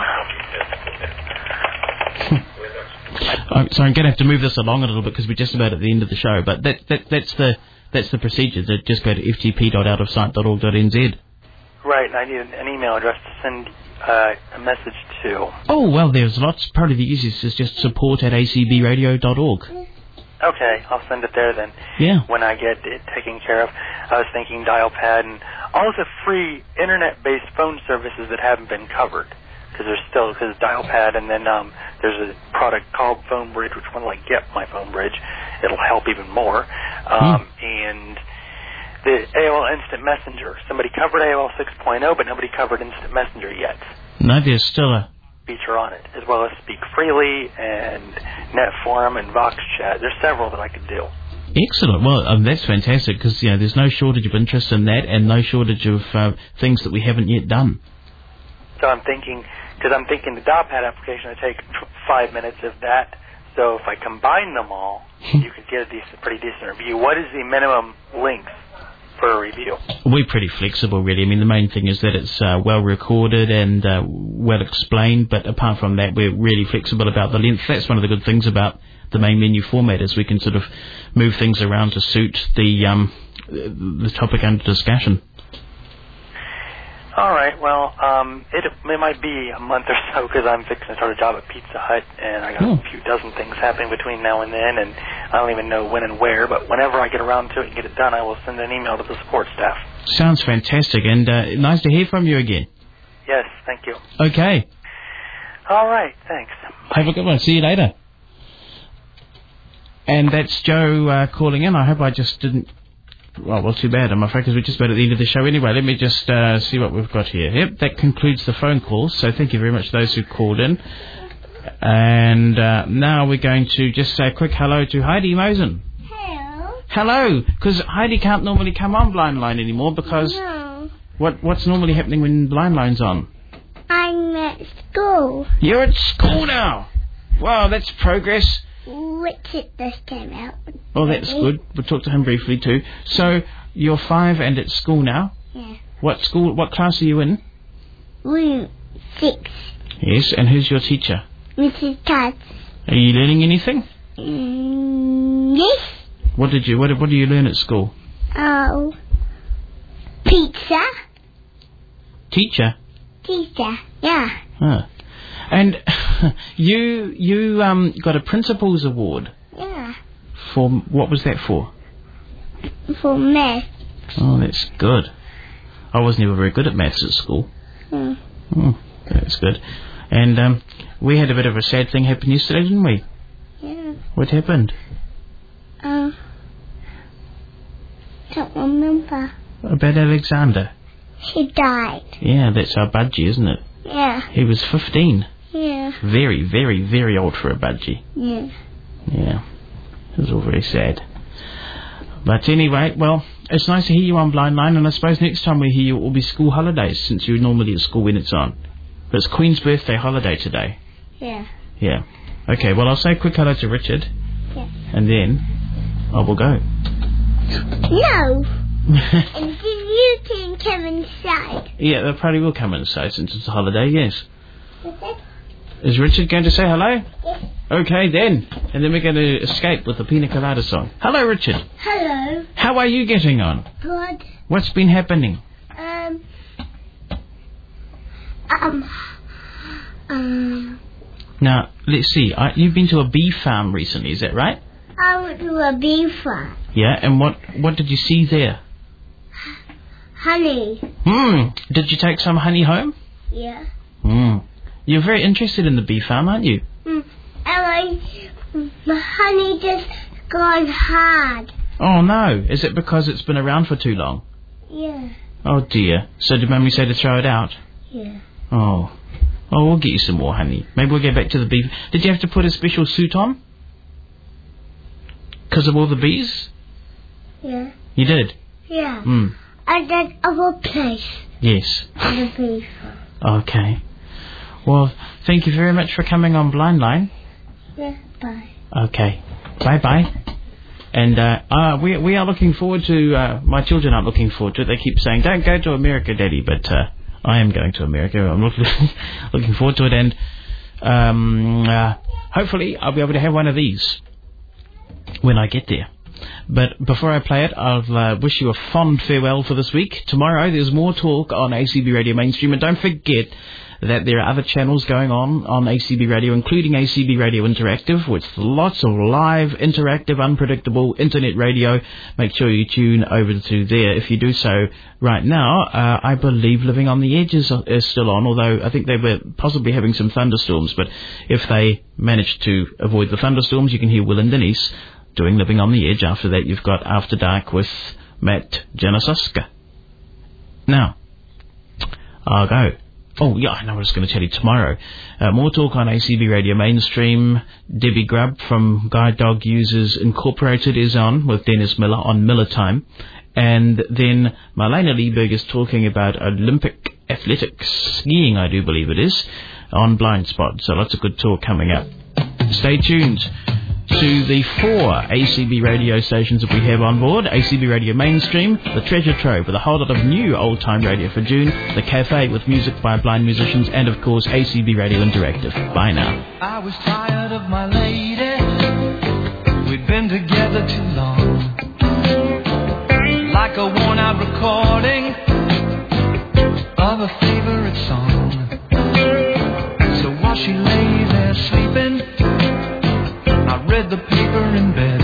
Oh, so I'm going to have to move this along a little bit because we're just about at the end of the show. But that, that that's the that's the procedure. That just go to f t p dot out of sight dot org dot n z. Right, and I need an email address to send uh, a message to. Oh well, there's lots. Probably the easiest is just support at a c b radio dot org. Okay, I'll send it there then. Yeah. When I get it taken care of. I was thinking Dialpad and all of the free internet-based phone services that haven't been covered. Because there's still, because Dialpad, and then um, there's a product called Phone Bridge, which when I get my Phone Bridge, it'll help even more. Um, mm. And the A O L Instant Messenger. Somebody covered A O L six point oh, but nobody covered Instant Messenger yet. No, there's still a feature on it, as well as Speak Freely and NetForum and VoxChat. There's several that I could do. Excellent. Well, um, that's fantastic because you know there's no shortage of interest in that, and no shortage of uh, things that we haven't yet done. So I'm thinking, because I'm thinking the Dialpad application would take t- five minutes of that. So if I combine them all, you could get a decent, pretty decent review. What is the minimum length for a review? We're pretty flexible, really. I mean, the main thing is that it's uh, well recorded and uh, well explained. But apart from that, we're really flexible about the length. That's one of the good things about the main menu format is we can sort of move things around to suit the um, the topic under discussion. All right. Well, um, it, it might be a month or so because I'm fixing to start a job at Pizza Hut, and I got oh. a few dozen things happening between now and then, and I don't even know when and where. But whenever I get around to it and get it done, I will send an email to the support staff. Sounds fantastic, and uh, nice to hear from you again. Yes, thank you. Okay. All right. Thanks. Have a good one. See you later. And that's Joe uh, calling in. I hope I just didn't... Well, well, too bad, I'm afraid, because we're just about at the end of the show anyway. Let me just uh, see what we've got here. Yep, that concludes the phone calls, so thank you very much to those who called in. And uh, now we're going to just say a quick hello to Heidi Mosen. Hello. Hello, because Heidi can't normally come on Blind Line anymore, because... No. What, what's normally happening when Blind Line's on? I'm at school. You're at school now? Wow, that's progress. Richard just came out. Oh, that's good. We'll talk to him briefly too. So, you're five and at school now? Yeah. What school, what class are you in? Room six. Yes, and who's your teacher? Missus Katz. Are you learning anything? Mm, yes. What did you, what, what do you learn at school? Oh, pizza. Teacher? Teacher, yeah. Huh. And you you um got a principal's award. Yeah. For what was that for? For math. Oh, that's good. I was never very good at maths at school. Mm. Oh, that's good. And um, we had a bit of a sad thing happen yesterday, didn't we? Yeah. What happened? Um. Don't remember. About Alexander. He died. Yeah, that's our budgie, isn't it? Yeah. He was fifteen. Yeah. Very, very, very old for a budgie. Yeah. Yeah. It was all very sad. But anyway, well, it's nice to hear you on Blind Line, and I suppose next time we hear you it will be school holidays, since you're normally at school when it's on. But it's Queen's birthday holiday today. Yeah. Yeah. Okay, well, I'll say a quick hello to Richard. Yeah. And then I will go. No. And then you can come inside. Yeah, they probably will come inside since it's a holiday, yes. Is Richard going to say hello? Yes. Okay, then. And then we're going to escape with the Pina Colada song. Hello, Richard. Hello. How are you getting on? Good. What's been happening? Um. Um. Um. Now, let's see. I, you've been to a bee farm recently, is that right? I went to a bee farm. Yeah, and what, what did you see there? Honey. Hmm. Did you take some honey home? Yeah. Hmm. You're very interested in the bee farm, aren't you? Mm. And I, the honey just gone hard. Oh, no. Is it because it's been around for too long? Yeah. Oh, dear. So did Mummy say to throw it out? Yeah. Oh. Oh, we'll get you some more, honey. Maybe we'll get back to the beef. Did you have to put a special suit on? Because of all the bees? Yeah. You did? Yeah. Hmm. And then other place. Yes. The beef. Okay. Well, thank you very much for coming on Blind Line. Yeah. Bye. Okay. Bye-bye. And uh, uh, we we are looking forward to, uh, my children aren't looking forward to it. They keep saying, don't go to America, Daddy. But uh, I am going to America. I'm looking, looking forward to it. And um, uh, hopefully I'll be able to have one of these when I get there. But before I play it, I'll uh, wish you a fond farewell for this week. Tomorrow there's more talk on A C B Radio Mainstream. And don't forget that there are other channels going on on A C B Radio, including A C B Radio Interactive, with lots of live, interactive, unpredictable internet radio. Make sure you tune over to there. If you do so right now, uh, I believe Living on the Edge is, is still on, although I think they were possibly having some thunderstorms. But if they manage to avoid the thunderstorms, you can hear Will and Denise doing Living on the Edge. After that, you've got After Dark with Matt Janasuska. Now, I'll go. Oh, yeah, I know what I was going to tell you tomorrow. Uh, more talk on A C B Radio Mainstream. Debbie Grubb from Guide Dog Users Incorporated is on with Dennis Miller on Miller Time. And then Marlena Lieberg is talking about Olympic athletics, skiing, I do believe it is, on Blind Spot. So lots of good talk coming up. Stay tuned to the four A C B radio stations that we have on board. A C B Radio Mainstream, the Treasure Trove with a whole lot of new old-time radio for June, the Cafe with music by blind musicians, and of course A C B Radio Interactive. Bye now. I was tired of my lady. We'd been together too long. Like a worn-out recording of a favorite song. So while she lay there sleeping, I read the paper in bed,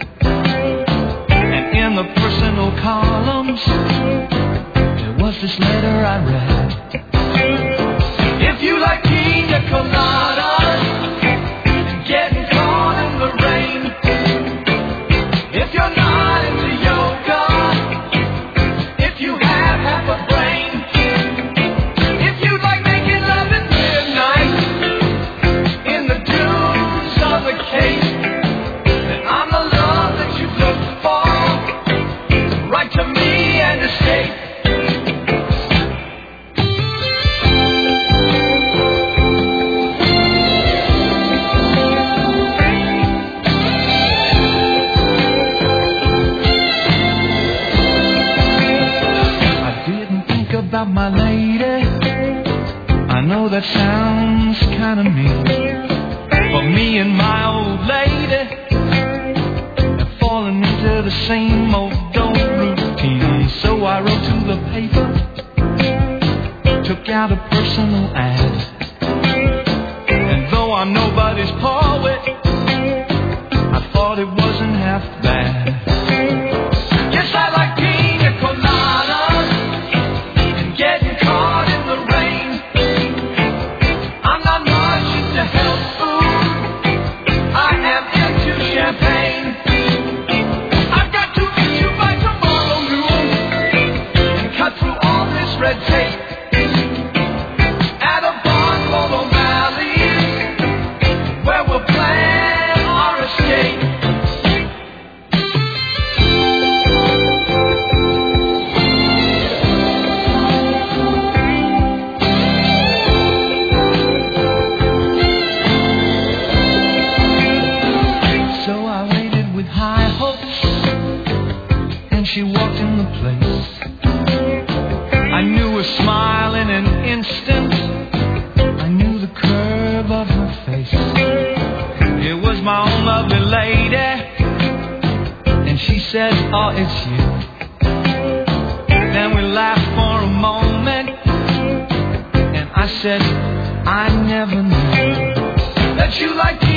and in the personal columns there was this letter I read. If you like pina coladas and getting caught in the rain, if you're not into yoga, if you have half a brain, if you like making love at midnight in the dunes of the Cape, then I'm the love that you've looked for. Write to me and escape. I didn't think about my lady. I know that sounds kind of mean, but me and my old lady have fallen into the same old old routine. So I wrote to the paper, took out a personal ad, and though I'm nobody's poet, I thought it wasn't half bad. Yes, I like pina coladas and getting caught in the rain. I'm not much into health food, I am into champagne. I've got to meet you by tomorrow noon and cut through all this red tape at a bar called O'Malley's, where we'll plan our escape. So I waited with high hopes, and she walked in the place. I knew her smile in an instant, I knew the curve of her face. It was my own lovely lady, and she said, oh, it's you. Then we laughed for a moment, and I said, I never knew that you liked me.